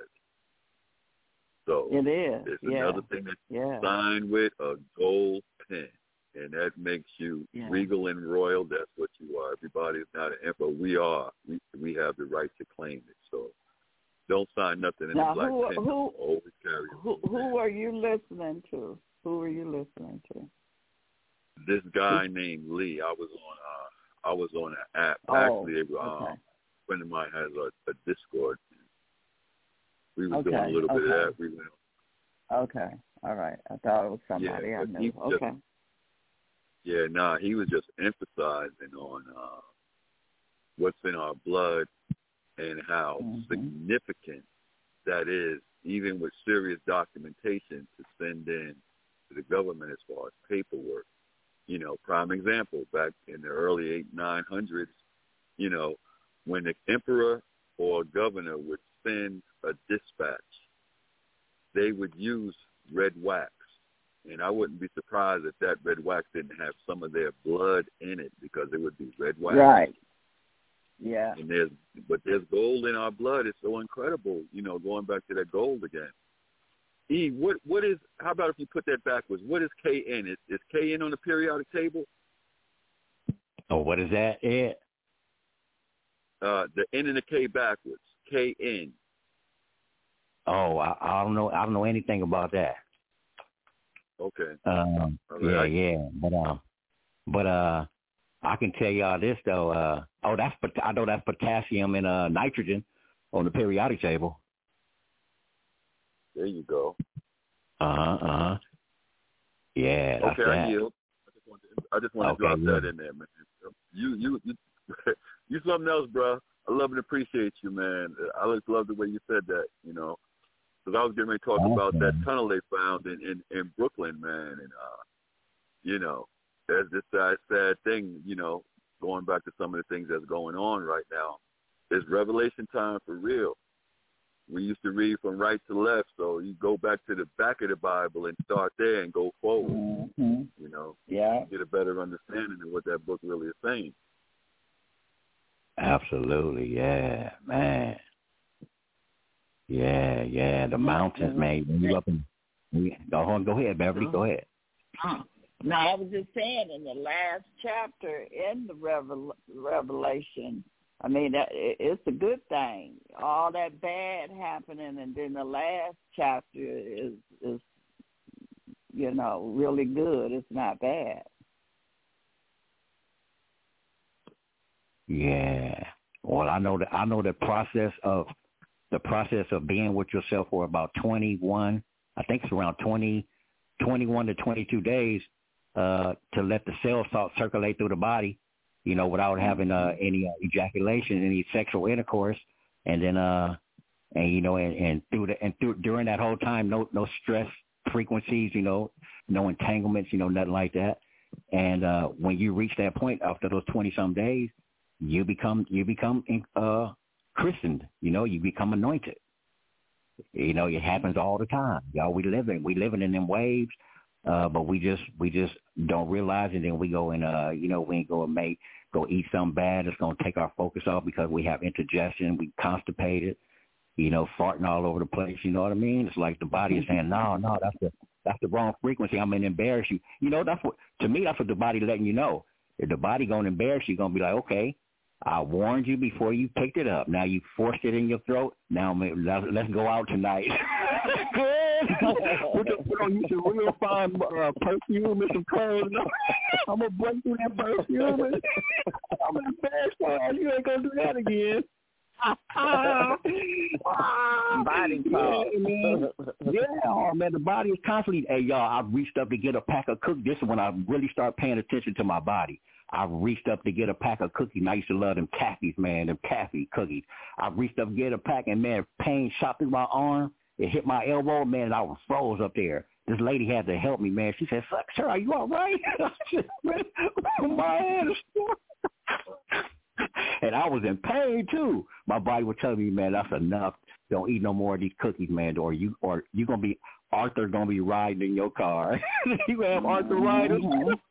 So it is. It's yeah. another thing that you yeah. sign with a gold pen. And that makes you yeah. regal and royal. That's what you are. Everybody's not an emperor. We are. We we have the right to claim it. So don't sign nothing in now, the black who, pen. Who, always carry who, who are you listening to? Who are you listening to? This guy who? named Lee. I was on. Uh, I was on an app. Oh, Actually, uh, okay. a friend of mine has a, a Discord. We were okay. doing a little okay. bit of that. We went. Okay. All right. I thought it was somebody yeah, I knew. Okay. Just, Yeah, nah, he was just emphasizing on uh, what's in our blood and how mm-hmm. significant that is, even with serious documentation to send in to the government as far as paperwork. You know, prime example, back in the early eight, nine hundreds, you know, when the emperor or governor would send a dispatch, they would use red wax. And I wouldn't be surprised if that red wax didn't have some of their blood in it, because it would be red wax. Right. Yeah. And there's, but there's gold in our blood. It's so incredible, you know, going back to that gold again. E, what, what is, how about if you put that backwards? What is K N? Is, is K N on the periodic table? Oh, what is that, Ed? Uh, the N and the K backwards. K N. Oh, I, I don't know. I don't know anything about that. Okay. Um, yeah, yeah, but um, but uh, I can tell y'all this though. Uh, oh, that's I know that's potassium and uh nitrogen on the periodic table. There you go. Uh huh. Uh huh. Yeah. That's okay, that. I yield. I just want to, I just want to okay, drop yeah. that in there, man. You you you you something else, bro. I love and appreciate you, man. I just love the way you said that. You know. Because I was getting ready to talk awesome. about that tunnel they found in, in, in Brooklyn, man. And, uh, you know, there's this sad, sad thing, you know, going back to some of the things that's going on right now. it's revelation time for real. We used to read from right to left, so you go back to the back of the Bible and start there and go forward. Mm-hmm. You know, yeah, get a better understanding of what that book really is saying. Absolutely, yeah, man. Yeah, yeah, the mountains, man. When you up in, go on, go ahead, Beverly, go ahead. No, I was just saying in the last chapter in the Revel- Revelation, I mean, that, it's a good thing. All that bad happening, and then the last chapter is, is, you know, really good. It's not bad. Yeah. Well, I know that I know the process of the process of being with yourself for about twenty-one. I think it's around twenty, twenty-one to twenty-two days uh, to let the cells start circulate through the body, you know, without having uh, any uh, ejaculation, any sexual intercourse, and then uh, and you know, and, and through the and through during that whole time, no no stress frequencies, you know, no entanglements, you know, nothing like that. And uh, when you reach that point after those twenty some days, you become you become uh, christened, you know, you become anointed. You know, it happens all the time. Y'all, we living we living in them waves, uh, but we just we just don't realize it. Then we go and uh, you know, we go and make go eat something bad that's gonna take our focus off because we have indigestion, we constipated, you know, farting all over the place. You know what I mean? It's like the body is saying, no, no, that's the that's the wrong frequency. I'm gonna embarrass you. You know, that's what to me that's what the body letting you know. If the body gonna embarrass you, gonna be like, okay, I warned you before you picked it up. Now you forced it in your throat. Now let's go out tonight. put, put on you some real fine uh, perfume and some clothes. I'm going to break through that perfume. And I'm going to embarrass you. You ain't going to do that again. Body talk. Yeah, man. Yeah, oh, man, the body is constantly, hey, y'all, I've reached up to get a pack of cookies. This is when I really start paying attention to my body. I reached up to get a pack of cookies, and I used to love them Caffies, man, them Caffey cookies. I reached up to get a pack, and, man, pain shot through my arm. It hit my elbow, man, and I was froze up there. This lady had to help me, man. She said, sir, are you all right? I said, man, my hand is and I was in pain, too. My body was telling me, man, that's enough. Don't eat no more of these cookies, man, or you or you going to be, Arthur's going to be riding in your car. You going to have Arthur riding?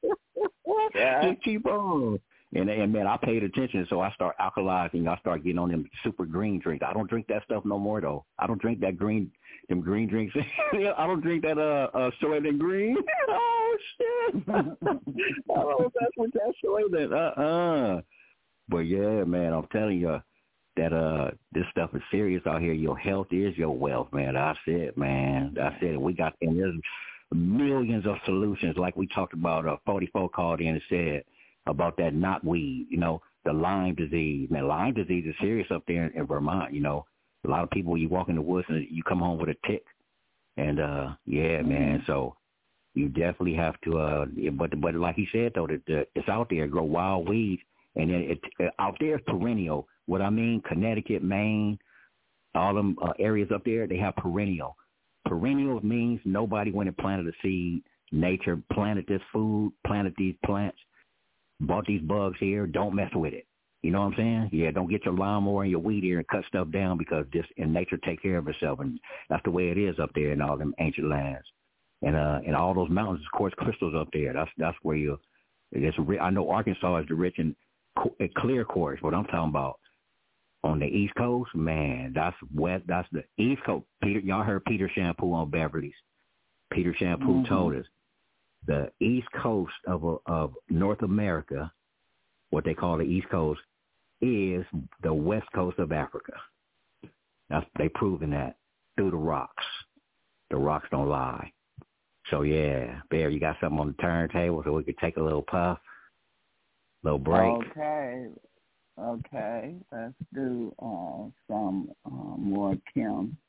Yeah. Just keep on. And, and, man, I paid attention, so I start alkalizing. I start getting on them super green drinks. I don't drink that stuff no more, though. I don't drink that green, them green drinks. I don't drink that uh, uh Soylent Green. Oh, shit. I don't mess with that Soylent. Uh-uh. But, yeah, man, I'm telling you that uh this stuff is serious out here. Your health is your wealth, man. That's it, man. That's it. We got, and there's millions of solutions, like we talked about. Uh, forty-four called in and said about that knotweed, you know, the Lyme disease. Man, Lyme disease is serious up there in, in Vermont, you know. A lot of people, you walk in the woods and you come home with a tick. And, uh, yeah, mm-hmm. man, so you definitely have to, uh, but but like he said, though, that uh, it's out there, grow wild weeds. And then it, it, out there is perennial. What I mean, Connecticut, Maine, all them uh, areas up there, they have perennial. Perennial means nobody went and planted a seed. Nature planted this food, planted these plants, bought these bugs here. Don't mess with it. You know what I'm saying? Yeah, don't get your lawnmower and your weed eater and cut stuff down because this and nature take care of itself. And that's the way it is up there in all them ancient lands. And uh, and all those mountains, of course, crystals up there. That's that's where you. It's, I know Arkansas is the rich in clear quartz. What I'm talking about. On the East Coast, man, that's wet. That's the East Coast. Peter, y'all heard Peter Shampoo on Beverly's. Peter Shampoo mm-hmm. told us the East Coast of of North America, what they call the East Coast, is the West Coast of Africa. That's, they proven that through the rocks. The rocks don't lie. So yeah, Bear, you got something on the turntable so we could take a little puff, little break. Okay. Okay, let's do uh, some uh, more Kim.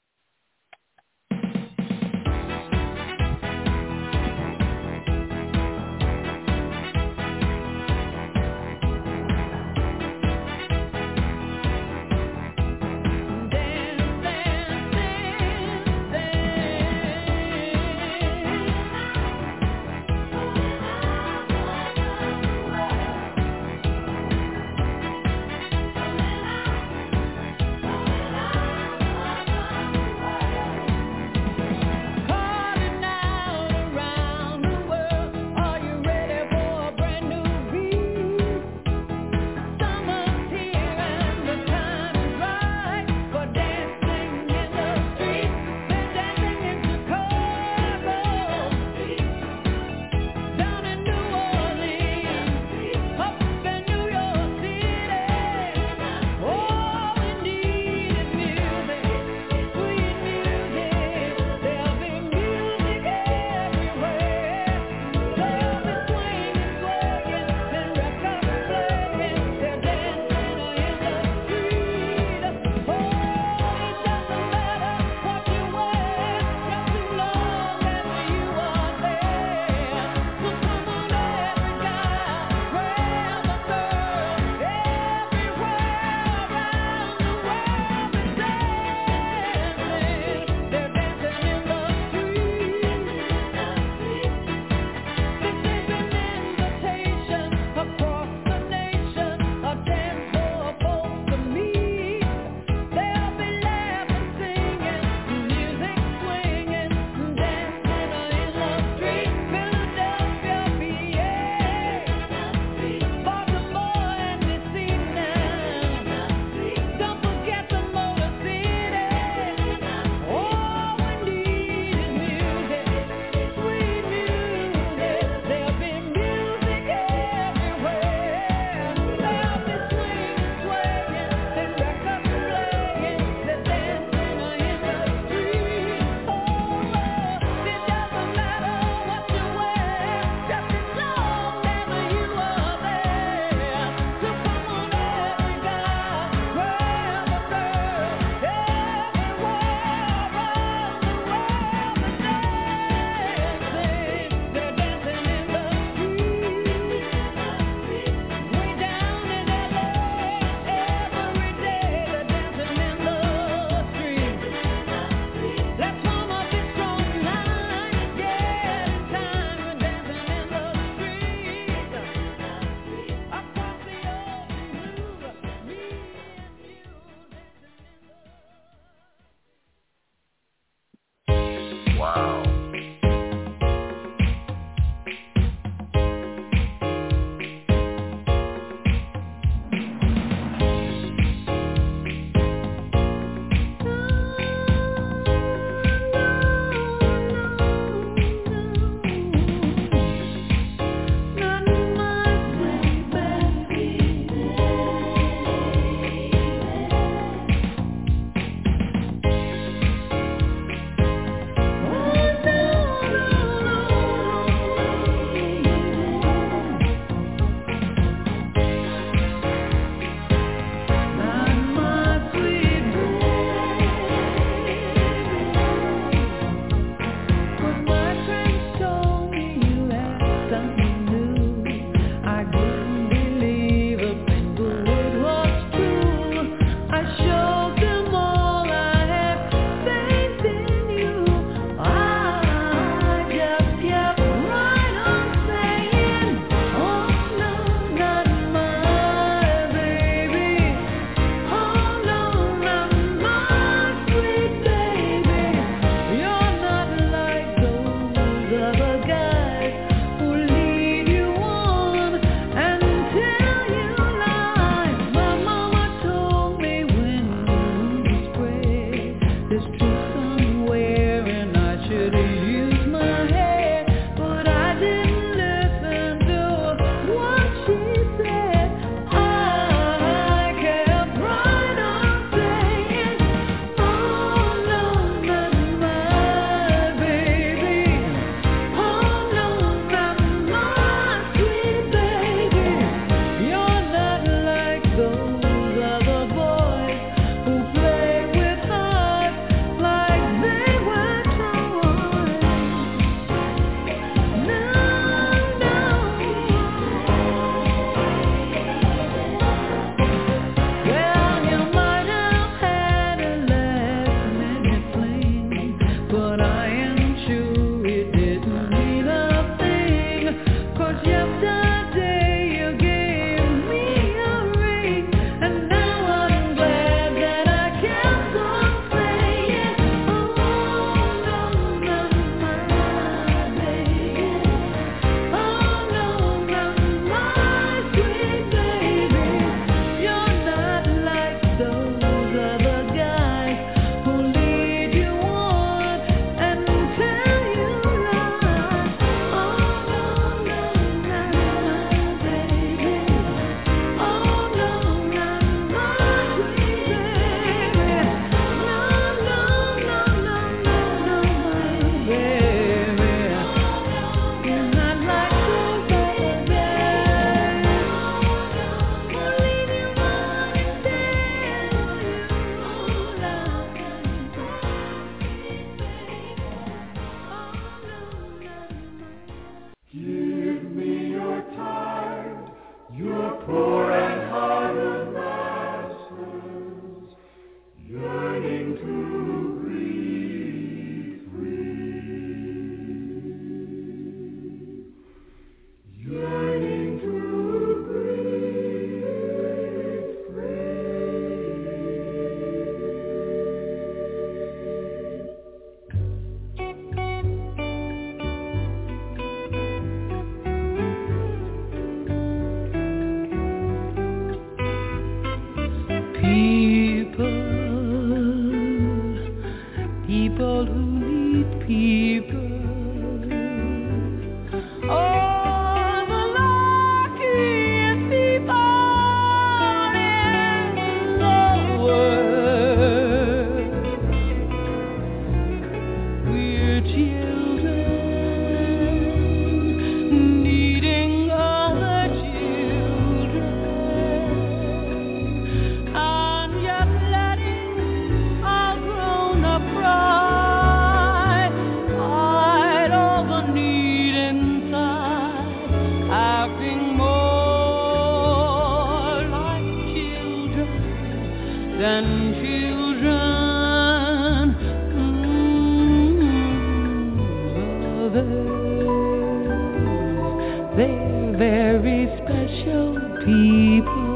They're very special people.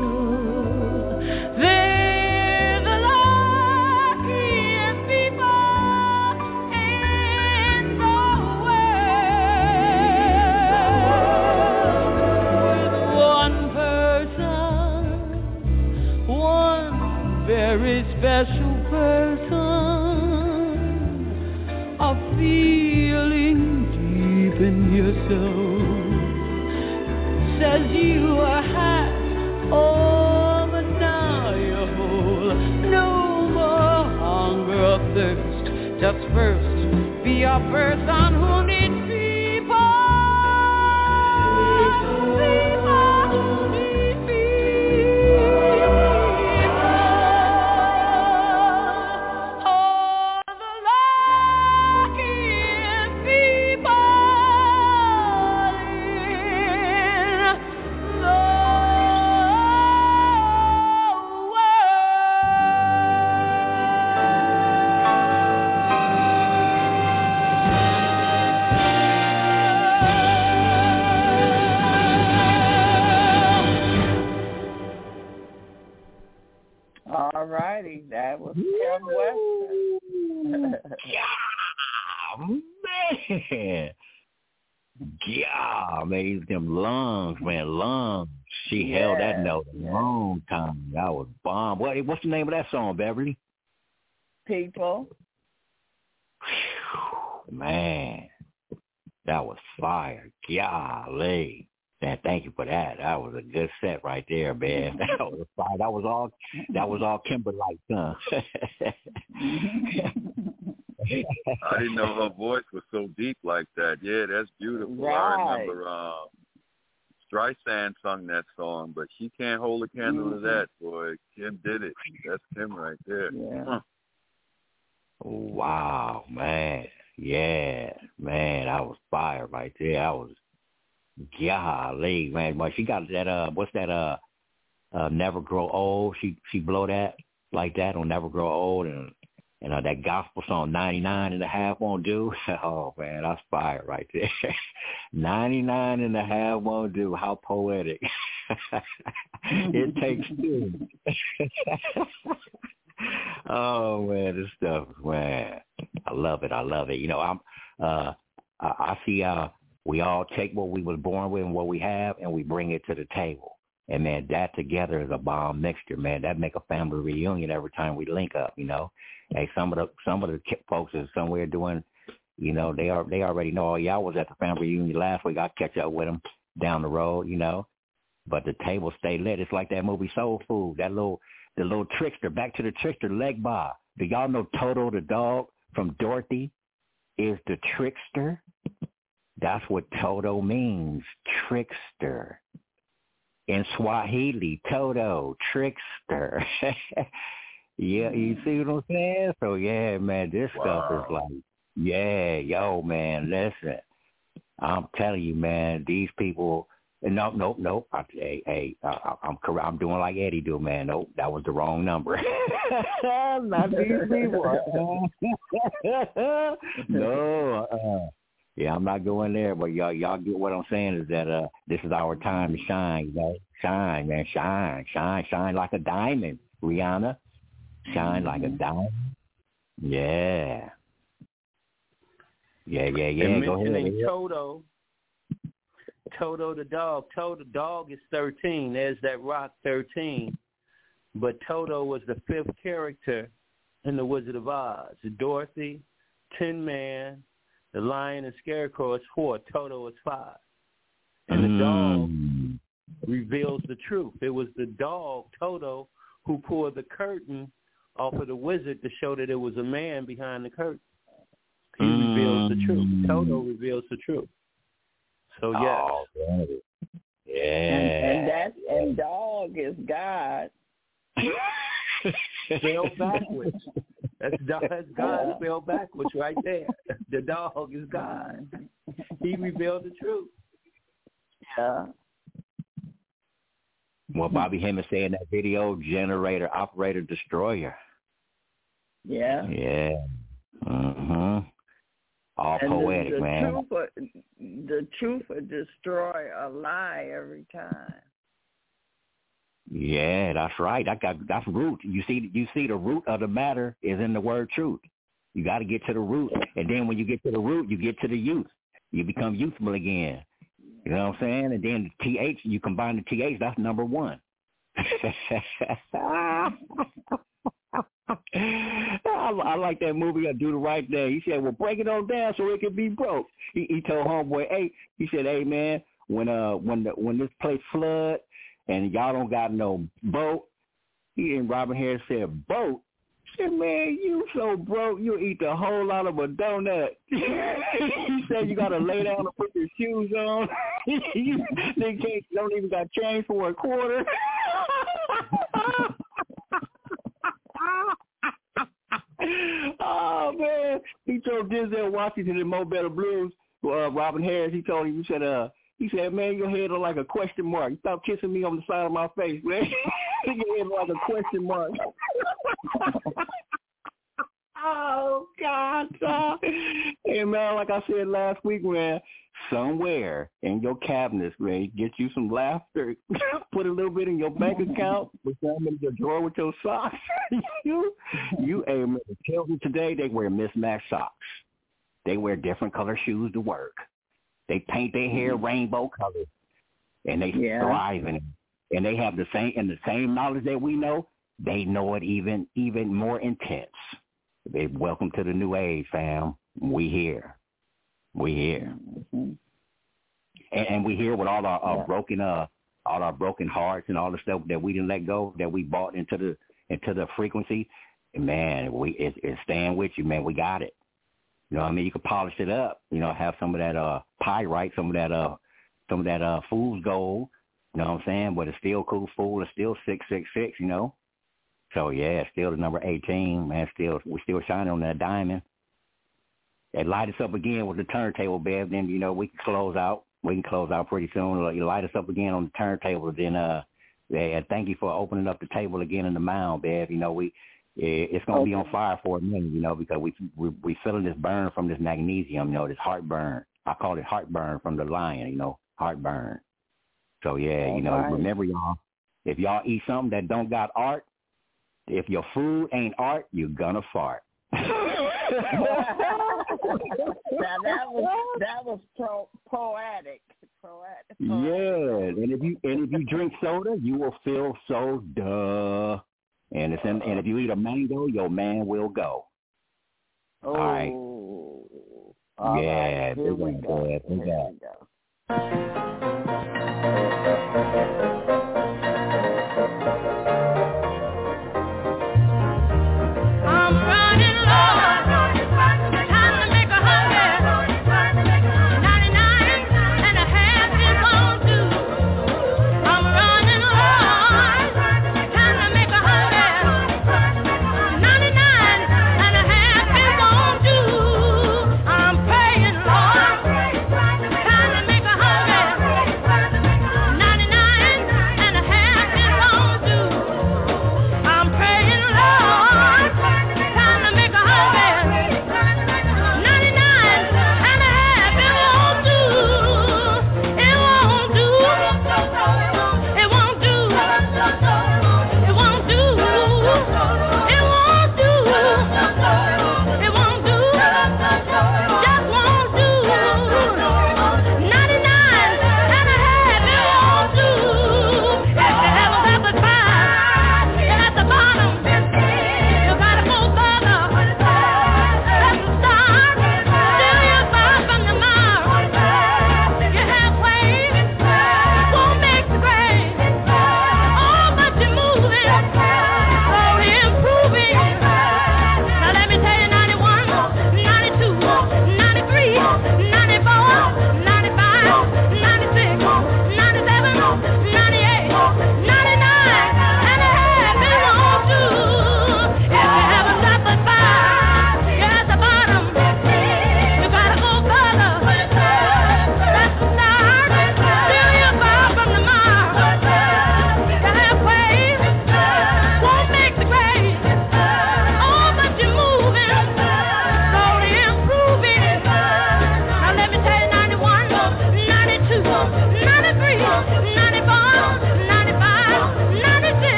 They're the luckiest people in the world. With one person, one very special person, a feeling deep in your soul says you are half all, but now you're whole. No more hunger or thirst, just first be a person who needs people. People who need people. Oh, the luckiest people in the All righty, that was Kim Weston. Yeah, man. Yeah, man, them lungs, man, lungs. She Yeah, held that note a yeah. long time. That was bomb. What, what's the name of that song, Beverly? People. Man, that was fire. Golly. Man, thank you for that. That was a good set right there, man. That was fire. That was all. That was all Kimberlite, huh? I didn't know her voice was so deep like that. Yeah, that's beautiful. Right. I remember uh, Streisand sung that song, but she can't hold a candle Mhm. to that, boy. Kim did it. That's Kim right there. Yeah. Huh. Wow, man. Yeah, man, I was fire right there. I was, golly, man. But she got that, uh, what's that, uh, uh, Never Grow Old? She she blow that like that on Never Grow Old, and and uh, that gospel song ninety-nine and a half won't do. Oh, man, that's fire right there. ninety-nine and a half won't do. How poetic. It takes two. Oh, man, this stuff, man. I love it. I love it. You know, I'm, uh, I, I see how we all take what we was born with and what we have, and we bring it to the table. And, man, that together is a bomb mixture, man. That make a family reunion every time we link up, you know. Hey, some of the some of the folks is somewhere doing, you know, they are they already know, oh, yeah, I was at the family reunion last week. I catch up with them down the road, you know. But the table stay lit. It's like that movie Soul Food, that little, the little trickster, Back to the Trickster, Leg Bob. Do y'all know Toto the dog from Dorothy is the trickster? That's what Toto means, trickster. In Swahili, Toto, trickster. Yeah, you see what I'm saying? So, yeah, man, this Wow. stuff is like, yeah, yo, man, listen. I'm telling you, man, these people, nope, nope, nope. I, hey, hey, I, I'm correct. I'm doing like Eddie do, man. Nope, that was the wrong number. Not these people. No, uh, yeah, I'm not going there. But y'all, y'all get what I'm saying is that uh, this is our time to shine, you know? Shine, man, shine, shine, shine like a diamond, Rihanna. Shine like a diamond. Yeah. Yeah, yeah, yeah. And Go ahead. mentioning Yeah. Toto, Toto the dog. Toto the dog is thirteen. There's that rock thirteen. But Toto was the fifth character in The Wizard of Oz. Dorothy, Tin Man, the Lion, and Scarecrow is four. Toto is five. And the dog Mm. reveals the truth. It was the dog, Toto, who pulled the curtain off of the wizard to show that it was a man behind the curtain. He Mm. reveals the truth. Toto reveals the truth. So, yes. Oh, baby. Yeah. And, and that and dog is God. Spelled backwards. That's, that's God spelled backwards right there. The dog is God. He revealed the truth. Yeah. What Bobby Hemmings said in that video, generator, operator, destroyer. Yeah. Yeah. Mm-hmm. All and poetic, the, the man. Truth will, the truth will destroy a lie every time. Yeah, that's right. That got that's root. You see, you see, the root of the matter is in the word truth. You got to get to the root, and then when you get to the root, you get to the youth. You become youthful again. You know what I'm saying? And then the T H, you combine the T H. That's number one. I, I like that movie. I Do the Right Thing. He said, "Well, break it on down so it can be broke." He, he told homeboy, "Hey," he said, "Hey man, when uh when the, when this place flood and y'all don't got no boat," he and Robin Harris said, "Boat." He said, "Man, you so broke, you'll eat the whole lot of a donut." He said, "You got to lay down and put your shoes on. You they can't, don't even got change for a quarter." Oh, man. He told Denzel Washington in Mo Better Blues, uh, Robin Harris, he told him, he said, uh, he said, "Man, your head look like a question mark. You stop kissing me on the side of my face, man." Your head look like a question mark. Oh, God. Uh, hey, man, like I said last week, man, somewhere in your cabinets, man, get you some laughter. Put a little bit in your bank account. Put some in your drawer with your socks. you, you, hey, man, the children today, they wear mismatched socks. They wear different color shoes to work. They paint their hair rainbow colors, and they yeah. thrive in it. And they have the same, and the same knowledge that we know, they know it even, even more intense. They welcome to the new age, fam. We here, we here, mm-hmm. and, and we here with all our, our yeah. broken, uh, all our broken hearts and all the stuff that we didn't let go, that we bought into the into the frequency. And man, we it, it's staying with you, man. We got it. You know what I mean? You can polish it up. You know, have some of that uh pyrite, some of that uh some of that uh fool's gold. You know what I'm saying? But it's still cool. Fool is still six six six. You know. So, yeah, still the number eighteen, man. Still, we're still shining on that diamond. And light us up again with the turntable, Bev. Then, you know, we can close out. We can close out pretty soon. You light us up again on the turntable. Then, uh, yeah, thank you for opening up the table again in the mound, Bev. You know, we it's going to okay. be on fire for a minute, you know, because we, we, we feeling this burn from this magnesium, you know, this heartburn. I call it heartburn from the lion, you know, heartburn. So, yeah, All you know, right. remember, y'all, if y'all eat something that don't got art, if your food ain't art, you're gonna fart. Now that was that was pro, poetic. poetic. Yeah, and if you and if you drink soda, you will feel so duh. And it's in, and if you eat a mango, your man will go. Oh, all right. All yeah, right. Here we go. Here we go. Time to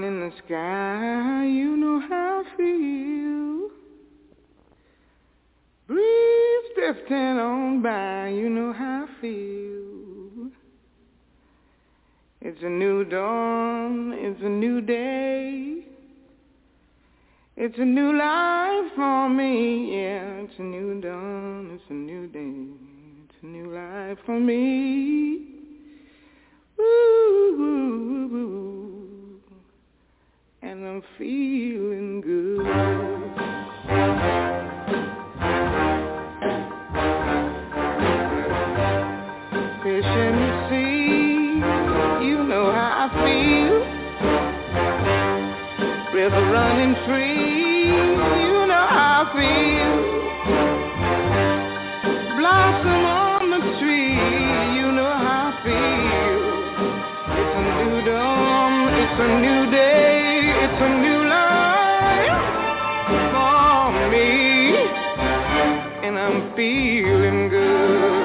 in the sky, you know how I feel. Breeze drifting on by, you know how I feel. It's a new dawn, it's a new day. It's a new life for me, yeah. It's a new dawn, it's a new day. It's a new life for me. Ooh, ooh, ooh, ooh. And I'm feeling good. Fish in the sea, you know how I feel. River running free, you know how I feel. Blossom on the tree, you know how I feel. It's a new dawn, it's a new day, it's a new life for me, and I'm feeling good.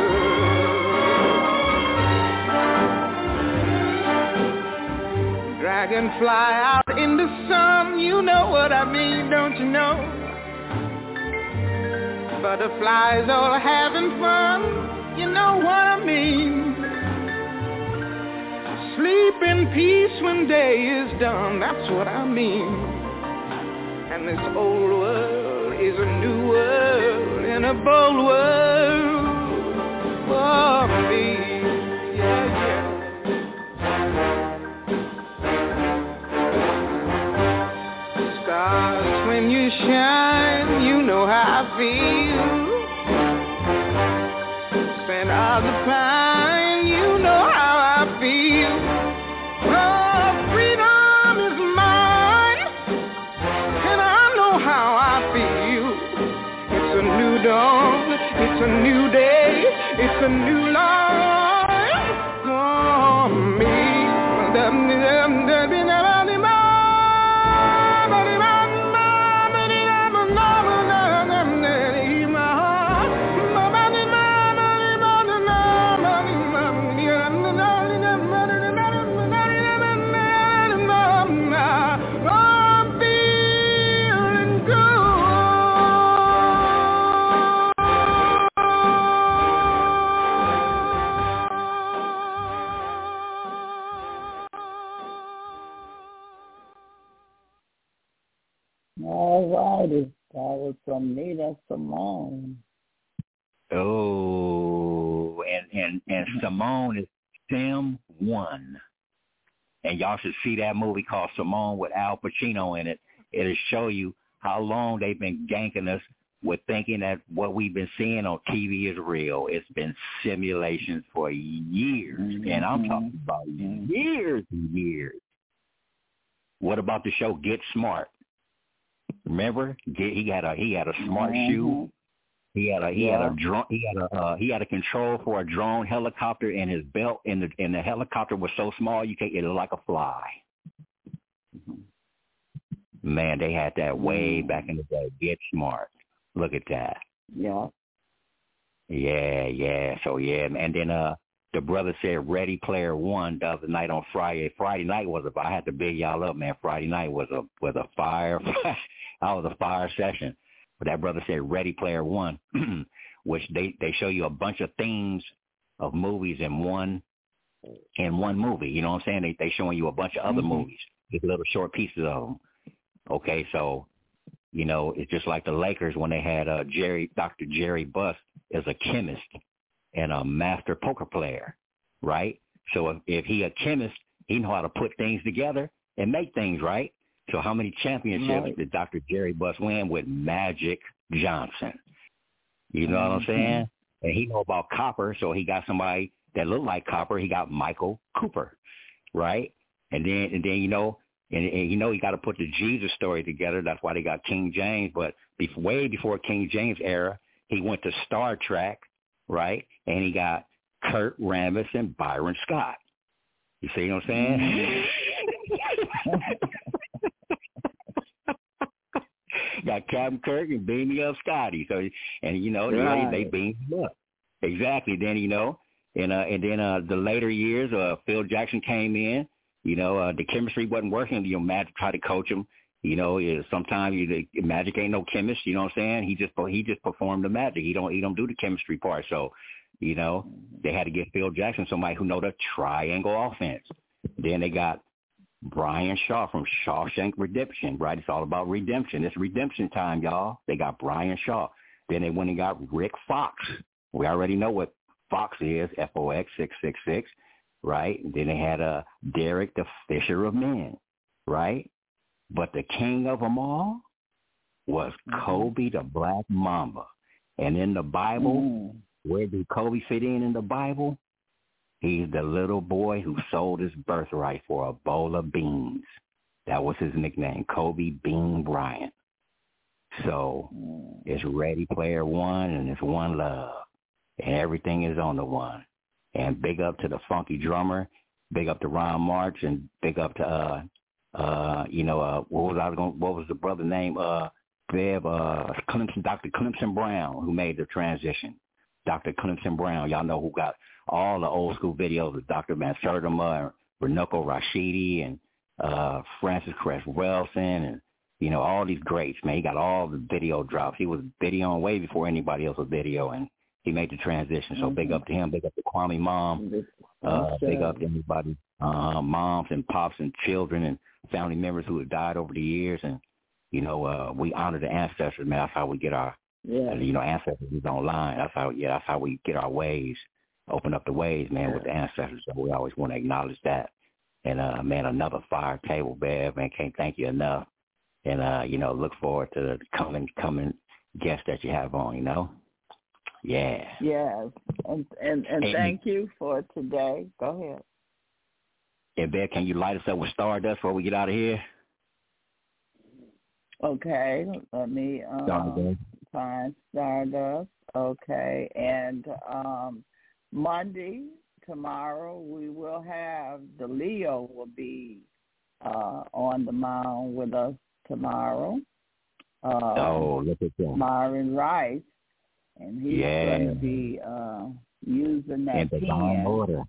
Dragonfly out in the sun, you know what I mean, don't you know? Butterflies all having fun, you know what I mean. Sleep in peace when day is done, that's what I mean. And this old world is a new world, and a bold world for me, yeah, yeah. Stars, when you shine, you know how I feel. Scent of the pine, you know how I feel. Oh, freedom is mine, and I know how I feel. It's a new dawn, it's a new day, it's a new life for me. All righty. That was from Nina Simone. Oh, and, and, and Simone is Sim One. And y'all should see that movie called Simone with Al Pacino in it. It'll show you how long they've been ganking us with thinking that what we've been seeing on T V is real. It's been simulations for years. Mm-hmm. And I'm talking about years and years. What about the show Get Smart? Remember, he had a he had a smart mm-hmm. shoe. He had a he yeah. had a drone. He had a uh, he had a control for a drone helicopter in his belt, and the and the helicopter was so small you can't. It looked like a fly. Mm-hmm. Man, they had that way mm-hmm. back in the day. Get Smart. Look at that. Yeah. Yeah, yeah. So yeah, and then uh, the brother said Ready Player One the other night on Friday. Friday night was a. I had to big y'all up, man. Friday night was a was a fire. I was a fire session. But that brother said Ready Player One, which they, they show you a bunch of themes of movies in one in one movie. You know what I'm saying? They they showing you a bunch of other mm-hmm. movies, just little short pieces of them. Okay, so you know it's just like the Lakers when they had uh, Jerry Doctor Jerry Buss as a chemist and a master poker player, right? So if, if he a chemist, he know how to put things together and make things right. So how many championships right. did Doctor Jerry Buss win with Magic Johnson? You know mm-hmm. what I'm saying? And he know about copper, so he got somebody that looked like copper. He got Michael Cooper, right? And then, and then you know, and, and you know he got to put the Jesus story together. That's why they got King James. But before, way before King James era, he went to Star Trek, right? And he got Kurt Rambis and Byron Scott. You see what I'm saying? Mm-hmm. Got Captain Kirk and beam me up Scotty. So and you know right. they they beamed him up. Exactly. Then you know, and uh and then uh the later years uh Phil Jackson came in You know, uh, the chemistry wasn't working. You know, Magic tried to coach him. You know, it, sometimes you, Magic ain't no chemist. You know what I'm saying? He just he just performed the magic. He don't he don't do the chemistry part. So, you know, they had to get Phil Jackson, somebody who know the triangle offense. Then they got Brian Shaw from Shawshank Redemption, right? It's all about redemption. It's redemption time, y'all. They got Brian Shaw. Then they went and got Rick Fox. We already know what Fox is, F O X six six six, right? Then they had uh, Derek the Fisher of Men, right? But the king of them all was Kobe the Black Mamba. And in the Bible, mm. where did Kobe fit in in the Bible? He's the little boy who sold his birthright for a bowl of beans. That was his nickname, Kobe Bean Bryant. So mm. it's Ready Player One and it's One Love. And everything is on the one. And big up to the funky drummer, big up to Ron March, and big up to uh uh you know uh what was I going what was the brother name uh Bev uh Clemson Doctor Clemson Brown, who made the transition. Doctor Clemson Brown, y'all know, who got all the old school videos of Doctor Mansurdama and Renuko Rashidi and uh Francis Cress Wilson and you know all these greats, man. He got all the video drops. He was videoing way before anybody else was videoing. He made the transition, so mm-hmm. big up to him. Big up to Kwame Mom. Uh, big up to everybody, uh, moms and pops and children and family members who have died over the years. And, you know, uh, we honor the ancestors, man. That's how we get our, yeah. you know, ancestors is online. That's how, yeah, that's how we get our ways, open up the ways, man, yeah. with the ancestors. So we always want to acknowledge that. And, uh, man, another fire table, Bev, man, can't thank you enough. And, uh, you know, look forward to the coming, coming guests that you have on, you know. Yeah. Yes. And and, and hey, thank you for today. Go ahead. And Bear, can you light us up with Stardust before we get out of here? Okay. Let me um, find Stardust. Okay. And um, Monday, tomorrow, we will have the Leo will be uh, on the mound with us tomorrow. Uh, oh, look at that. Myron Rice. And he's yeah. going to be uh, using that in divine order.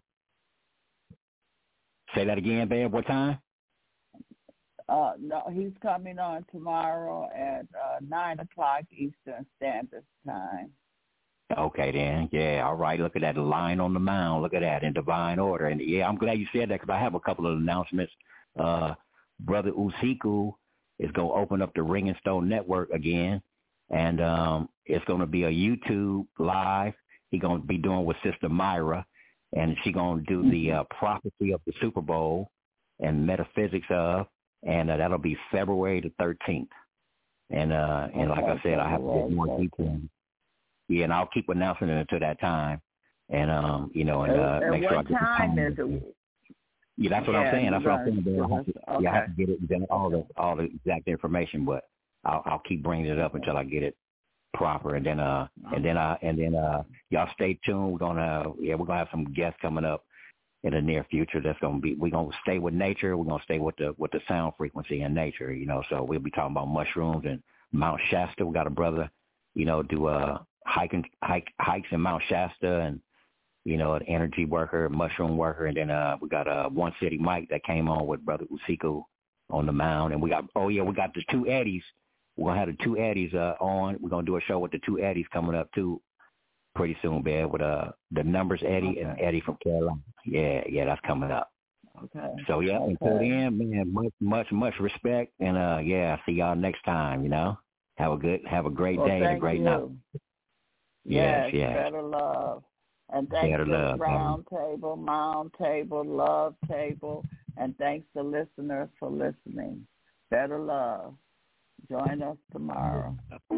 Say that again, babe. What time? Uh, no, he's coming on tomorrow at uh, nine o'clock Eastern Standard Time. Okay, then. Yeah, all right. Look at that line on the mound. Look at that in divine order. And, yeah, I'm glad you said that because I have a couple of announcements. Uh, Brother Usiku is going to open up the Ring and Stone Network again. And um, it's going to be a YouTube live. He's going to be doing with Sister Myra, and she's going to do the uh, prophecy of the Super Bowl and metaphysics of, and uh, that'll be February the thirteenth. And uh, and like I said, I have to get more details. Yeah, and I'll keep announcing it until that time. And um, you know, and uh, and make sure I get get the time. Is it? Yeah, that's what yeah, I'm saying. That's what I'm saying. I have to, okay. Yeah, I have to get it all the all the exact information, but I'll, I'll keep bringing it up until I get it proper, and then uh, and then uh, and then uh, y'all stay tuned. We're gonna yeah, we're gonna have some guests coming up in the near future. That's gonna be we're gonna stay with nature. We're gonna stay with the with the sound frequency in nature. You know, so we'll be talking about mushrooms and Mount Shasta. We got a brother, you know, do uh hiking hike hikes in Mount Shasta, and you know, an energy worker, mushroom worker, and then uh, we got uh One City Mike that came on with Brother Usiku on the mound, and we got oh yeah, we got the two Eddies. We're gonna have the two Eddies uh, on. We're gonna do a show with the two Eddies coming up too, pretty soon, man. With uh the Numbers Eddie okay. and Eddie from Carolina. Yeah, yeah, that's coming up. Okay. So yeah, okay. until then, man, much, much, much respect, and uh, yeah, see y'all next time. You know, have a good, have a great well, day and a great you. night. Yes, yes, yes. Better love. And thanks to the Round Table, Mound Table, Love Table, and thanks to listeners for listening. Better love. Join us tomorrow.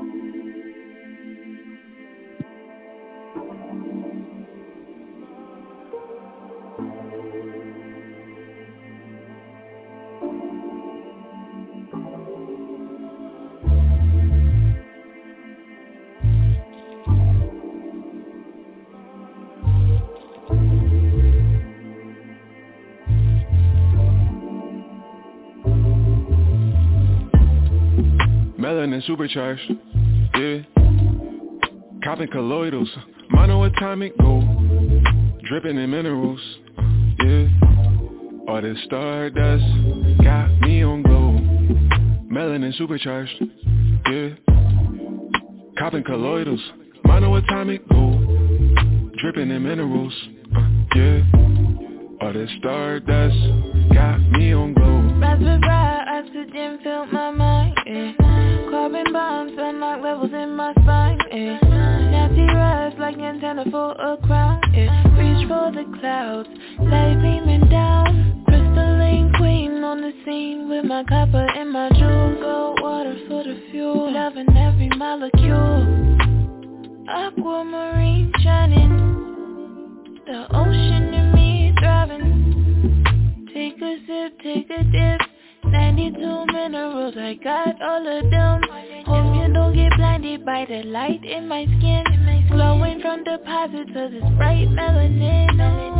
Melanin supercharged, yeah. Copping colloidals, monoatomic gold, dripping in minerals, yeah. All this stardust got me on glow. Melanin supercharged, yeah. Copping colloidals, monoatomic gold. Dripping in minerals, uh, yeah. All this stardust got me on glow. Raspberry bright, oxygen filled my mind, eh. Carbon bombs, unlock levels in my spine, eh. Nasty rise like antenna for a crown, eh. Reach for the clouds, light beaming down. Crystalline queen on the scene with my copper and my jewels. Gold water for the fuel, loving every molecule. Aquamarine shining, the ocean in me thriving. Take a sip, take a dip, ninety-two minerals, I got all of them. Hope you don't get blinded by the light in my skin, glowing from deposits of this bright melanin. Oh,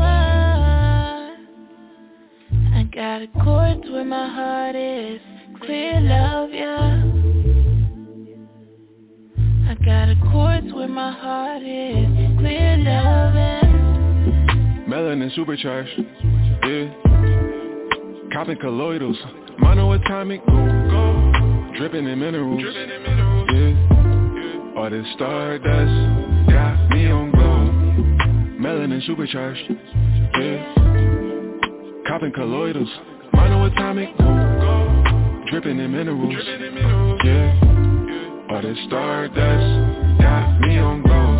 I got a quartz where my heart is, clear love, yeah. I got a quartz where my heart is, clear loving. Melanin supercharged, yeah. Copping colloidals, monoatomic gold. Dripping in minerals, yeah. All this stardust got me on glow. Melanin supercharged, yeah. Copping colloidals, monoatomic gold. Dripping in minerals, yeah. All this stardust got me on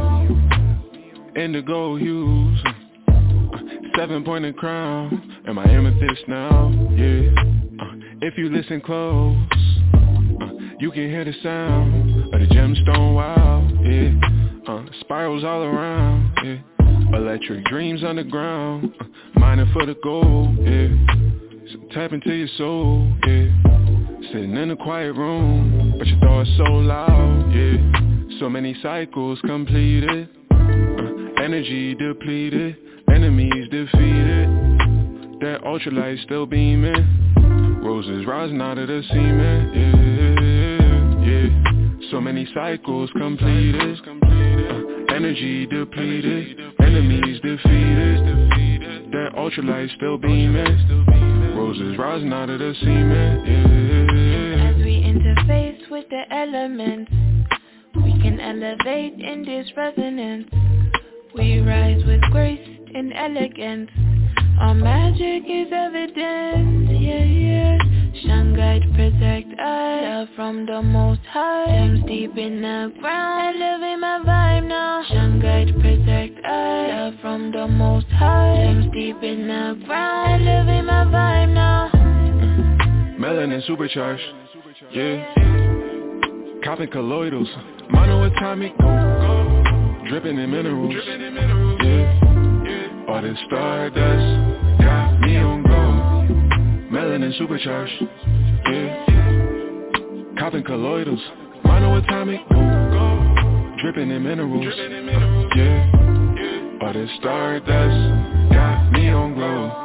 glow. Indigo hues, uh, seven-pointed crown, and my amethyst now, yeah. Uh, if you listen close, uh, you can hear the sound of the gemstone wow, yeah. Uh, spirals all around, yeah. Electric dreams underground, uh, mining for the gold, yeah. So tap into your soul, yeah. Sitting in a quiet room, but your thoughts so loud, yeah. So many cycles completed, uh, energy depleted, enemies defeated. That ultralight still beaming, roses rising out of the cement, yeah, yeah. So many cycles completed, uh, energy depleted, enemies defeated. That ultralight still beaming, roses rising out of the cement, yeah. As we interface with the elements, we can elevate in this resonance. We rise with grace and elegance. Our magic is evident, yeah, yeah. Shine, guide, protect us, love from the most high. Gems deep in the ground, elevate my vibe now. Shine, guide, protect us, love from the most high. Gems deep in the ground, elevate my vibe now. Melanin supercharged, yeah. Copping colloidals, monoatomic gold. Dripping in minerals, yeah. All this stardust got me on glow. Melanin supercharged, yeah. Copping colloidals, monoatomic gold. Dripping in minerals, yeah. All this stardust got me on glow.